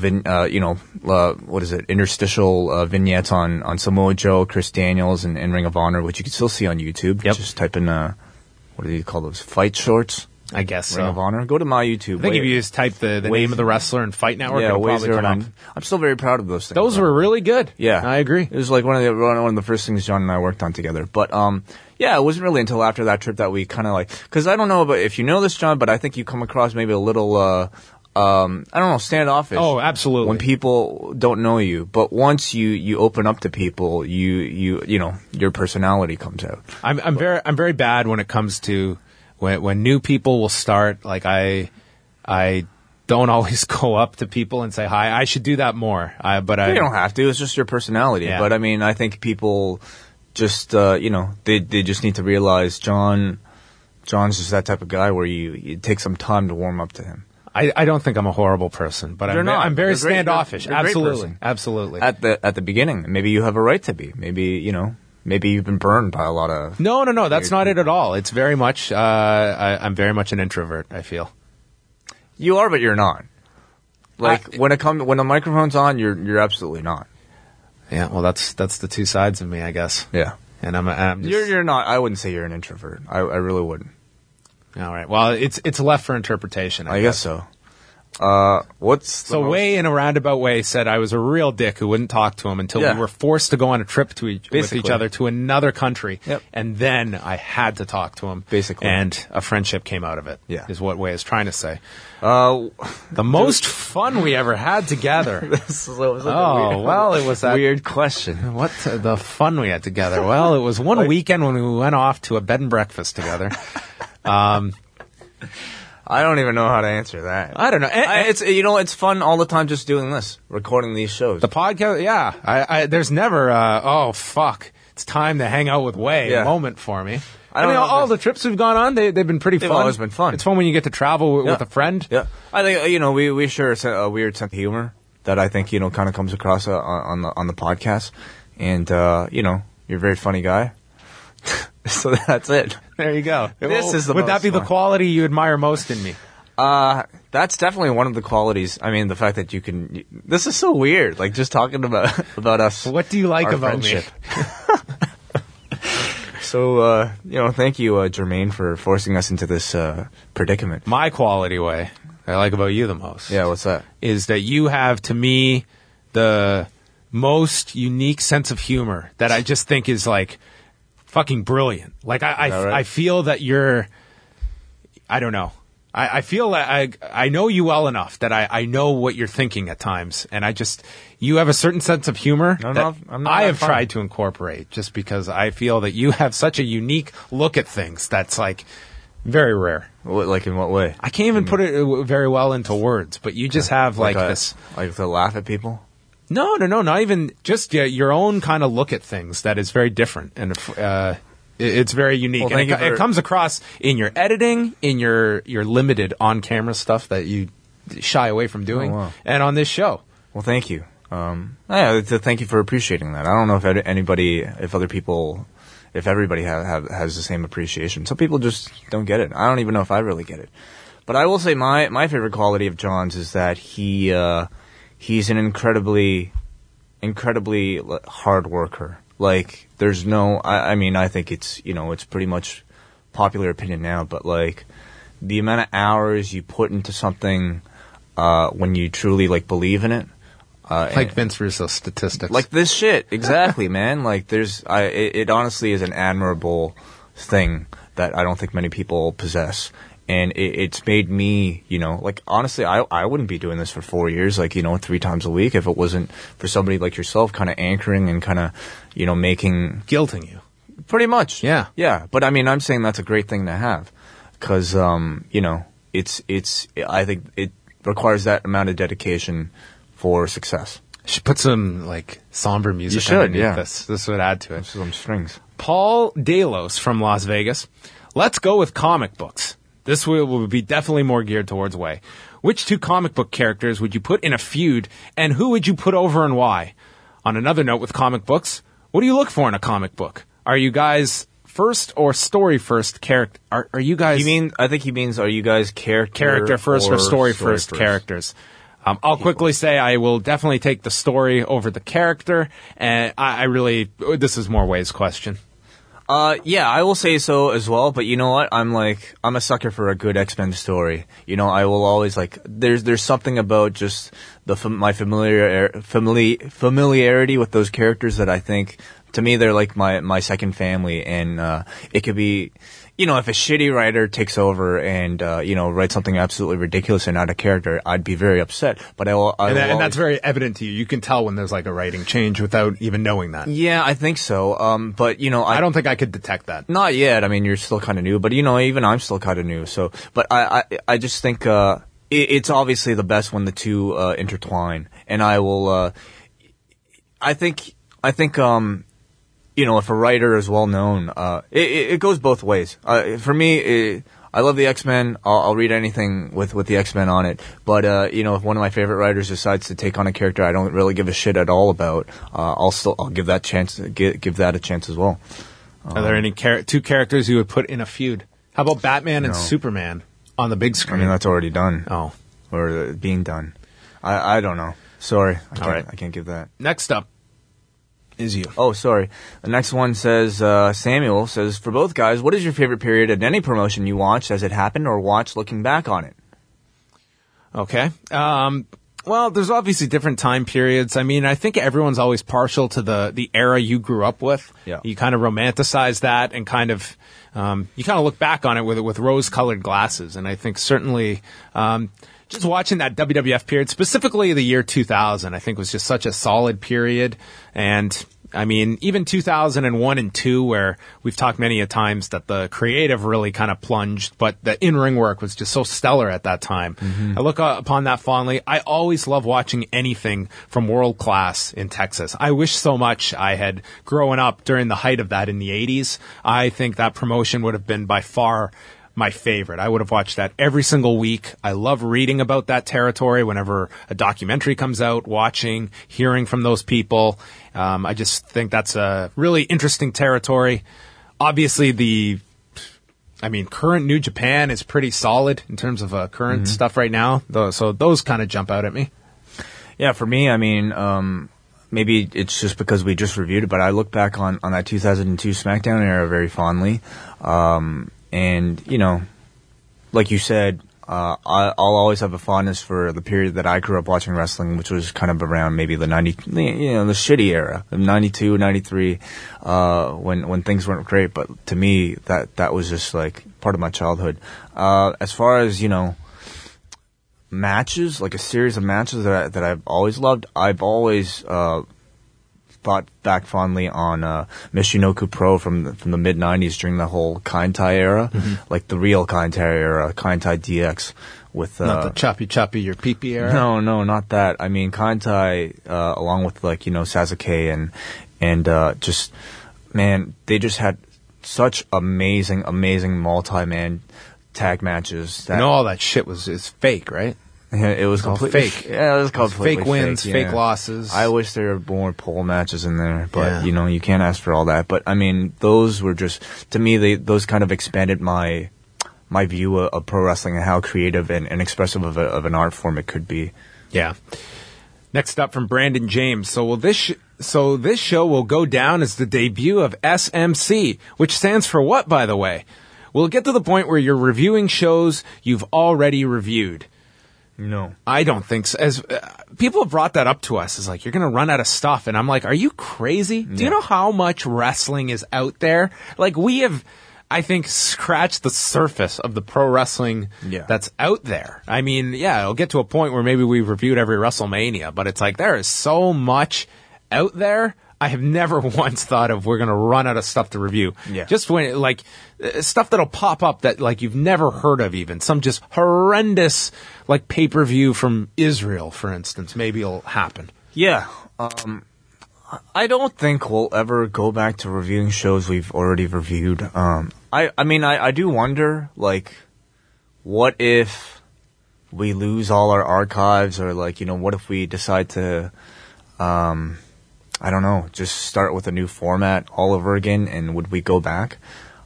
interstitial vignettes on Samoa Joe, Chris Daniels, and Ring of Honor, which you can still see on YouTube. Yep. Just type in, what do you call those, fight shorts? I guess Ring so. of Honor. Go to my YouTube. I think if you just type the name of the wrestler and Fight Network, yeah, it'll Way probably come up. 09. I'm still very proud of those things. Those were really good. Yeah, I agree. It was like one of the first things John and I worked on together. But it wasn't really until after that trip that we kind of like, because I don't know about if you know this, John, but I think you come across maybe a little I don't know, standoffish. Oh, absolutely. When people don't know you, but once you open up to people, your personality comes out. I'm very bad when it comes to when new people will start. Like I don't always go up to people and say hi. I should do that more. You don't have to. It's just your personality. Yeah. But I mean, I think people just they just need to realize John's just that type of guy where you take some time to warm up to him. I don't think I'm a horrible person, but I'm very standoffish. You're a great Absolutely, person. absolutely. At the beginning, maybe you have a right to be. Maybe you've been burned by a lot of. No. That's not it at all. It's very much. I'm very much an introvert. I feel. You are, but you're not. Like when the microphone's on, you're absolutely not. Yeah, well, that's the two sides of me, I guess. Yeah, and I'm just, you're not. I wouldn't say you're an introvert. I really wouldn't. All right. Well, it's left for interpretation. I guess so. So Way, in a roundabout way, said I was a real dick who wouldn't talk to him until we were forced to go on a trip with each other to another country. Yep. And then I had to talk to him. Basically. And a friendship came out of it. Yeah. Is what Way is trying to say. The most fun we ever had together. It was that weird question. What the fun we had together? Well, it was one weekend when we went off to a bed and breakfast together. I don't even know how to answer that. I don't know. It's fun all the time just doing this, recording these shows. The podcast, yeah. There's never oh fuck, it's time to hang out with Way moment for me. I mean, all the trips we've gone on, they've been pretty fun. They've always been fun. It's fun when you get to travel with a friend. Yeah, I think we share a weird sense of humor that I think kind of comes across on the podcast, and you're a very funny guy. So that's it. There you go. Would that be the quality you admire most in me? That's definitely one of the qualities. I mean, the fact that you can. This is so weird. Like just talking about us. What do you like about friendship. Me? So, thank you, Jermaine, for forcing us into this predicament. My quality, Way, I like about you the most. Yeah, what's that? Is that you have, to me, the most unique sense of humor that I just think is like fucking brilliant. Like I feel that you're, I don't know. I feel that I know you well enough that I know what you're thinking at times, and you have a certain sense of humor that I have tried to incorporate, just because I feel that you have such a unique look at things that's like very rare. Like in what way? I can't even put it very well into words, but you just have this, like to laugh at people. No, not even just your own kind of look at things that is very different, and it's very unique. Well, and it comes across in your editing, in your limited on-camera stuff that you shy away from doing, and on this show. Well, thank you. Thank you for appreciating that. I don't know if everybody has the same appreciation. Some people just don't get it. I don't even know if I really get it. But I will say my favorite quality of John's is that he's an incredibly hard worker. Like, there's no, I think it's pretty much popular opinion now, but like, the amount of hours you put into something, when you truly like believe in it. Like Vince Russo's statistics. Like this shit. Exactly, man. Like it honestly is an admirable thing that I don't think many people possess. And it's made me, like, honestly, I wouldn't be doing this for 4 years, like, 3 times a week if it wasn't for somebody like yourself kind of anchoring and kind of, making... Guilting you. Pretty much. Yeah. Yeah. But, I mean, I'm saying that's a great thing to have. Because, I think it requires that amount of dedication for success. You should put some, like, somber music underneath this. This would add to it. Some strings. Paul Delos from Las Vegas. Let's go with comic books. This will be definitely more geared towards Way. Which 2 comic book characters would you put in a feud, and who would you put over and why? On another note with comic books, what do you look for in a comic book? Are you guys first or story first character? Are you guys... I think he means, are you guys character first or story first characters? I'll quickly say I will definitely take the story over the character, and this is more Way's question. Yeah, I will say so as well, but you know what? I'm a sucker for a good X-Men story. I will always there's something about just my familiarity with those characters that I think, to me, they're like my second family, and it could be, if a shitty writer takes over and, writes something absolutely ridiculous and out of character, I'd be very upset. But and that's very evident to you. You can tell when there's like a writing change without even knowing that. Yeah, I think so. But I don't think I could detect that. Not yet. I mean, you're still kind of new, but even I'm still kind of new. So, but I just think, it's obviously the best when the two, intertwine. And I will, I think, if a writer is well known, it goes both ways. For me, I love the X-Men. I'll read anything with the X-Men on it. But if one of my favorite writers decides to take on a character I don't really give a shit at all about, I'll give that chance. Give that a chance as well. Are there any 2 characters you would put in a feud? How about Batman and Superman on the big screen? I mean, that's already done. Oh, or being done. I don't know. Sorry, I can't give that. Next up is you. Oh, sorry. The next one says, Samuel says, for both guys, what is your favorite period in any promotion you watched as it happened or watched looking back on it? Okay. Well, there's obviously different time periods. I mean, I think everyone's always partial to the era you grew up with. Yeah. You kind of romanticize that and kind of you kind of look back on it with rose-colored glasses. And I think certainly just watching that WWF period, specifically the year 2000, I think was just such a solid period. And I mean, even 2001 and 2, where we've talked many a times that the creative really kind of plunged, but the in-ring work was just so stellar at that time. I look upon that fondly. I always love watching anything from World Class in Texas. I wish so much I had grown up during the height of that in the 80s. I think that promotion would have been by far my favorite. I would have watched that every single week. I love reading about that territory whenever a documentary comes out, watching, hearing from those people. I just think that's a really interesting territory. Obviously, current New Japan is pretty solid in terms of current stuff right now. So those kind of jump out at me. Yeah, for me, I mean, maybe it's just because we just reviewed it, but I look back on that 2002 SmackDown era very fondly. And, you know, like you said, I'll always have a fondness for the period that I grew up watching wrestling, which was kind of around maybe the the shitty era of 92, 93, when things weren't great. But to me, that was just like part of my childhood. As far as, you know, matches, like a series of matches that I've always loved, I've always, thought back fondly on Michinoku Pro from the mid 90s during the whole Kaintai era, like the real Kaintai era, Kaintai DX with not the choppy your pee-pee era. No, not that. I mean Kaintai along with like, you know, Sasuke and just man, they just had such amazing multi-man tag matches. And all that shit is fake, right? Yeah, it was completely fake. Yeah, it was completely fake wins, fake, fake losses. I wish there were more pole matches in there, but you know, you can't ask for all that. But I mean, those were just, to me, those kind of expanded my view of pro wrestling and how creative and expressive of an art form it could be. Yeah. Next up from Brandon James. So this show will go down as the debut of SMC, which stands for what, by the way? Will it get to the point where you're reviewing shows you've already reviewed? No. I don't think so. As people have brought that up to us, is like, you're going to run out of stuff. And I'm like, are you crazy? Do you know how much wrestling is out there? Like, we have, I think, scratched the surface of the pro wrestling that's out there. I mean, it'll get to a point where maybe we've reviewed every WrestleMania, but it's like, there is so much out there. I have never once thought of we're going to run out of stuff to review. Yeah. Just when, like, stuff that'll pop up that, like, you've never heard of even. Some just horrendous, like, pay-per-view from Israel, for instance. Maybe it'll happen. Yeah. I don't think we'll ever go back to reviewing shows we've already reviewed. I mean, I do wonder, like, what if we lose all our archives, or, like, you know, what if we decide to, I don't know, just start with a new format all over again, and would we go back?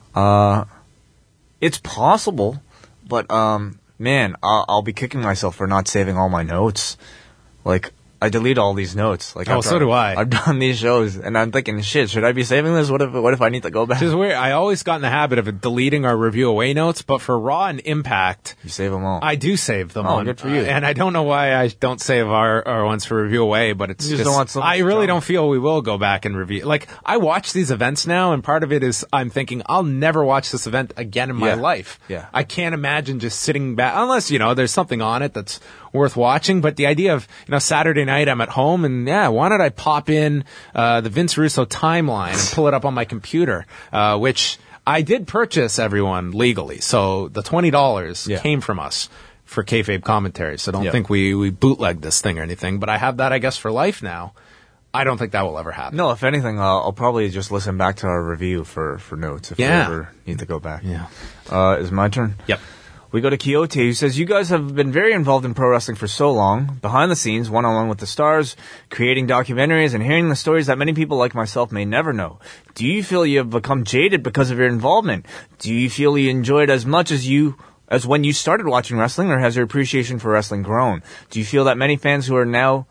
It's possible, but, man, I'll be kicking myself for not saving all my notes. Like, I delete all these notes. Like, so do I. I've done these shows, and I'm thinking, shit, should I be saving this? What if I need to go back? Which is weird. I always got in the habit of deleting our review away notes, but for Raw and Impact, you save them all. I do save them. Oh, good for you. And I don't know why I don't save our ones for review away, but it's just, don't want so much I really drama. don't feel we will go back and review. Like, I watch these events now, and part of it is I'm thinking I'll never watch this event again in my life. Yeah. I can't imagine just sitting back, unless, you know, there's something on it that's worth watching. But the idea of, you know, Saturday night I'm at home, and why don't I pop in the Vince Russo timeline and pull it up on my computer, which I did purchase, everyone, legally. So the $20 came from us for kayfabe commentary. So don't think we bootlegged this thing or anything. But I have that, I guess, for life now. I don't think that will ever happen. No, if anything, I'll probably just listen back to our review for notes if we ever need to go back. Yeah. Is it my turn? Yep. We go to Quixote, who says, you guys have been very involved in pro wrestling for so long, behind the scenes, one-on-one with the stars, creating documentaries, and hearing the stories that many people like myself may never know. Do you feel you have become jaded because of your involvement? Do you feel you enjoy it as much as when you started watching wrestling, or has your appreciation for wrestling grown? Do you feel that many fans who are now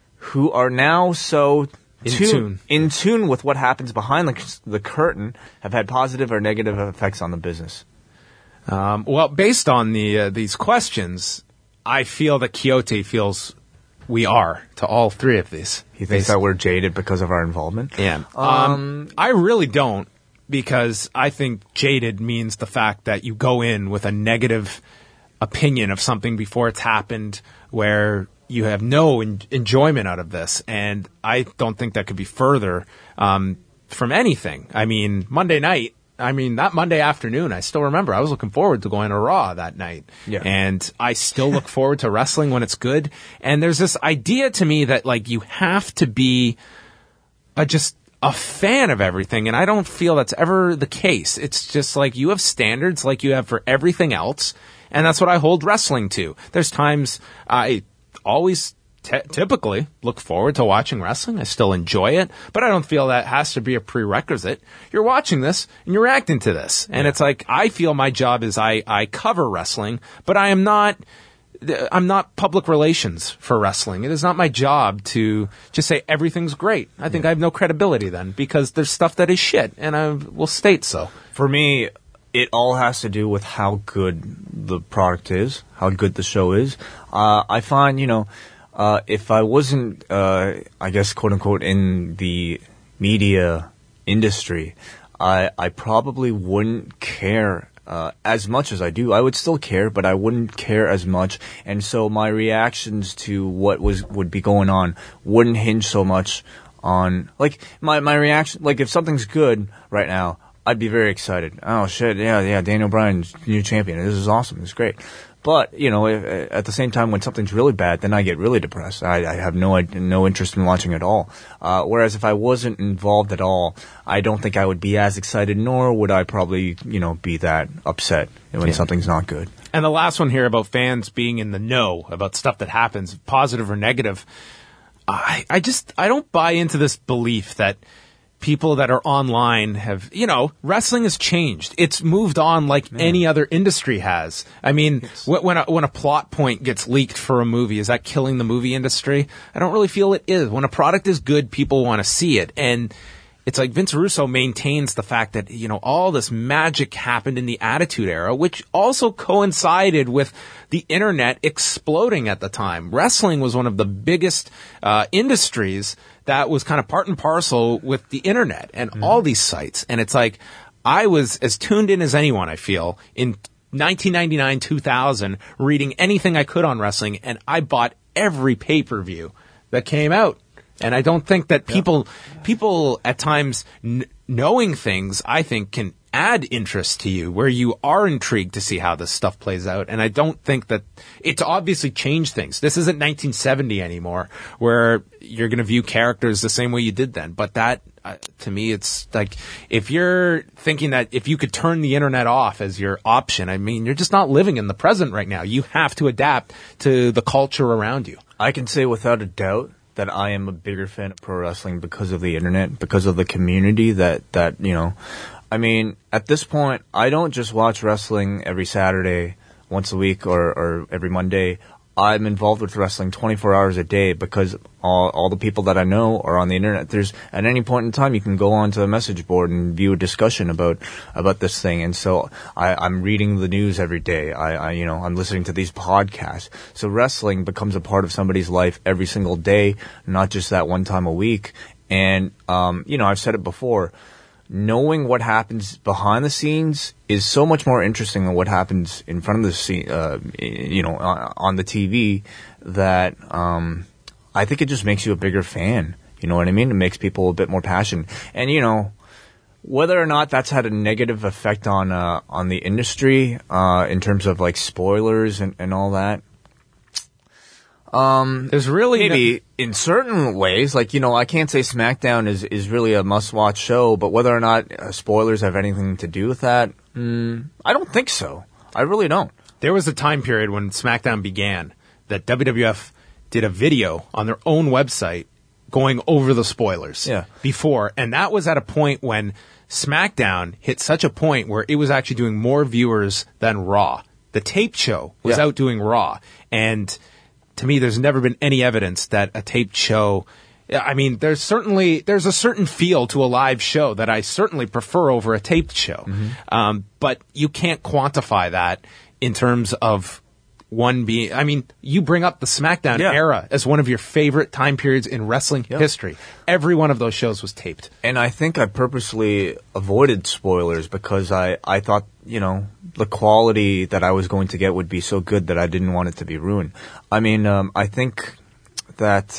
so in tune with what happens behind the curtain have had positive or negative effects on the business? Well, based on these questions, I feel that Quixote feels we are to all three of these. He thinks that we're jaded because of our involvement? Yeah. I really don't, because I think jaded means the fact that you go in with a negative opinion of something before it's happened, where you have no enjoyment out of this. And I don't think that could be further from anything. I mean, Monday night, that Monday afternoon, I still remember I was looking forward to going to Raw that night. Yeah. And I still look forward to wrestling when it's good. And there's this idea to me that, like, you have to be just a fan of everything. And I don't feel that's ever the case. It's just like you have standards like you have for everything else. And that's what I hold wrestling to. There's times I always typically look forward to watching wrestling. I still enjoy it, but I don't feel that has to be a prerequisite. You're watching this and you're reacting to this. And it's like, I feel my job is I cover wrestling, but I'm not public relations for wrestling. It is not my job to just say everything's great. I think I have no credibility then, because there's stuff that is shit, and I will state so. For me, it all has to do with how good the product is, how good the show is. I find, if I wasn't, I guess, quote unquote, in the media industry, I probably wouldn't care as much as I do. I would still care, but I wouldn't care as much. And so my reactions to what would be going on wouldn't hinge so much on, like, my reaction. Like, if something's good right now, I'd be very excited. Oh shit, yeah, Daniel Bryan's new champion. This is awesome. It's great. But, at the same time, when something's really bad, then I get really depressed. I have no interest in watching at all. Whereas if I wasn't involved at all, I don't think I would be as excited, nor would I probably, be that upset when something's not good. And the last one here about fans being in the know about stuff that happens, positive or negative. I don't buy into this belief that people that are online have, wrestling has changed. It's moved on like any other industry has. I mean, when a plot point gets leaked for a movie, is that killing the movie industry? I don't really feel it is. When a product is good, people want to see it. And it's like Vince Russo maintains the fact that, all this magic happened in the Attitude Era, which also coincided with the internet exploding at the time. Wrestling was one of the biggest industries that was kind of part and parcel with the internet and all these sites. And it's like, I was as tuned in as anyone, I feel, in 1999, 2000, reading anything I could on wrestling, and I bought every pay-per-view that came out. And I don't think that people at times knowing things, I think, can add interest to you, where you are intrigued to see how this stuff plays out. And I don't think that it's obviously changed things. This isn't 1970 anymore, where you're going to view characters the same way you did then. But that, to me, it's like, if you're thinking that if you could turn the internet off as your option, I mean, you're just not living in the present right now. You have to adapt to the culture around you. I can say without a doubt that I am a bigger fan of pro wrestling because of the internet, because of the community that I mean, at this point, I don't just watch wrestling every Saturday, once a week, or every Monday. I'm involved with wrestling 24 hours a day because all the people that I know are on the internet. At any point in time, you can go onto a message board and view a discussion about this thing. And so I'm reading the news every day. I'm listening to these podcasts. So wrestling becomes a part of somebody's life every single day, not just that one time a week. And, I've said it before. Knowing what happens behind the scenes is so much more interesting than what happens in front of the scene, on the TV, that I think it just makes you a bigger fan. You know what I mean? It makes people a bit more passionate. And, whether or not that's had a negative effect on the industry in terms of, like, spoilers and all that, there's really maybe in certain ways, like, I can't say SmackDown is really a must-watch show, but whether or not spoilers have anything to do with that, I don't think so. I really don't. There was a time period when SmackDown began that WWF did a video on their own website going over the spoilers before, and that was at a point when SmackDown hit such a point where it was actually doing more viewers than Raw. The taped show was outdoing Raw, and to me, there's never been any evidence that a taped show, I mean, there's a certain feel to a live show that I certainly prefer over a taped show. But you can't quantify that in terms of one being, I mean, you bring up the SmackDown era as one of your favorite time periods in wrestling history. Every one of those shows was taped. And I think I purposely avoided spoilers because I thought, you know, the quality that I was going to get would be so good that I didn't want it to be ruined. I mean, I think that,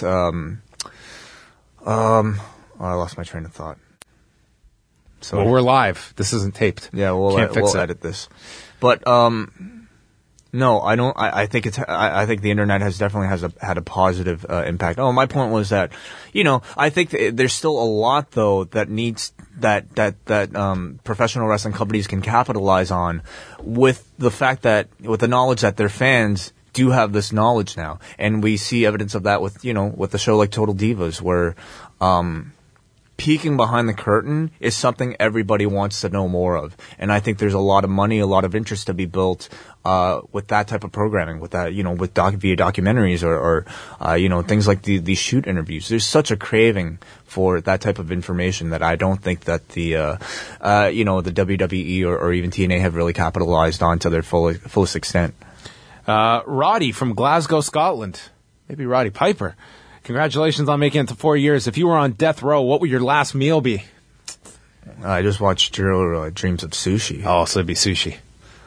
I lost my train of thought. So Well, we're live. This isn't taped. Yeah, we'll edit this. But, no, I don't. I think I think the internet had a positive impact. Oh, my point was that, you know, I think there's still a lot though that needs that professional wrestling companies can capitalize on, with the fact that, with the knowledge that their fans do have this knowledge now, and we see evidence of that with, you know, with a show like Total Divas, where peeking behind the curtain is something everybody wants to know more of. And I think there's a lot of money, a lot of interest to be built with that type of programming, with that, you know, with via documentaries or you know, things like these shoot interviews. There's such a craving for that type of information that I don't think that the you know, the WWE or even TNA have really capitalized on to their fullest extent. Roddy from Glasgow, Scotland. Maybe Roddy Piper. Congratulations on making it to 4 years. If you were on death row, what would your last meal be? I just watched Jiro Dreams of Sushi. Oh, so it'd be sushi.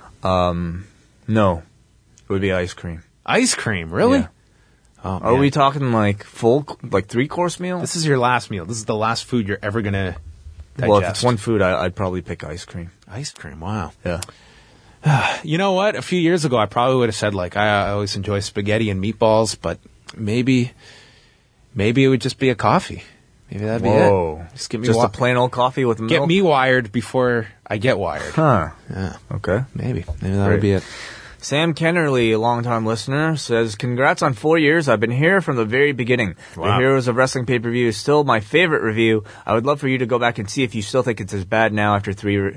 No. It would be ice cream. Ice cream? Really? Yeah. Oh, Are we talking like full, like 3-course meal? This is your last meal. This is the last food you're ever going to digest. Well, if it's one food, I'd probably pick ice cream. Ice cream, wow. Yeah. You know what? A few years ago, I probably would have said, like, I always enjoy spaghetti and meatballs, but maybe it would just be a coffee. Maybe that'd be it. Just give me a plain old coffee with milk? Get me wired before I get wired. Huh. Yeah. Okay. Maybe that would be it. Sam Kennerly, a longtime listener, says, congrats on 4 years. I've been here from the very beginning. Wow. The Heroes of Wrestling pay-per-view is still my favorite review. I would love for you to go back and see if you still think it's as bad now after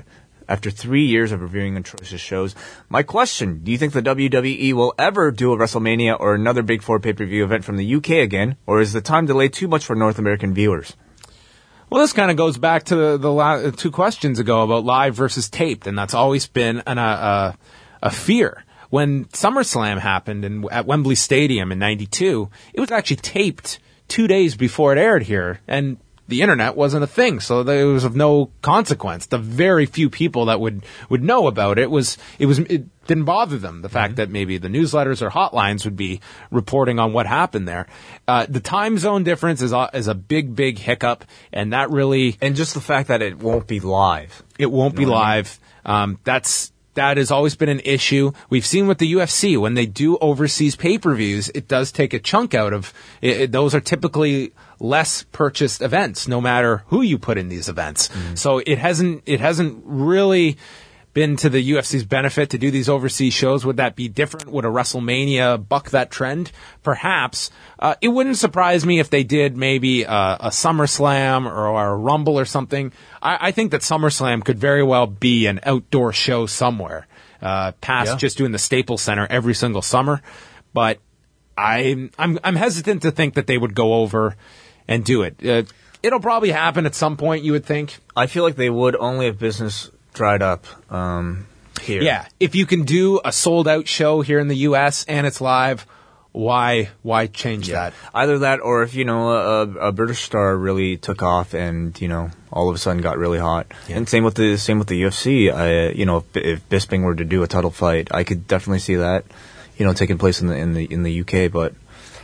3 years of reviewing atrocious shows. My question, do you think the WWE will ever do a WrestleMania or another Big Four pay-per-view event from the UK again, or is the time delay too much for North American viewers? Well, this kind of goes back to the 2 questions ago about live versus taped, and that's always been a fear. When SummerSlam happened at Wembley Stadium in '92, it was actually taped 2 days before it aired here, and the internet wasn't a thing, so it was of no consequence. The very few people that would know about it didn't bother them. The fact that maybe the newsletters or hotlines would be reporting on what happened there. The time zone difference is a big hiccup, and that really, and just the fact that it won't be live. It won't be live. That has always been an issue. We've seen with the UFC, when they do overseas pay-per-views, it does take a chunk out of it. Those are typically less purchased events, no matter who you put in these events. So it hasn't really been to the UFC's benefit to do these overseas shows. Would that be different? Would a WrestleMania buck that trend? Perhaps. It wouldn't surprise me if they did maybe a SummerSlam or a Rumble or something. I think that SummerSlam could very well be an outdoor show somewhere, past just doing the Staples Center every single summer. But I'm hesitant to think that they would go over and do it. It'll probably happen at some point, you would think. I feel like they would, only if business dried up here. Yeah, if you can do a sold-out show here in the U.S. and it's live, why change that? Either that, or if, you know, a British star really took off and, you know, all of a sudden got really hot. Yeah. And same with the UFC. You know, if Bisping were to do a title fight, I could definitely see that, you know, taking place in the UK. But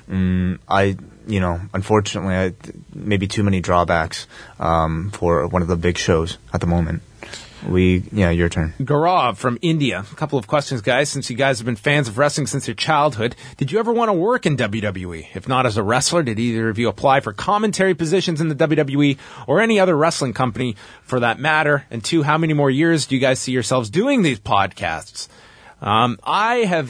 you know, unfortunately, maybe too many drawbacks for one of the big shows at the moment. Your turn. Gaurav from India. A couple of questions, guys. Since you guys have been fans of wrestling since your childhood, did you ever want to work in WWE? If not as a wrestler, did either of you apply for commentary positions in the WWE or any other wrestling company for that matter? And 2, how many more years do you guys see yourselves doing these podcasts? I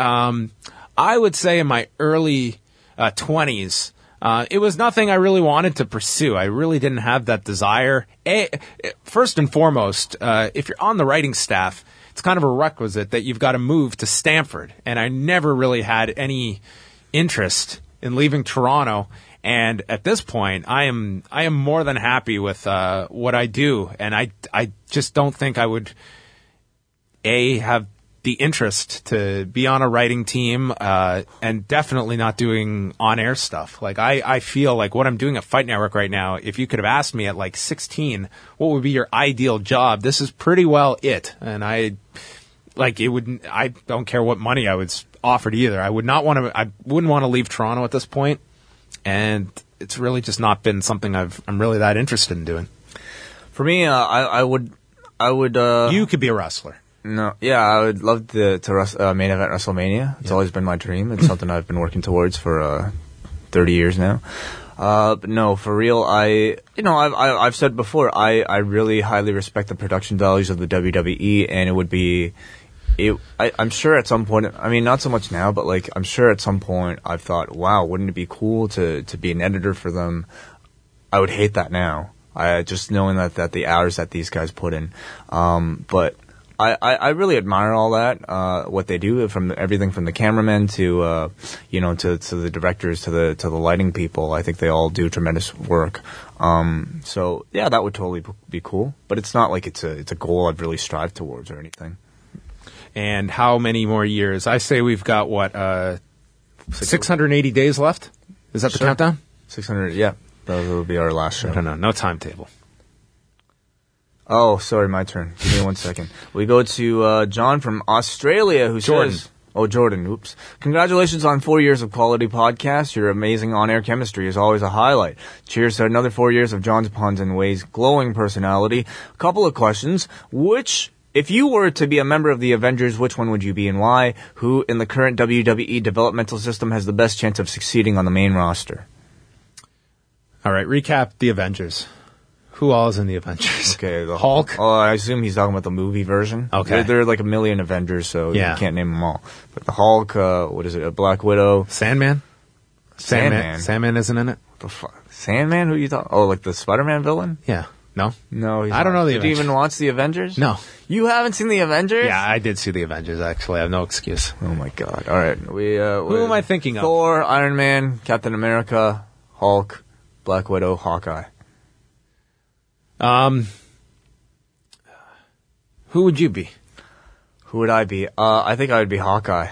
would say in my early 20s, it was nothing I really wanted to pursue. I really didn't have that desire. First and foremost, if you're on the writing staff, it's kind of a requisite that you've got to move to Stamford. And I never really had any interest in leaving Toronto. And at this point, I am more than happy with what I do. And I just don't think I would, have the interest to be on a writing team, and definitely not doing on-air stuff. Like, I feel like what I'm doing at Fight Network right now, if you could have asked me at like 16, what would be your ideal job? This is pretty well it. And I don't care what money I was offered either. I wouldn't want to leave Toronto at this point. And it's really just not been something I'm really that interested in doing. For me, I would. You could be a wrestler. No, yeah, I would love to main event WrestleMania. It's always been my dream. It's something I've been working towards for 30 years now. But no, for real, I've said before, I really highly respect the production values of the WWE, and it would be, I'm sure at some point, I mean, not so much now, but like, I'm sure at some point I've thought, wow, wouldn't it be cool to be an editor for them? I would hate that now. Just knowing that the hours that these guys put in. But I really admire all that, what they do, from everything from the cameramen to the directors to the lighting people. I think they all do tremendous work. So yeah, that would totally be cool. But it's not like it's a goal I've really strived towards or anything. And how many more years? I say we've got 680 days left? Is that the countdown? 600, yeah. That will be our last show. I don't know. No timetable. Oh, sorry, my turn. Give me 1 second. We go to John from Australia, who says... Oh, Jordan, oops. Congratulations on 4 years of quality podcasts. Your amazing on-air chemistry is always a highlight. Cheers to another 4 years of John's puns and Way's glowing personality. A couple of questions. If you were to be a member of the Avengers, which one would you be and why? Who in the current WWE developmental system has the best chance of succeeding on the main roster? All right, recap the Avengers. Who all is in the Avengers? Okay, the Hulk. Oh, I assume he's talking about the movie version. Okay. There are like a million Avengers, so you can't name them all. But the Hulk, what is it, a Black Widow? Sandman? Sandman isn't in it? What the fuck? Sandman? Who you thought? Oh, like the Spider-Man villain? Yeah. No? No, I don't know the Avengers. Did you even watch the Avengers? No. You haven't seen the Avengers? Yeah, I did see the Avengers, actually. I have no excuse. Oh my god. All right. Who am I thinking of? Thor, Iron Man, Captain America, Hulk, Black Widow, Hawkeye. Who would you be? Who would I be? I think I would be Hawkeye.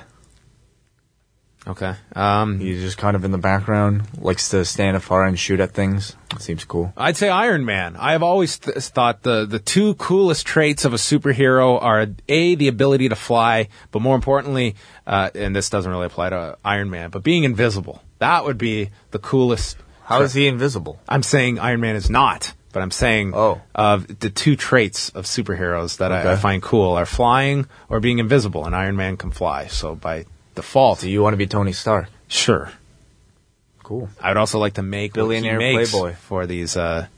Okay. He's just kind of in the background, likes to stand afar and shoot at things. Seems cool. I'd say Iron Man. I have always thought the two coolest traits of a superhero are, A, the ability to fly, but more importantly, and this doesn't really apply to Iron Man, but being invisible. That would be the coolest. How is he invisible? I'm saying Iron Man is not, but I'm saying the two traits of superheroes that I find cool are flying or being invisible, and Iron Man can fly, so by default. Do you want to be Tony Stark? Sure. Cool. I'd also like to make billionaire playboy for these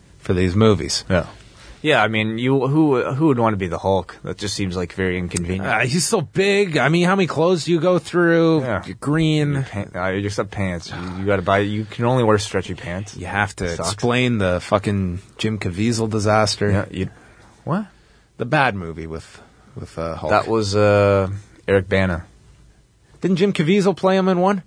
movies. Yeah. Yeah, I mean, who would want to be the Hulk? That just seems like very inconvenient. He's so big. I mean, how many clothes do you go through? Yeah. You're green. You just have pants. You got to buy. You can only wear stretchy pants. You have to explain the fucking Jim Caviezel disaster. Yeah. What? The bad movie with Hulk. That was Eric Bana. Didn't Jim Caviezel play him in one?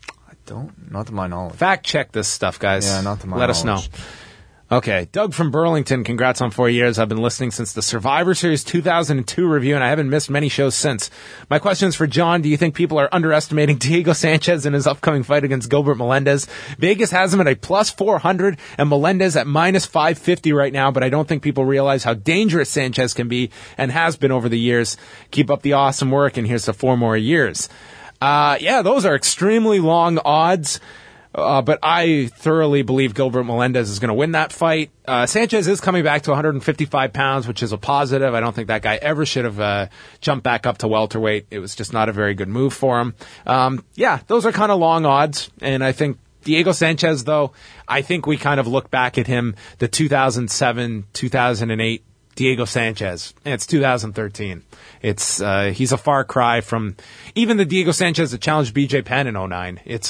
Not to my knowledge. Fact check this stuff, guys. Yeah, not to my knowledge. Let knowledge. us know. Okay, Doug from Burlington, congrats on 4 years. I've been listening since the Survivor Series 2002 review, and I haven't missed many shows since. My question is for John. Do you think people are underestimating Diego Sanchez in his upcoming fight against Gilbert Melendez? Vegas has him at a plus 400 and Melendez at minus 550 right now, but I don't think people realize how dangerous Sanchez can be and has been over the years. Keep up the awesome work, and here's to 4 more years. Yeah, those are extremely long odds. But I thoroughly believe Gilbert Melendez is going to win that fight. Sanchez is coming back to 155 pounds, which is a positive. I don't think that guy ever should have jumped back up to welterweight. It was just not a very good move for him. Yeah, those are kind of long odds. And I think Diego Sanchez, though, I think we kind of look back at him, the 2007, 2008 Diego Sanchez. And it's 2013. It's he's a far cry from even the Diego Sanchez that challenged BJ Penn in 2009. It's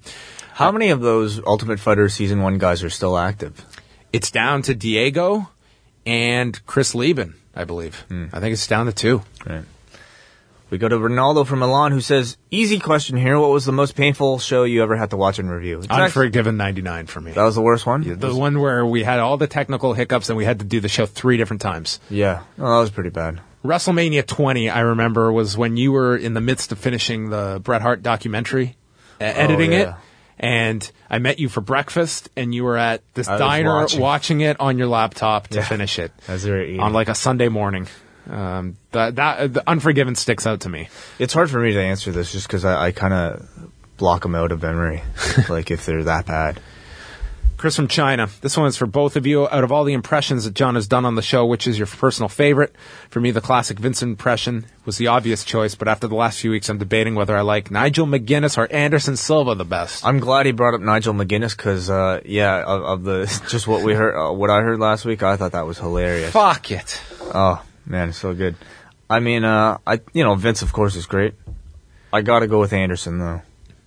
how many of those Ultimate Fighter Season 1 guys are still active? It's down to Diego and Chris Lieben, I believe. I think it's down to 2. Right. We go to Ronaldo from Milan, who says, easy question here. What was the most painful show you ever had to watch and review? Unforgiven 99 for me. That was the worst one? Yeah, the one where we had all the technical hiccups and we had to do the show 3 different times. Yeah. Oh, that was pretty bad. WrestleMania 20, I remember, was when you were in the midst of finishing the Bret Hart documentary, editing it. And I met you for breakfast, and you were at this diner watching it on your laptop to finish it. As they were eating. On like a Sunday morning. The Unforgiven sticks out to me. It's hard for me to answer this just because I kind of block them out of memory, like if they're that bad. Chris from China. This one is for both of you. Out of all the impressions that John has done on the show, which is your personal favorite? For me, the classic Vincent impression was the obvious choice, but after the last few weeks, I'm debating whether I like Nigel McGuinness or Anderson Silva the best. I'm glad he brought up Nigel McGuinness because, of the just what we heard, what I heard last week, I thought that was hilarious. Fuck it. Oh man, it's so good. I mean, Vince of course is great. I got to go with Anderson though.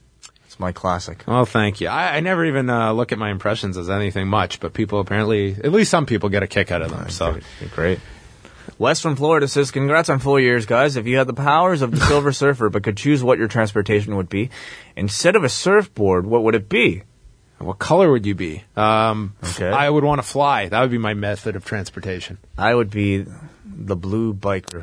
My classic. Well, thank you. I never even look at my impressions as anything much, but people apparently, at least some people, get a kick out of them. So You're great. Wes from Florida says, congrats on 4 years, guys. If you had the powers of the Silver Surfer but could choose what your transportation would be, instead of a surfboard, what would it be? What color would you be? Okay. I would want to fly. That would be my method of transportation. I would be the blue biker.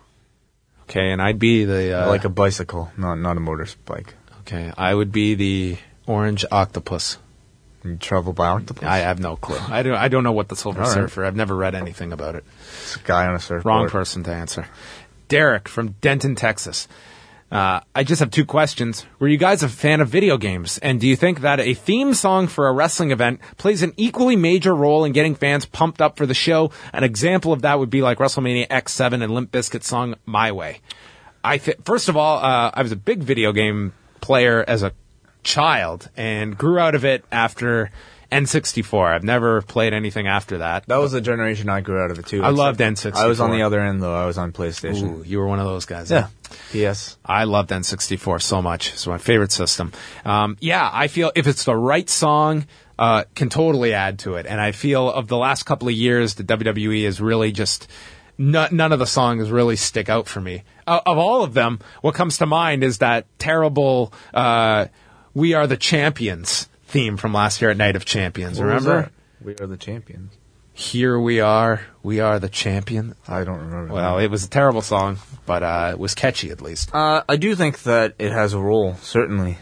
Okay, and I'd be the... like a bicycle, not a motorbike. Okay, I would be the orange octopus. You travel by octopus? I have no clue. I don't know what the Silver Surfer. I've never read anything about it. It's a guy on a surfboard. Wrong person to answer. Derek from Denton, Texas. I just have 2 questions. Were you guys a fan of video games? And do you think that a theme song for a wrestling event plays an equally major role in getting fans pumped up for the show? An example of that would be like WrestleMania X7 and Limp Bizkit's song My Way. First of all, I was a big video game player as a child and grew out of it after N64. I've never played anything after that. That was the generation I grew out of it too. I loved N64. I was on the other end though. I was on PlayStation. Ooh, you were one of those guys. Yeah. Yes. I loved N64 so much. It's my favorite system. I feel if it's the right song, can totally add to it. And I feel of the last couple of years, the WWE is really just... None of the songs really stick out for me. Of all of them, what comes to mind is that terrible We Are the Champions theme from last year at Night of Champions. What remember? was that? We Are the Champions. Here we are the champion. I don't remember. Well, it was a terrible song, but it was catchy at least. I do think that it has a role, certainly.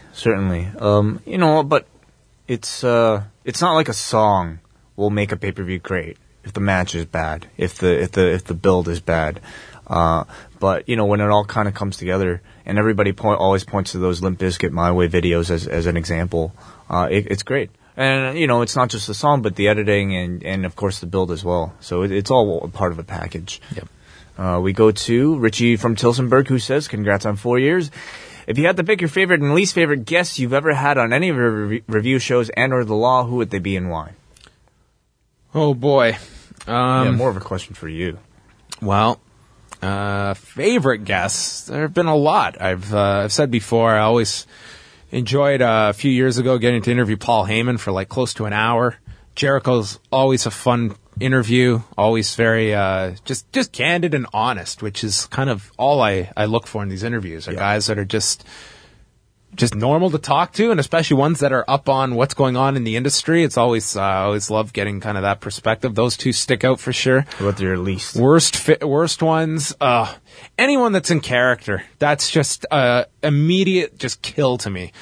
But it's not like a song will make a pay-per-view great. If the match is bad, if the build is bad, but when it all kind of comes together, and everybody always points to those Limp Bizkit My Way videos as an example, it's great. And it's not just the song, but the editing and of course the build as well. So it's all part of a package. Yep. We go to Richie from Tilsonburg, who says, "Congrats on 4 years. If you had to pick your favorite and least favorite guests you've ever had on any of your review shows and/or the law, who would they be and why?" Oh boy. More of a question for you. Well, favorite guests. There have been a lot. I've said before, I always enjoyed a few years ago getting to interview Paul Heyman for like close to an hour. Jericho's always a fun interview, always very just candid and honest, which is kind of all I look for in these interviews. Are guys that are just normal to talk to, and especially ones that are up on what's going on in the industry. It's always I always love getting kind of that perspective. Those two stick out for sure. What are your least? Worst ones? Anyone that's in character. That's just immediate just kill to me.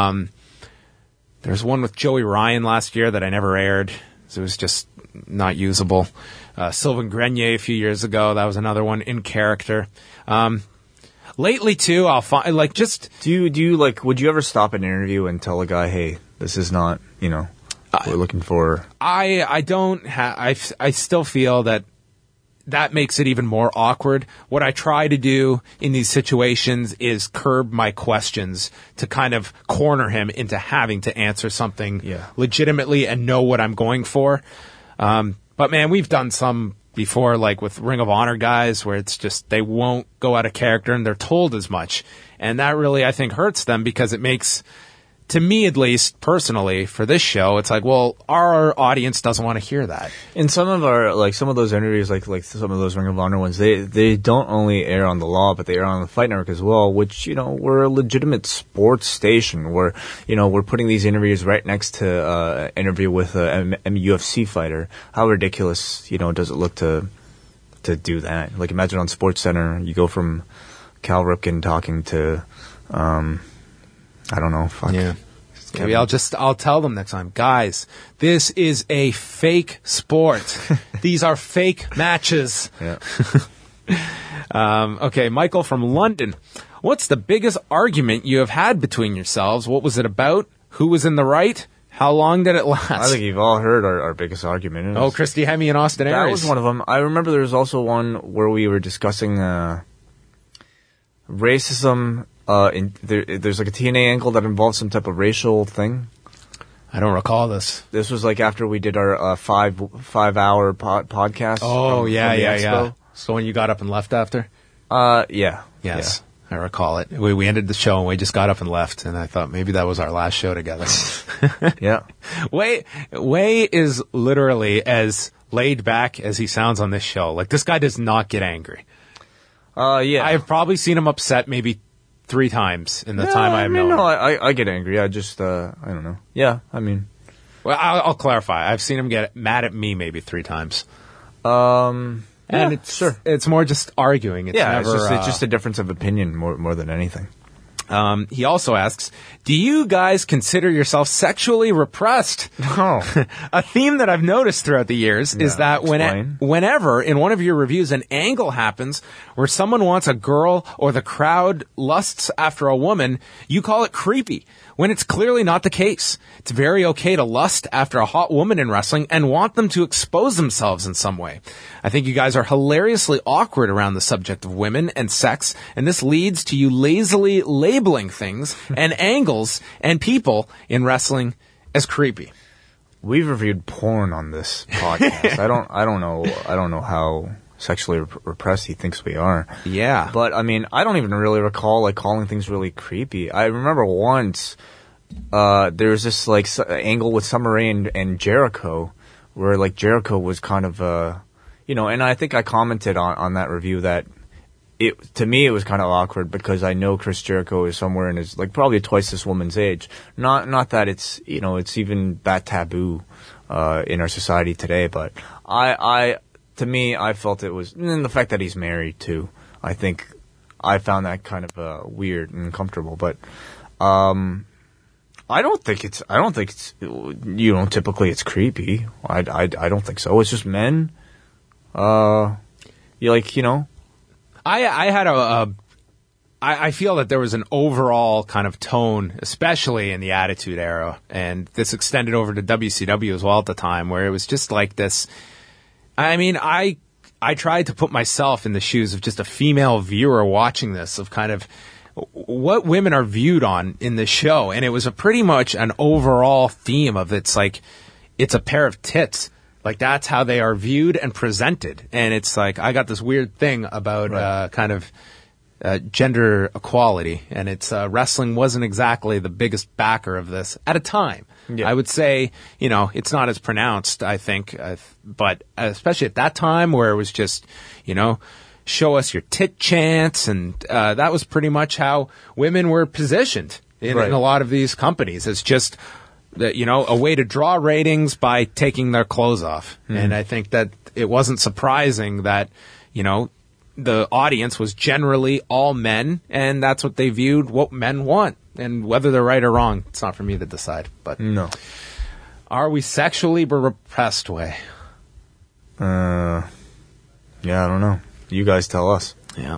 There's one with Joey Ryan last year that I never aired. So it was just not usable. Sylvain Grenier a few years ago. That was another one in character. Lately too, I'll find do you would you ever stop an interview and tell a guy, hey, this is not, we're looking for. I don't I still feel that makes it even more awkward. What I try to do in these situations is curb my questions to kind of corner him into having to answer something legitimately and know what I'm going for. But man, we've done some before, like with Ring of Honor guys, where it's just they won't go out of character and they're told as much. And that really, I think, hurts them because it makes, to me at least, personally, for this show, it's like, well, our audience doesn't want to hear that. In some of those interviews, like some of those Ring of Honor ones, they don't only air on the Law, but they air on the Fight Network as well, which, we're a legitimate sports station where, we're putting these interviews right next to interview with a UFC fighter. How ridiculous, does it look to to do that. Like, imagine on SportsCenter, you go from Cal Ripken talking to, I don't know, fuck. Yeah. Maybe I'll tell them next time, guys, this is a fake sport. These are fake matches. Yeah. Okay, Michael from London. What's the biggest argument you have had between yourselves? What was it about? Who was in the right? How long did it last? I think you've all heard our biggest argument. Oh, Christy Hemme and Austin Aries. That was one of them. I remember there was also one where we were discussing racism. There's like a TNA angle that involves some type of racial thing. I don't recall this. This was like after we did our 5-hour podcast. Oh, from yeah. the Expo. So when you got up and left after? Yeah. Yes. Yeah. I recall it. We ended the show and we just got up and left, and I thought maybe that was our last show together. Yeah. Way is literally as laid back as he sounds on this show. Like, this guy does not get angry. Yeah. I've probably seen him upset maybe 3 times in the time I have known him. No, I get angry. I just, I don't know. Yeah, I mean. Well, I'll clarify. I've seen him get mad at me maybe 3 times. And it's more just arguing. It's never, it's just a difference of opinion more than anything. He also asks, do you guys consider yourself sexually repressed? No. A theme that I've noticed throughout the years is that whenever in one of your reviews an angle happens where someone wants a girl or the crowd lusts after a woman, you call it creepy, when it's clearly not the case. It's very okay to lust after a hot woman in wrestling and want them to expose themselves in some way. I think you guys are hilariously awkward around the subject of women and sex, and this leads to you lazily labeling things and angles and people in wrestling as creepy. We've reviewed porn on this podcast. I don't know how sexually repressed he thinks we are. Yeah. But I mean, I don't even really recall like calling things really creepy. I remember once there was this like angle with Summer Rae and Jericho where like Jericho was kind of and I think I commented on that review that to me it was kind of awkward because I know Chris Jericho is somewhere in his like probably twice this woman's age. Not that it's it's even that taboo in our society today, but to me, I felt it was, and the fact that he's married too. I think I found that kind of weird and uncomfortable. But I don't think it's typically it's creepy. I don't think so. It's just men. I had I feel that there was an overall kind of tone, especially in the Attitude Era, and this extended over to WCW as well at the time, where it was just like this. I mean, I tried to put myself in the shoes of just a female viewer watching this, of kind of what women are viewed on in this show. And it was pretty much an overall theme of it's like, it's a pair of tits. Like, that's how they are viewed and presented. And it's like, I got this weird thing about kind of gender equality. And it's wrestling wasn't exactly the biggest backer of this at a time. Yeah. I would say, it's not as pronounced, I think, but especially at that time where it was just, show us your tit chants, and that was pretty much how women were positioned in a lot of these companies. It's just, a way to draw ratings by taking their clothes off. And I think that it wasn't surprising that, the audience was generally all men, and that's what they viewed what men want. And whether they're right or wrong, it's not for me to decide. But no. Are we sexually repressed, Way? Yeah, I don't know. You guys tell us. Yeah.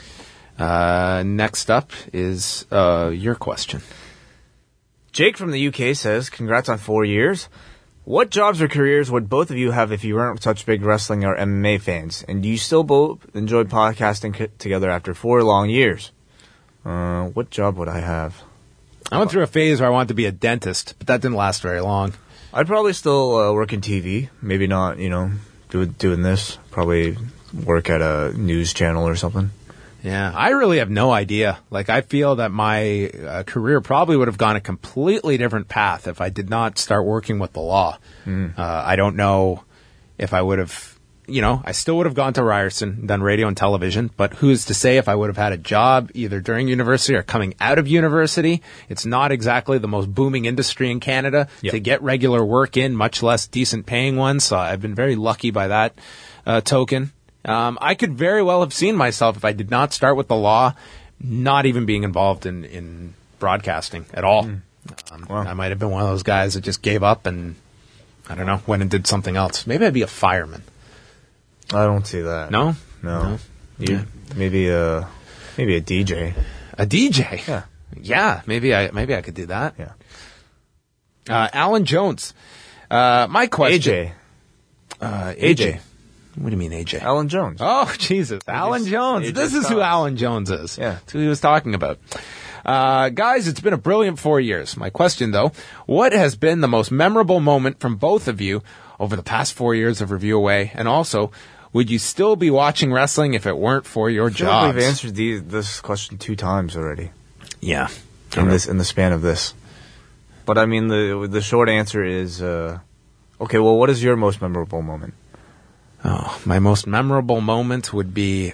Next up is your question. Jake from the UK says, congrats on 4 years. What jobs or careers would both of you have if you weren't such big wrestling or MMA fans? And do you still both enjoy podcasting together after 4 long years? What job would I have? I went through a phase where I wanted to be a dentist, but that didn't last very long. I'd probably still work in TV. Maybe not, doing this. Probably work at a news channel or something. Yeah, I really have no idea. Like, I feel that my career probably would have gone a completely different path if I did not start working with the law. I don't know if I would have, I still would have gone to Ryerson, done radio and television, but who's to say if I would have had a job either during university or coming out of university? It's not exactly the most booming industry in Canada to get regular work in, much less decent paying ones. So I've been very lucky by that token. I could very well have seen myself, if I did not start with the law, not even being involved in broadcasting at all. I might have been one of those guys that just gave up and, I don't know, went and did something else. Maybe I'd be a fireman. I don't see that. No? No. Maybe a DJ. A DJ? Yeah. Yeah, maybe I could do that. Yeah. Alan Jones. My question. AJ. What do you mean, AJ? Alan Jones. Oh, Jesus. Alan Jones. This is who Alan Jones is. Yeah. That's who he was talking about. Guys, it's been a brilliant 4 years. My question, though, what has been the most memorable moment from both of you over the past 4 years of Review Away? And also, would you still be watching wrestling if it weren't for your I feel jobs? like we've answered this question 2 times already. Yeah. In the span of this. But I mean, the short answer is, okay, well, what is your most memorable moment? Oh, my most memorable moment would be,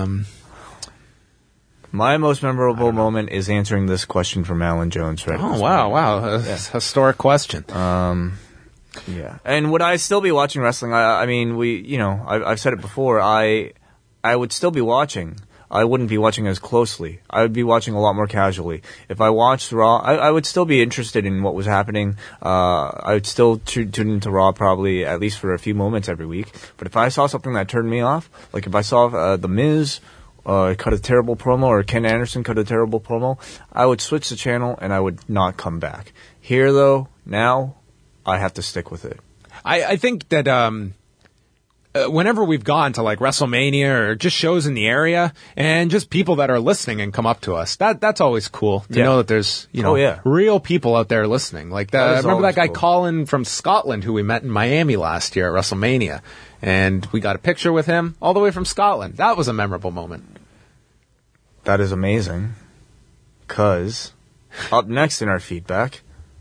my most memorable moment is answering this question from Alan Jones right now. Oh, wow. A historic question. Yeah. And would I still be watching wrestling? I mean, I've said it before. I would still be watching. I wouldn't be watching as closely. I would be watching a lot more casually. If I watched Raw, I would still be interested in what was happening. I would still tune into Raw probably at least for a few moments every week. But if I saw something that turned me off, like if I saw The Miz cut a terrible promo or Ken Anderson cut a terrible promo, I would switch the channel and I would not come back. Here, though, now, I have to stick with it. I think that whenever we've gone to like WrestleMania or just shows in the area and just people that are listening and come up to us, that's always cool to know that there's, real people out there listening. Like remember that guy Colin from Scotland who we met in Miami last year at WrestleMania, and we got a picture with him all the way from Scotland. That was a memorable moment. That is amazing. 'Cause up next in our feedback,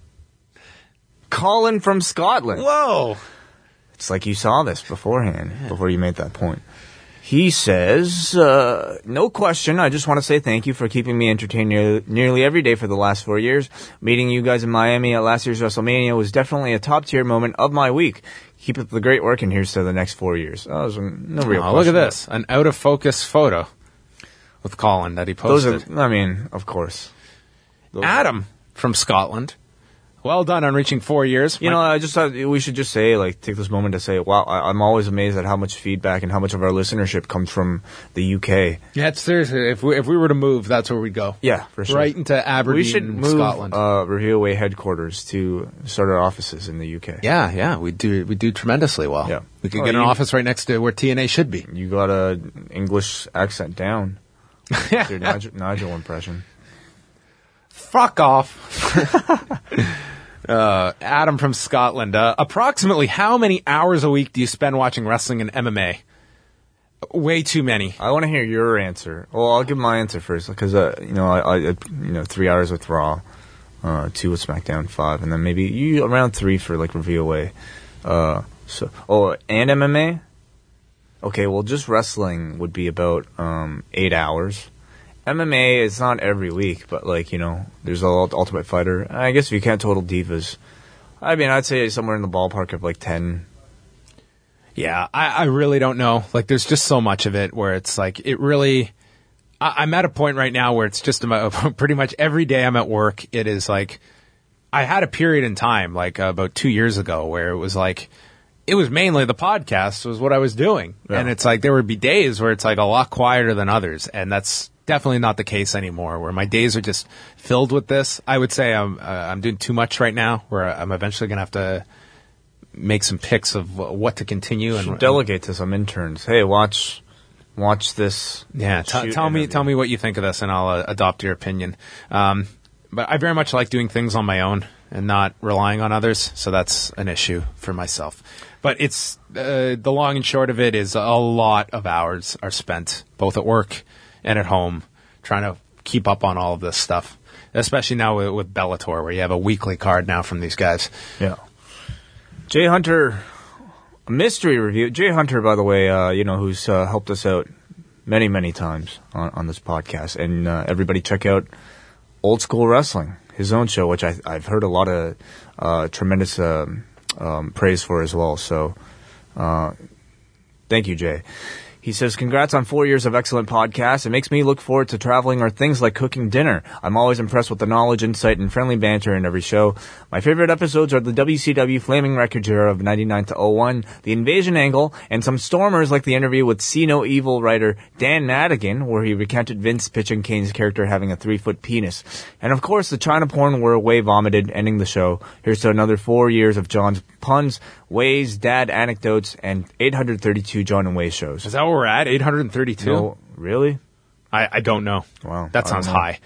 Colin from Scotland. Whoa! It's like you saw this beforehand, before you made that point. He says, no question, I just want to say thank you for keeping me entertained nearly every day for the last 4 years. Meeting you guys in Miami at last year's WrestleMania was definitely a top-tier moment of my week. Keep up the great work, and here's to the next 4 years. Oh, there's no real question. Look at this, an out-of-focus photo with Colin that he posted. Of course. Adam from Scotland. Well done on reaching 4 years. I just thought we should just say, take this moment to say, wow, I'm always amazed at how much feedback and how much of our listenership comes from the UK. Yeah, seriously. If we were to move, that's where we'd go. Yeah, for sure. Right into Aberdeen, we should move, Scotland. Review Away headquarters to start our offices in the UK. Yeah, we do tremendously well. Yeah. We could get an office right next to where TNA should be. You got a English accent down. Your Nigel impression. Fuck off. Adam from Scotland. Approximately how many hours a week do you spend watching wrestling and MMA? Way too many. I want to hear your answer. Well, I'll give my answer first because I 3 hours with Raw, 2 with SmackDown, 5, and then maybe you around 3 for Review Away. And MMA. Okay, well, just wrestling would be about 8 hours. MMA, it's not every week, but there's Ultimate Fighter. I guess if you count Total Divas, I'd say somewhere in the ballpark of 10. Yeah, I really don't know. There's just so much of it where it's it really. I'm at a point right now where it's just about pretty much every day I'm at work. It is I had a period in time about 2 years ago where it was it was mainly the podcast was what I was doing, and it's there would be days where it's a lot quieter than others, and that's definitely not the case anymore, where my days are just filled with this. I would say I'm doing too much right now, where I'm eventually going to have to make some picks of what to continue and delegate to some interns. Hey, watch this. Yeah, tell me what you think of this, and I'll adopt your opinion. But I very much like doing things on my own and not relying on others, so that's an issue for myself. But it's the long and short of it is a lot of hours are spent both at work and at home, trying to keep up on all of this stuff, especially now with Bellator, where you have a weekly card now from these guys. Yeah. Jay Hunter, a mystery review. Jay Hunter, by the way, who's helped us out many, many times on this podcast. And everybody check out Old School Wrestling, his own show, which I've heard a lot of tremendous praise for as well. So thank you, Jay. He says, congrats on 4 years of excellent podcasts. It makes me look forward to traveling or things like cooking dinner. I'm always impressed with the knowledge, insight, and friendly banter in every show. My favorite episodes are the WCW Flaming Records era of 99 to 01, the Invasion angle, and some stormers like the interview with See No Evil writer Dan Madigan, where he recounted Vince pitching Kane's character having a 3-foot penis. And of course, the China porn where Way vomited, ending the show. Here's to another 4 years of John's puns, Way's dad anecdotes, and 832 John and Way shows. Is that where we're at? 832? No, really? I don't know. Wow. That sounds high.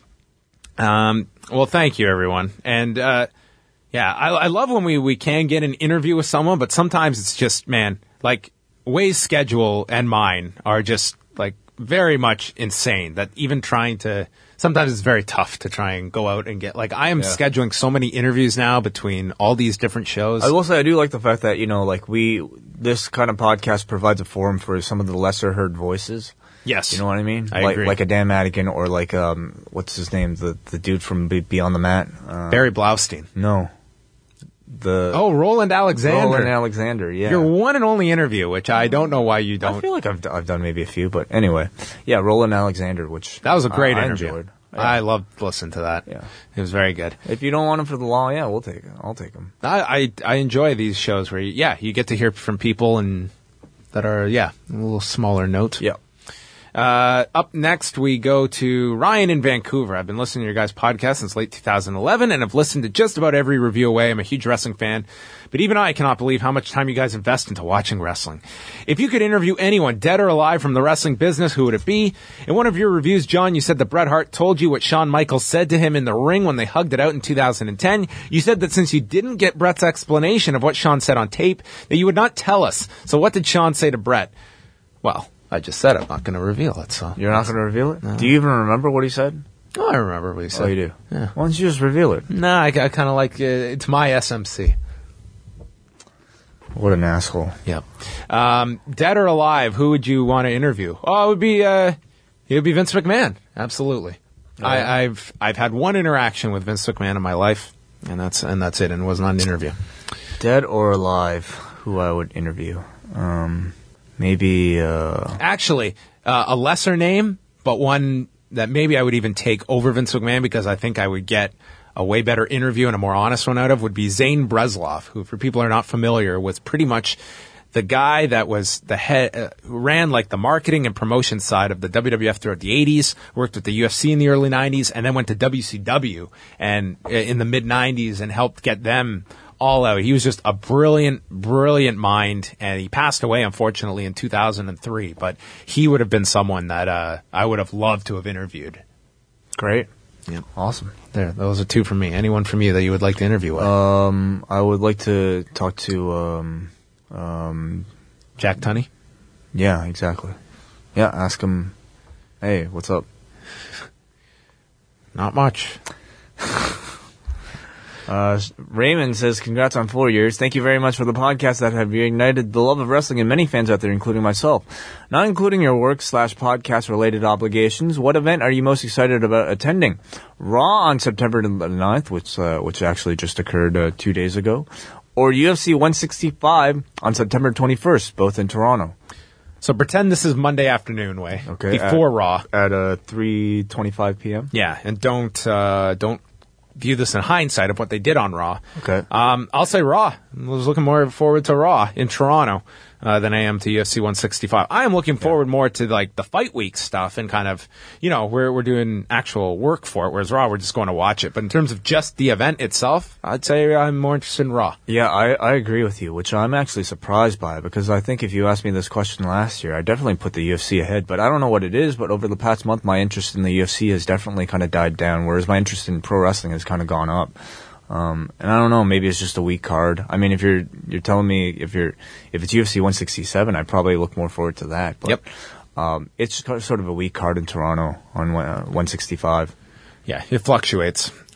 Well, thank you, everyone. And, I love when we can get an interview with someone, but sometimes it's just, man, like, Way's schedule and mine are just, like, very much insane. That even trying to... Sometimes it's very tough to try and go out and get... Like, I am scheduling so many interviews now between all these different shows. I will say I do like the fact that, like, this kind of podcast provides a forum for some of the lesser heard voices. Yes. You know what I mean? I agree. Like a Dan Madigan or like, what's his name? The dude from Beyond the Mat? Barry Blaustein. No. Roland Alexander. Roland Alexander, yeah. Your one and only interview, which I don't know why you don't. I feel like I've done maybe a few, but anyway. Yeah, Roland Alexander, which... That was a great I interview. enjoyed. Yeah. I loved listening to that. Yeah. It was very good. If you don't want him for the law, yeah, we'll take it. I'll take him. I enjoy these shows where, you get to hear from people and that are, a little smaller note. Yeah. Up next, we go to Ryan in Vancouver. I've been listening to your guys' podcast since late 2011, and I've listened to just about every review away. I'm a huge wrestling fan, but even I cannot believe how much time you guys invest into watching wrestling. If you could interview anyone, dead or alive, from the wrestling business, who would it be? In one of your reviews, John, you said that Bret Hart told you what Shawn Michaels said to him in the ring when they hugged it out in 2010. You said that since you didn't get Bret's explanation of what Shawn said on tape, that you would not tell us. So what did Shawn say to Bret? Well... I just said I'm not going to reveal it, so... You're not going to reveal it? No. Do you even remember what he said? Oh, I remember what he said. Oh, you do? Yeah. Why don't you just reveal it? Nah, I kind of like... it's my SMC. What an asshole. Yep. Dead or alive, who would you want to interview? Oh, it would be Vince McMahon. Absolutely. Yeah. I've had one interaction with Vince McMahon in my life, and that's it, and it was not an interview. Dead or alive, who I would interview? Maybe... Actually, a lesser name, but one that maybe I would even take over Vince McMahon because I think I would get a way better interview and a more honest one out of would be Zane Breslov, who, for people who are not familiar, was pretty much the guy that was the head, who ran like the marketing and promotion side of the WWF throughout the 80s, worked with the UFC in the early 90s, and then went to WCW and in the mid 90s and helped get them all out. He was just a brilliant, brilliant mind, and he passed away, unfortunately, in 2003. But he would have been someone that I would have loved to have interviewed. Great. Yeah. Awesome. There, those are two from me. Anyone from you that you would like to interview with? I would like to talk to Jack Tunney? Yeah, exactly. Yeah, ask him, hey, what's up? Not much. Raymond says, congrats on 4 years. Thank you very much for the podcast that have reignited the love of wrestling in many fans out there, including myself. Not including your work/podcast related obligations, what event are you most excited about attending? Raw on September 9th, which actually just occurred 2 days ago, or UFC 165 on September 21st, both in Toronto. So pretend this is Monday afternoon, Way. Okay. Before Raw. At 3:25 p.m.? Yeah, and don't view this in hindsight of what they did on Raw. Okay. I'll say Raw. I was looking more forward to Raw in Toronto than I am to UFC 165. I am looking forward more to like the fight week stuff and kind of, we're doing actual work for it, whereas Raw, we're just going to watch it. But in terms of just the event itself, I'd say I'm more interested in Raw. Yeah, I agree with you, which I'm actually surprised by, because I think if you asked me this question last year, I definitely put the UFC ahead, but I don't know what it is, but over the past month, my interest in the UFC has definitely kind of died down, whereas my interest in pro wrestling has kind of gone up. And I don't know, maybe it's just a weak card. I mean, if you're telling me if it's UFC 167, I'd probably look more forward to that. But, yep. It's sort of a weak card in Toronto on 165. Yeah, it fluctuates.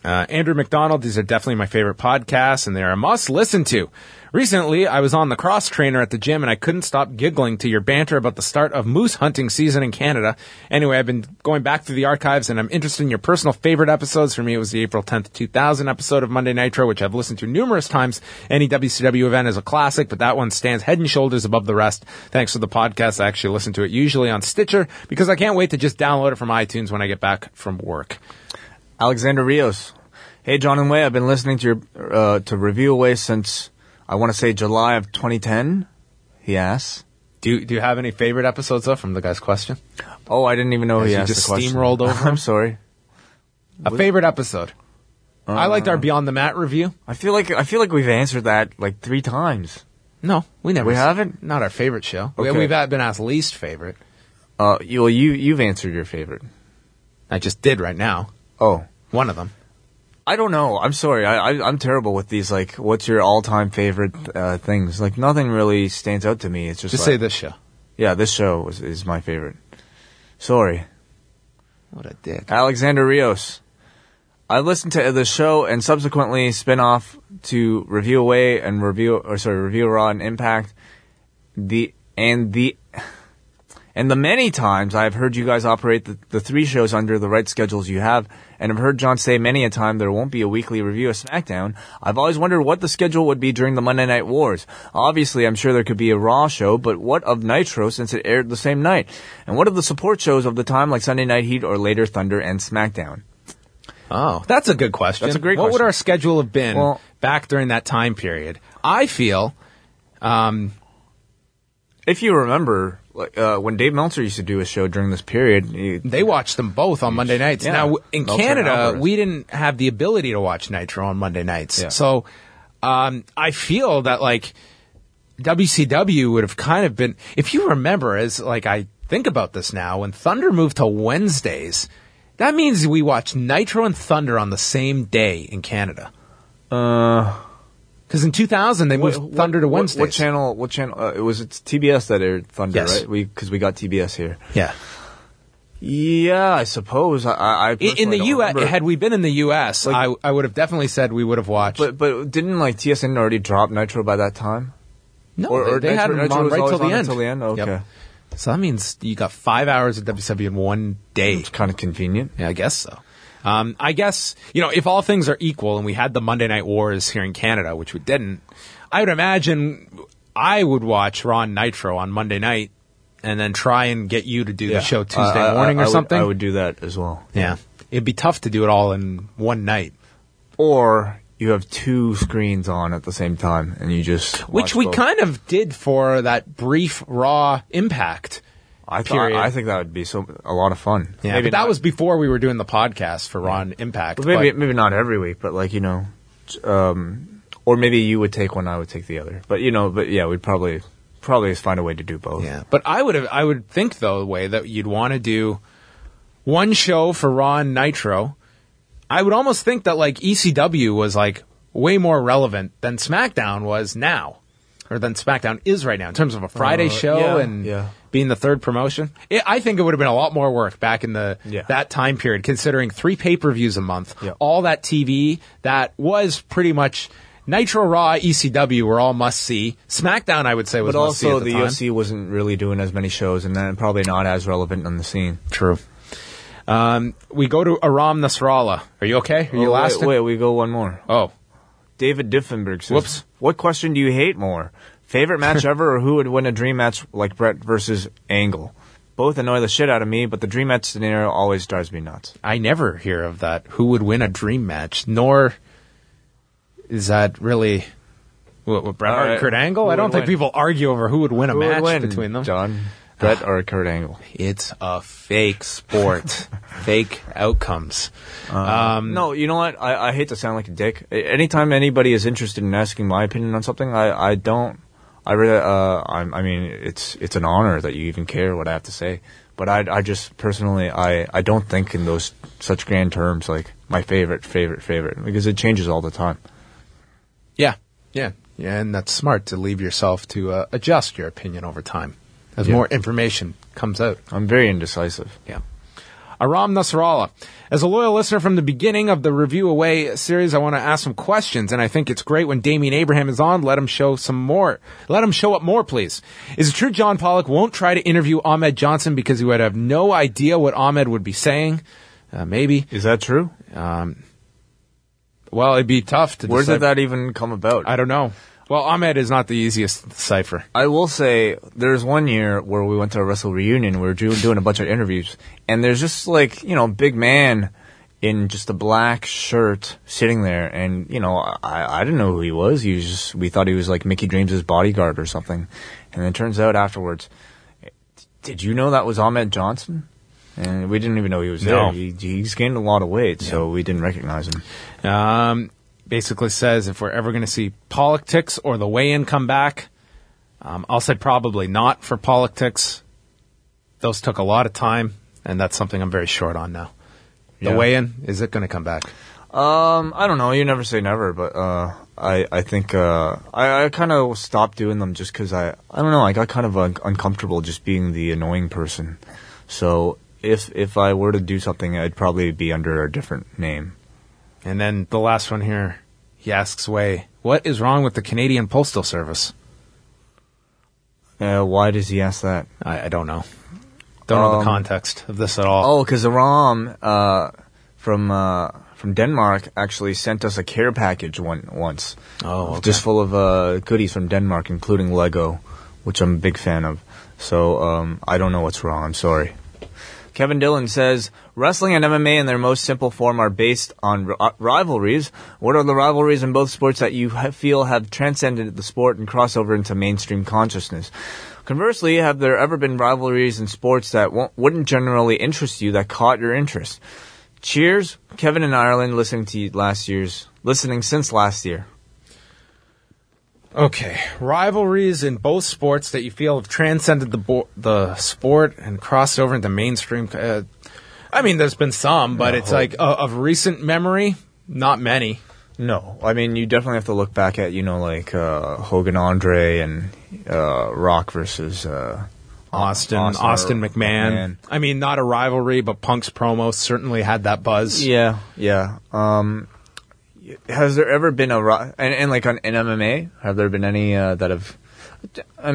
Andrew McDonald, these are definitely my favorite podcasts, and they're a must listen to. Recently, I was on the cross trainer at the gym, and I couldn't stop giggling to your banter about the start of moose hunting season in Canada. Anyway, I've been going back through the archives, and I'm interested in your personal favorite episodes. For me, it was the April 10th, 2000 episode of Monday Nitro, which I've listened to numerous times. Any WCW event is a classic, but that one stands head and shoulders above the rest. Thanks for the podcast. I actually listen to it usually on Stitcher, because I can't wait to just download it from iTunes when I get back from work. Alexander Rios. Hey, John and Way, I've been listening to your to Review Away since, I want to say, July of 2010, he asks. Do you have any favorite episodes, though, from the guy's question? Oh, I didn't even know he asked just the question. steamrolled over? I'm sorry. A favorite episode? I liked our Beyond the Mat review. I feel like we've answered that like 3 times. No, we never. We haven't? Not our favorite show. Okay. We've been asked least favorite. You've answered your favorite. I just did right now. Oh. One of them. I don't know. I'm sorry. I'm terrible with these, like, what's your all-time favorite things? Like, nothing really stands out to me. It's just say this show. Yeah, this show is my favorite. Sorry. What a dick. Alexander Rios. I listened to the show and subsequently spin off to Review Away and Review Raw and Impact. And the many times I've heard you guys operate the 3 shows under the right schedules you have, and I've heard John say many a time there won't be a weekly review of SmackDown, I've always wondered what the schedule would be during the Monday Night Wars. Obviously, I'm sure there could be a Raw show, but what of Nitro since it aired the same night? And what of the support shows of the time like Sunday Night Heat or later Thunder and SmackDown? Oh, that's a good question. That's a great question. What would our schedule have been back during that time period? I feel... if you remember... when Dave Meltzer used to do a show during this period... They watched them both on Monday nights. Yeah. Now, in Meltzer Canada, we didn't have the ability to watch Nitro on Monday nights. Yeah. So, I feel that, like, WCW would have kind of been... If you remember, as, like, I think about this now, when Thunder moved to Wednesdays, that means we watched Nitro and Thunder on the same day in Canada. Because in 2000, they moved Thunder to Wednesdays. What channel? It was TBS that aired Thunder, yes. right? Because we got TBS here. Yeah. Yeah, I suppose. I in the U.S., had we been in the U.S., like, I would have definitely said we would have watched. But didn't like TSN already drop Nitro by that time? No, or they had them on right till the end. Until the end. Okay. Yep. So that means you got 5 hours of WCW in one day. It's kind of convenient. Yeah, I guess so. I guess, if all things are equal and we had the Monday Night Wars here in Canada, which we didn't, I would imagine I would watch Raw and Nitro on Monday night and then try and get you to do the show Tuesday morning or something. I would do that as well. Yeah. It'd be tough to do it all in one night. Or you have 2 screens on at the same time and you just Which we kind of did for that brief Raw Impact. I think that would be a lot of fun. Yeah, maybe but that was before we were doing the podcast for Raw and Impact. Well, maybe not every week, but like, or maybe you would take one, I would take the other. But we'd probably find a way to do both. Yeah, but I would think though, the way that you'd want to do one show for Raw and Nitro. I would almost think that like ECW was like way more relevant than SmackDown was now, or than SmackDown is right now in terms of a Friday show being the third promotion. I think it would have been a lot more work back in that time period, considering 3 pay-per-views a month, all that TV that was pretty much Nitro, Raw, ECW were all must-see. SmackDown, I would say, was must-see at the time. But also the UFC wasn't really doing as many shows, and then probably not as relevant on the scene. True. We go to Aram Nasrallah. Are you okay? Are you last? Wait, we go one more. Oh. David Diffenberg says, Whoops. What question do you hate more? Favorite match ever, or who would win a dream match like Brett versus Angle? Both annoy the shit out of me, but the dream match scenario always drives me nuts. I never hear of that. Who would win a dream match? Nor is that really what Bret Hart and Kurt Angle? I don't think people argue over who would win a match between them. John, Bret or Kurt Angle? It's a fake sport. Fake outcomes. No, you know what? I hate to sound like a dick. Anytime anybody is interested in asking my opinion on something, I mean, it's an honor that you even care what I have to say. But I just personally, I don't think in those such grand terms like my favorite, because it changes all the time. Yeah, and that's smart to leave yourself to adjust your opinion over time as more information comes out. I'm very indecisive. Yeah. Aram Nasrallah. As a loyal listener from the beginning of the Review Away series, I want to ask some questions, and I think it's great when Damian Abraham is on. Let him show up more, please. Is it true John Pollock won't try to interview Ahmed Johnson because he would have no idea what Ahmed would be saying? Maybe. Is that true? Well, it'd be tough to Where decide. did that even come about? I don't know. Well, Ahmed is not the easiest to decipher. I will say, there's one year where we went to a Wrestle Reunion, we were doing a bunch of interviews, and there's just like, big man in just a black shirt sitting there, and, I didn't know who he was. We thought he was like Mickey Dreams' bodyguard or something. And it turns out afterwards, did you know that was Ahmed Johnson? And we didn't even know he was there. He's gained a lot of weight, so we didn't recognize him. Basically says if we're ever going to see Politics or the weigh-in come back, I'll say probably not for Politics. Those took a lot of time, and that's something I'm very short on now. The weigh-in, is it going to come back? I don't know. You never say never, but I think I kind of stopped doing them just because I don't know. I got kind of uncomfortable just being the annoying person. So if I were to do something, I'd probably be under a different name. And then the last one here, he asks Way, what is wrong with the Canadian Postal Service? Why does he ask that? I don't know. Don't know the context of this at all. Oh, because Aram from Denmark actually sent us a care package once. Oh, okay. Just full of goodies from Denmark, including Lego, which I'm a big fan of. So I don't know what's wrong. I'm sorry. Kevin Dillon says, wrestling and MMA in their most simple form are based on rivalries. What are the rivalries in both sports that you feel have transcended the sport and cross over into mainstream consciousness? Conversely, have there ever been rivalries in sports that wouldn't generally interest you that caught your interest? Cheers, Kevin in Ireland, listening since last year. Okay, rivalries in both sports that you feel have transcended the sport and crossed over into mainstream. I mean, there's been some, but it's like of recent memory, not many. No, I mean, you definitely have to look back at, Hogan Andre and Rock versus Austin McMahon. I mean, not a rivalry, but Punk's promo certainly had that buzz. Yeah. Has there ever been and like on MMA, have there been any that have? I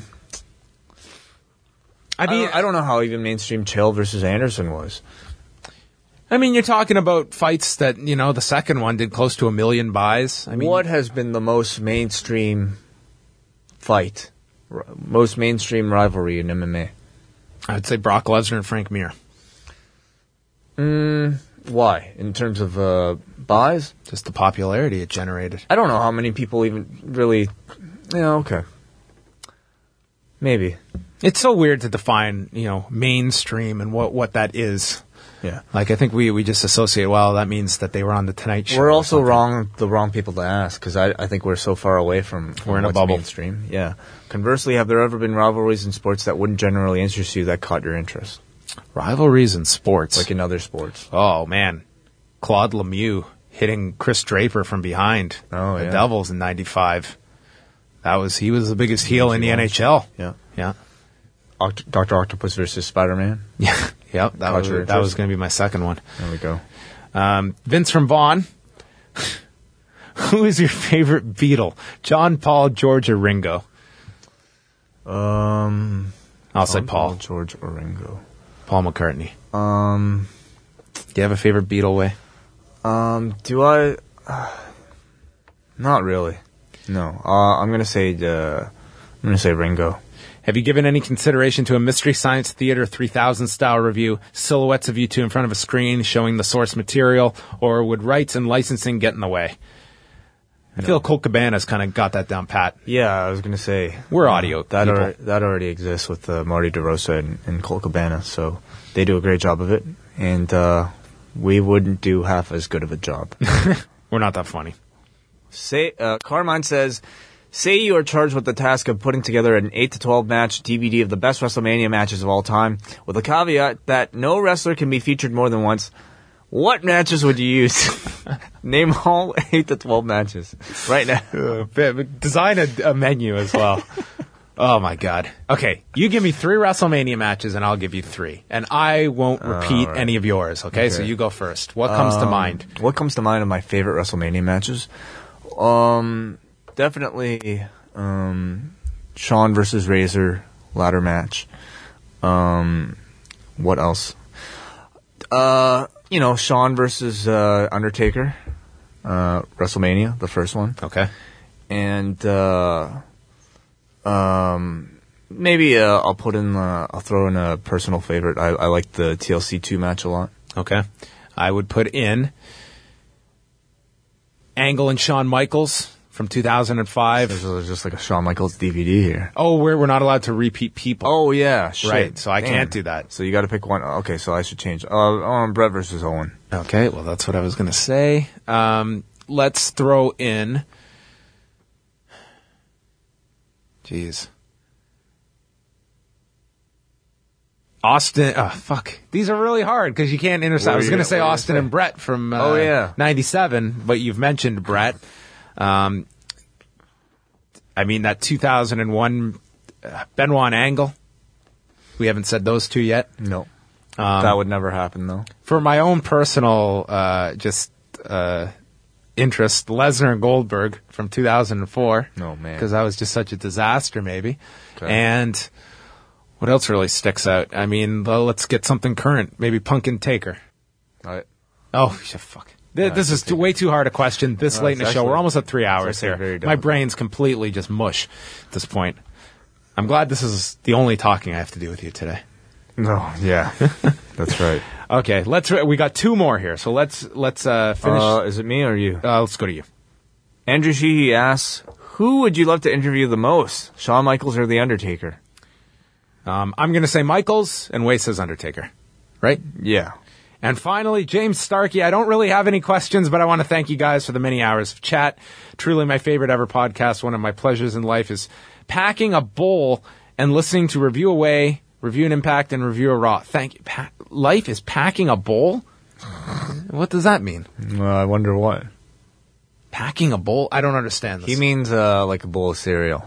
don't know how even mainstream Chael versus Anderson was. I mean, you're talking about fights that, the second one did close to 1 million buys. I mean, what has been the most mainstream fight, most mainstream rivalry in MMA? I'd say Brock Lesnar and Frank Mir. Why? In terms of buys? Just the popularity it generated. I don't know how many people even really... Yeah, okay. Maybe. It's so weird to define, mainstream and what that is. Yeah. Like, I think we just associate, well, that means that they were on the Tonight Show. We're also the wrong people to ask, because I think we're so far away from we're in a what's bubble. Mainstream. Yeah. Conversely, have there ever been rivalries in sports that wouldn't generally interest you that caught your interest? Rivalries in sports? Like in other sports. Oh, man. Claude Lemieux hitting Chris Draper from behind. Oh, the yeah. Devils in 95. He was the biggest heel in the NHL. Yeah. Yeah. Dr. Octopus versus Spider-Man. Yeah. Yep. That was going to be my second one. There we go. Vince from Vaughan. Who is your favorite Beatle? John, Paul, George, or Ringo? I'll say Paul. George, or Ringo. Paul McCartney. Do you have a favorite Beatle way? Do I? Not really. No. I'm gonna say Ringo. Have you given any consideration to a Mystery Science Theater 3000 style review, silhouettes of you two in front of a screen showing the source material, or would rights and licensing get in the way? I feel Colt Cabana's kind of got that down pat. Yeah, I was going to say. We're audio that people. That already exists with Marty DeRosa and Colt Cabana, so they do a great job of it, and we wouldn't do half as good of a job. We're not that funny. Carmine says, say you are charged with the task of putting together an 8 to 12 match DVD of the best WrestleMania matches of all time, with a caveat that no wrestler can be featured more than once. What matches would you use? Name all 8 to 12 matches right now. Design a menu as well. Oh, my God. Okay, you give me 3 WrestleMania matches, and I'll give you 3. And I won't repeat right. any of yours, okay? So you go first. What comes to mind? What comes to mind of my favorite WrestleMania matches? Definitely Shawn versus Razor ladder match. What else? Shawn versus Undertaker, WrestleMania, the first one. Okay. And maybe I'll throw in a personal favorite. I like the TLC 2 match a lot. Okay. I would put in Angle and Shawn Michaels from 2005. This is just like a Shawn Michaels DVD here. Oh, we're not allowed to repeat people. Oh, yeah. Shit. Right, so I Damn. can't do that. So you got to pick one. Okay, so I should change. Brett versus Owen. Okay, well, that's what I was going to say. Let's throw in... Jeez. Austin... Oh, fuck. These are really hard because you can't intercept. I was going to say Austin and Brett from 97, but you've mentioned Brett. I mean, that 2001 Benoit and Angle. We haven't said those 2 yet. No. That would never happen, though. For my own personal interest, Lesnar and Goldberg from 2004. Oh, man. Because that was just such a disaster, maybe. Okay. And what else really sticks out? I mean, let's get something current. Maybe Punk and Taker. Oh, fuck. This is way too hard a question this late in the show. We're almost at 3 hours here. My brain's completely just mush at this point. I'm glad this is the only talking I have to do with you today. No, yeah. That's right. Okay, we got 2 more here, so let's finish. Is it me or you? Let's go to you. Andrew Sheehy asks, who would you love to interview the most, Shawn Michaels or The Undertaker? I'm going to say Michaels, and Way says Undertaker. Right? Yeah. And finally, James Starkey. I don't really have any questions, but I want to thank you guys for the many hours of chat. Truly my favorite ever podcast. One of my pleasures in life is packing a bowl and listening to Review Away, Review an Impact, and Review a Raw. Thank you. Life is packing a bowl? What does that mean? I wonder what. Packing a bowl? I don't understand this. He means like a bowl of cereal.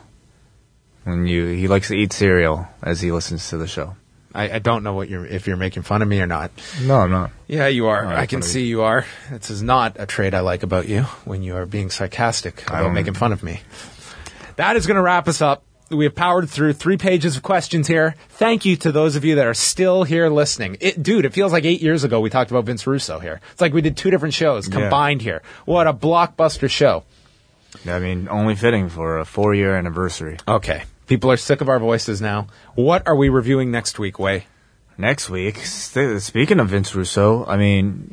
He likes to eat cereal as he listens to the show. I don't know if you're making fun of me or not. No, I'm not. Yeah, you are. I can see you are. This is not a trait I like about you when you are being sarcastic about making fun of me. That is going to wrap us up. We have powered through 3 pages of questions here. Thank you to those of you that are still here listening. Dude, it feels like 8 years ago we talked about Vince Russo here. It's like we did 2 different shows combined here. What a blockbuster show. I mean, only fitting for a 4-year anniversary. Okay. People are sick of our voices now. What are we reviewing next week, Way? Next week, speaking of Vince Russo, I mean,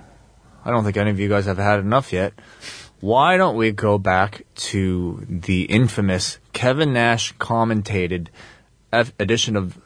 I don't think any of you guys have had enough yet. Why don't we go back to the infamous Kevin Nash commentated edition of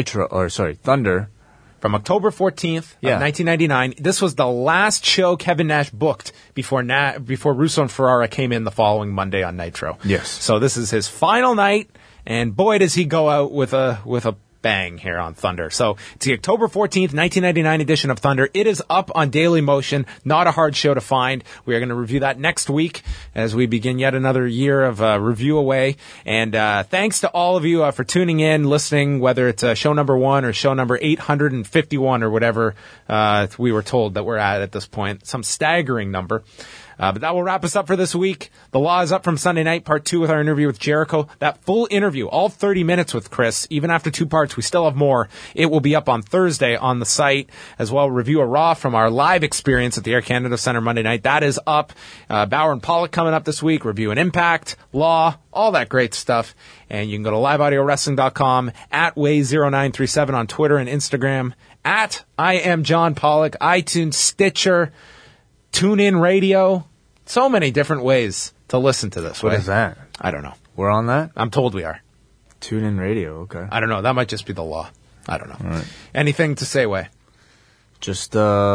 Thunder from October 14th of 1999. This was the last show Kevin Nash booked before Russo and Ferrara came in the following Monday on Nitro. Yes. So this is his final night, and boy does he go out with a bang here on Thunder. So it's the October 14th, 1999 edition of Thunder. It is up on Daily Motion. Not a hard show to find. We are going to review that next week as we begin yet another year of Review Away. And thanks to all of you for tuning in, listening, whether it's show number 1 or show number 851 or whatever we were told that we're at this point. Some staggering number. But that will wrap us up for this week. The Law is up from Sunday night, part 2 with our interview with Jericho. That full interview, all 30 minutes with Chris, even after 2 parts, we still have more. It will be up on Thursday on the site, as well. Review a Raw from our live experience at the Air Canada Centre Monday night. That is up. Bauer and Pollock coming up this week. Review an Impact, Law, all that great stuff. And you can go to liveaudiowrestling.com, at Way0937 on Twitter and Instagram, at I am John Pollock, iTunes, Stitcher, TuneIn Radio. So many different ways to listen to this. What is that? I don't know. We're on that? I'm told we are. TuneIn Radio, okay. I don't know. That might just be the law. I don't know. All right. Anything to say, Way? Just,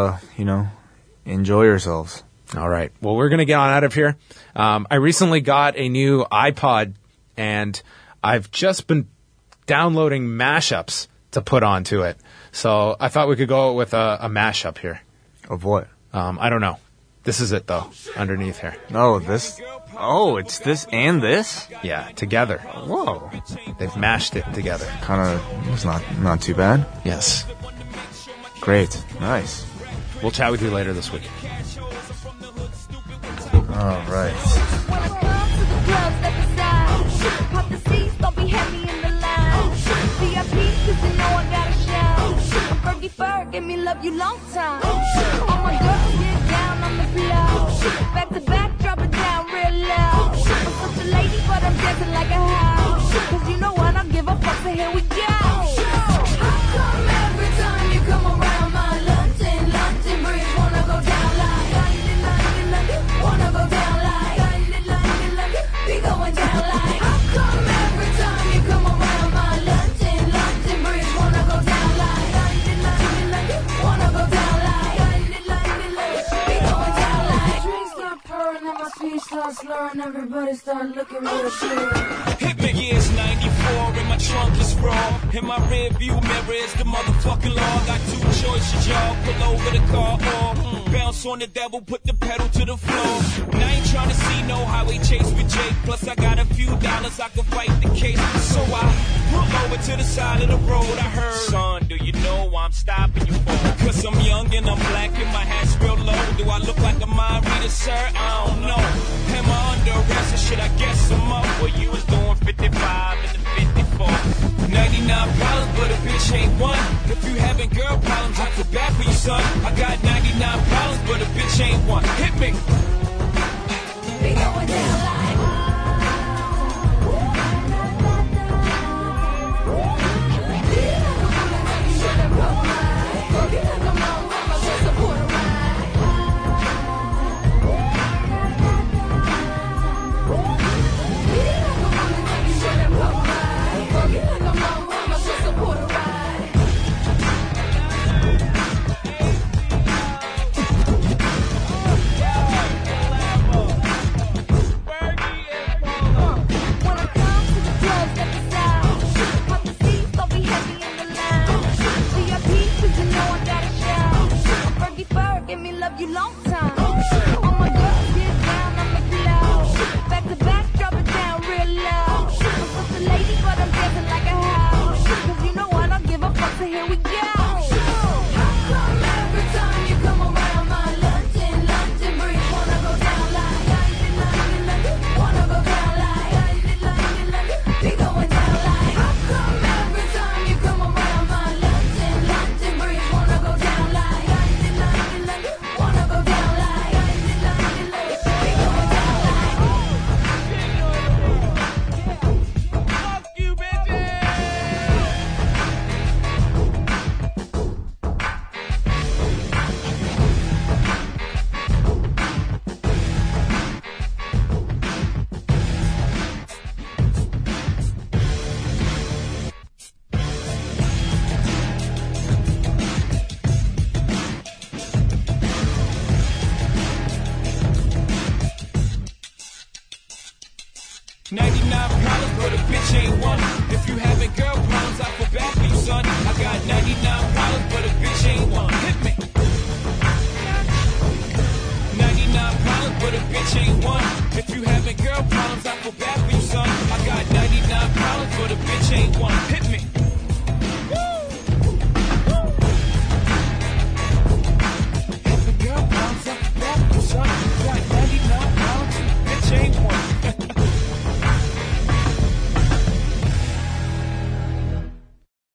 enjoy yourselves. All right. Well, we're going to get on out of here. I recently got a new iPod, and I've just been downloading mashups to put onto it. So I thought we could go with a mashup here. Of what? I don't know. This is it, though, underneath here. Oh, this? Oh, it's this and this? Yeah, together. Whoa. They've mashed it together. Kind of, it's not too bad. Yes. Great. Nice. We'll chat with you later this week. All right. Pop the seats, don't be heavy in the line. VIP, cause you know I got a shout. Fergie Ferg, give me love you long time. All my girls get down on the floor. Back to back, drop it down real low. I'm such a lady, but I'm dancing like a house. Cause you know I don't give a fuck, so here we go. How come every time you come around my London Bridge wanna go down like London, wanna go down like London, be going down like. How come every time you come around my London Bridge wanna go down like London, wanna go down like London, be going down like. Drinks start purring and my speech starts slurring, everybody start looking real shit. Hit me, yeah, it's 94 and my trunk is raw. In my rear view mirror is the motherfucking law. Got two choices, y'all. Pull over the car or bounce on the devil, put the pedal to the floor. And I ain't trying to see no highway chase with Jake. Plus I got a few dollars, I can fight the case. So I pull over to the side of the road. I heard, son, do you know I'm stopping you for? Cause I'm young and I'm black and my hat's real low. Do I look like a mind reader, sir? I don't know. Am I under arrest or shit? I guess I'm up. Well, you was doing 55 and the 54. 99 problems, but a bitch ain't one. If you having girl problems, I feel bad for you, son. I got 99 problems, but a bitch ain't one. Hit me. Be going down like. Give me love you long time. All my girls get down on the floor. Back to back, drop it down real low. I'm such a lady, but I'm dancing like a house. Cause you know I don't give a fuck, so here we go. How come every time you come around my London Bridge wanna go down like London, wanna go down like London, be going down like. How come every time you come around my London Bridge wanna go down like London, wanna go down like London, be going down like. Fuck you, bitches! 99 problems, but a bitch ain't one. If you having girl problems, I feel bad for you, son. I got 99 problems, but a bitch ain't one. Hit me. 99 problems, but a bitch ain't one. If you having girl problems, I feel bad for you, son. I got 99 problems, but a bitch ain't one.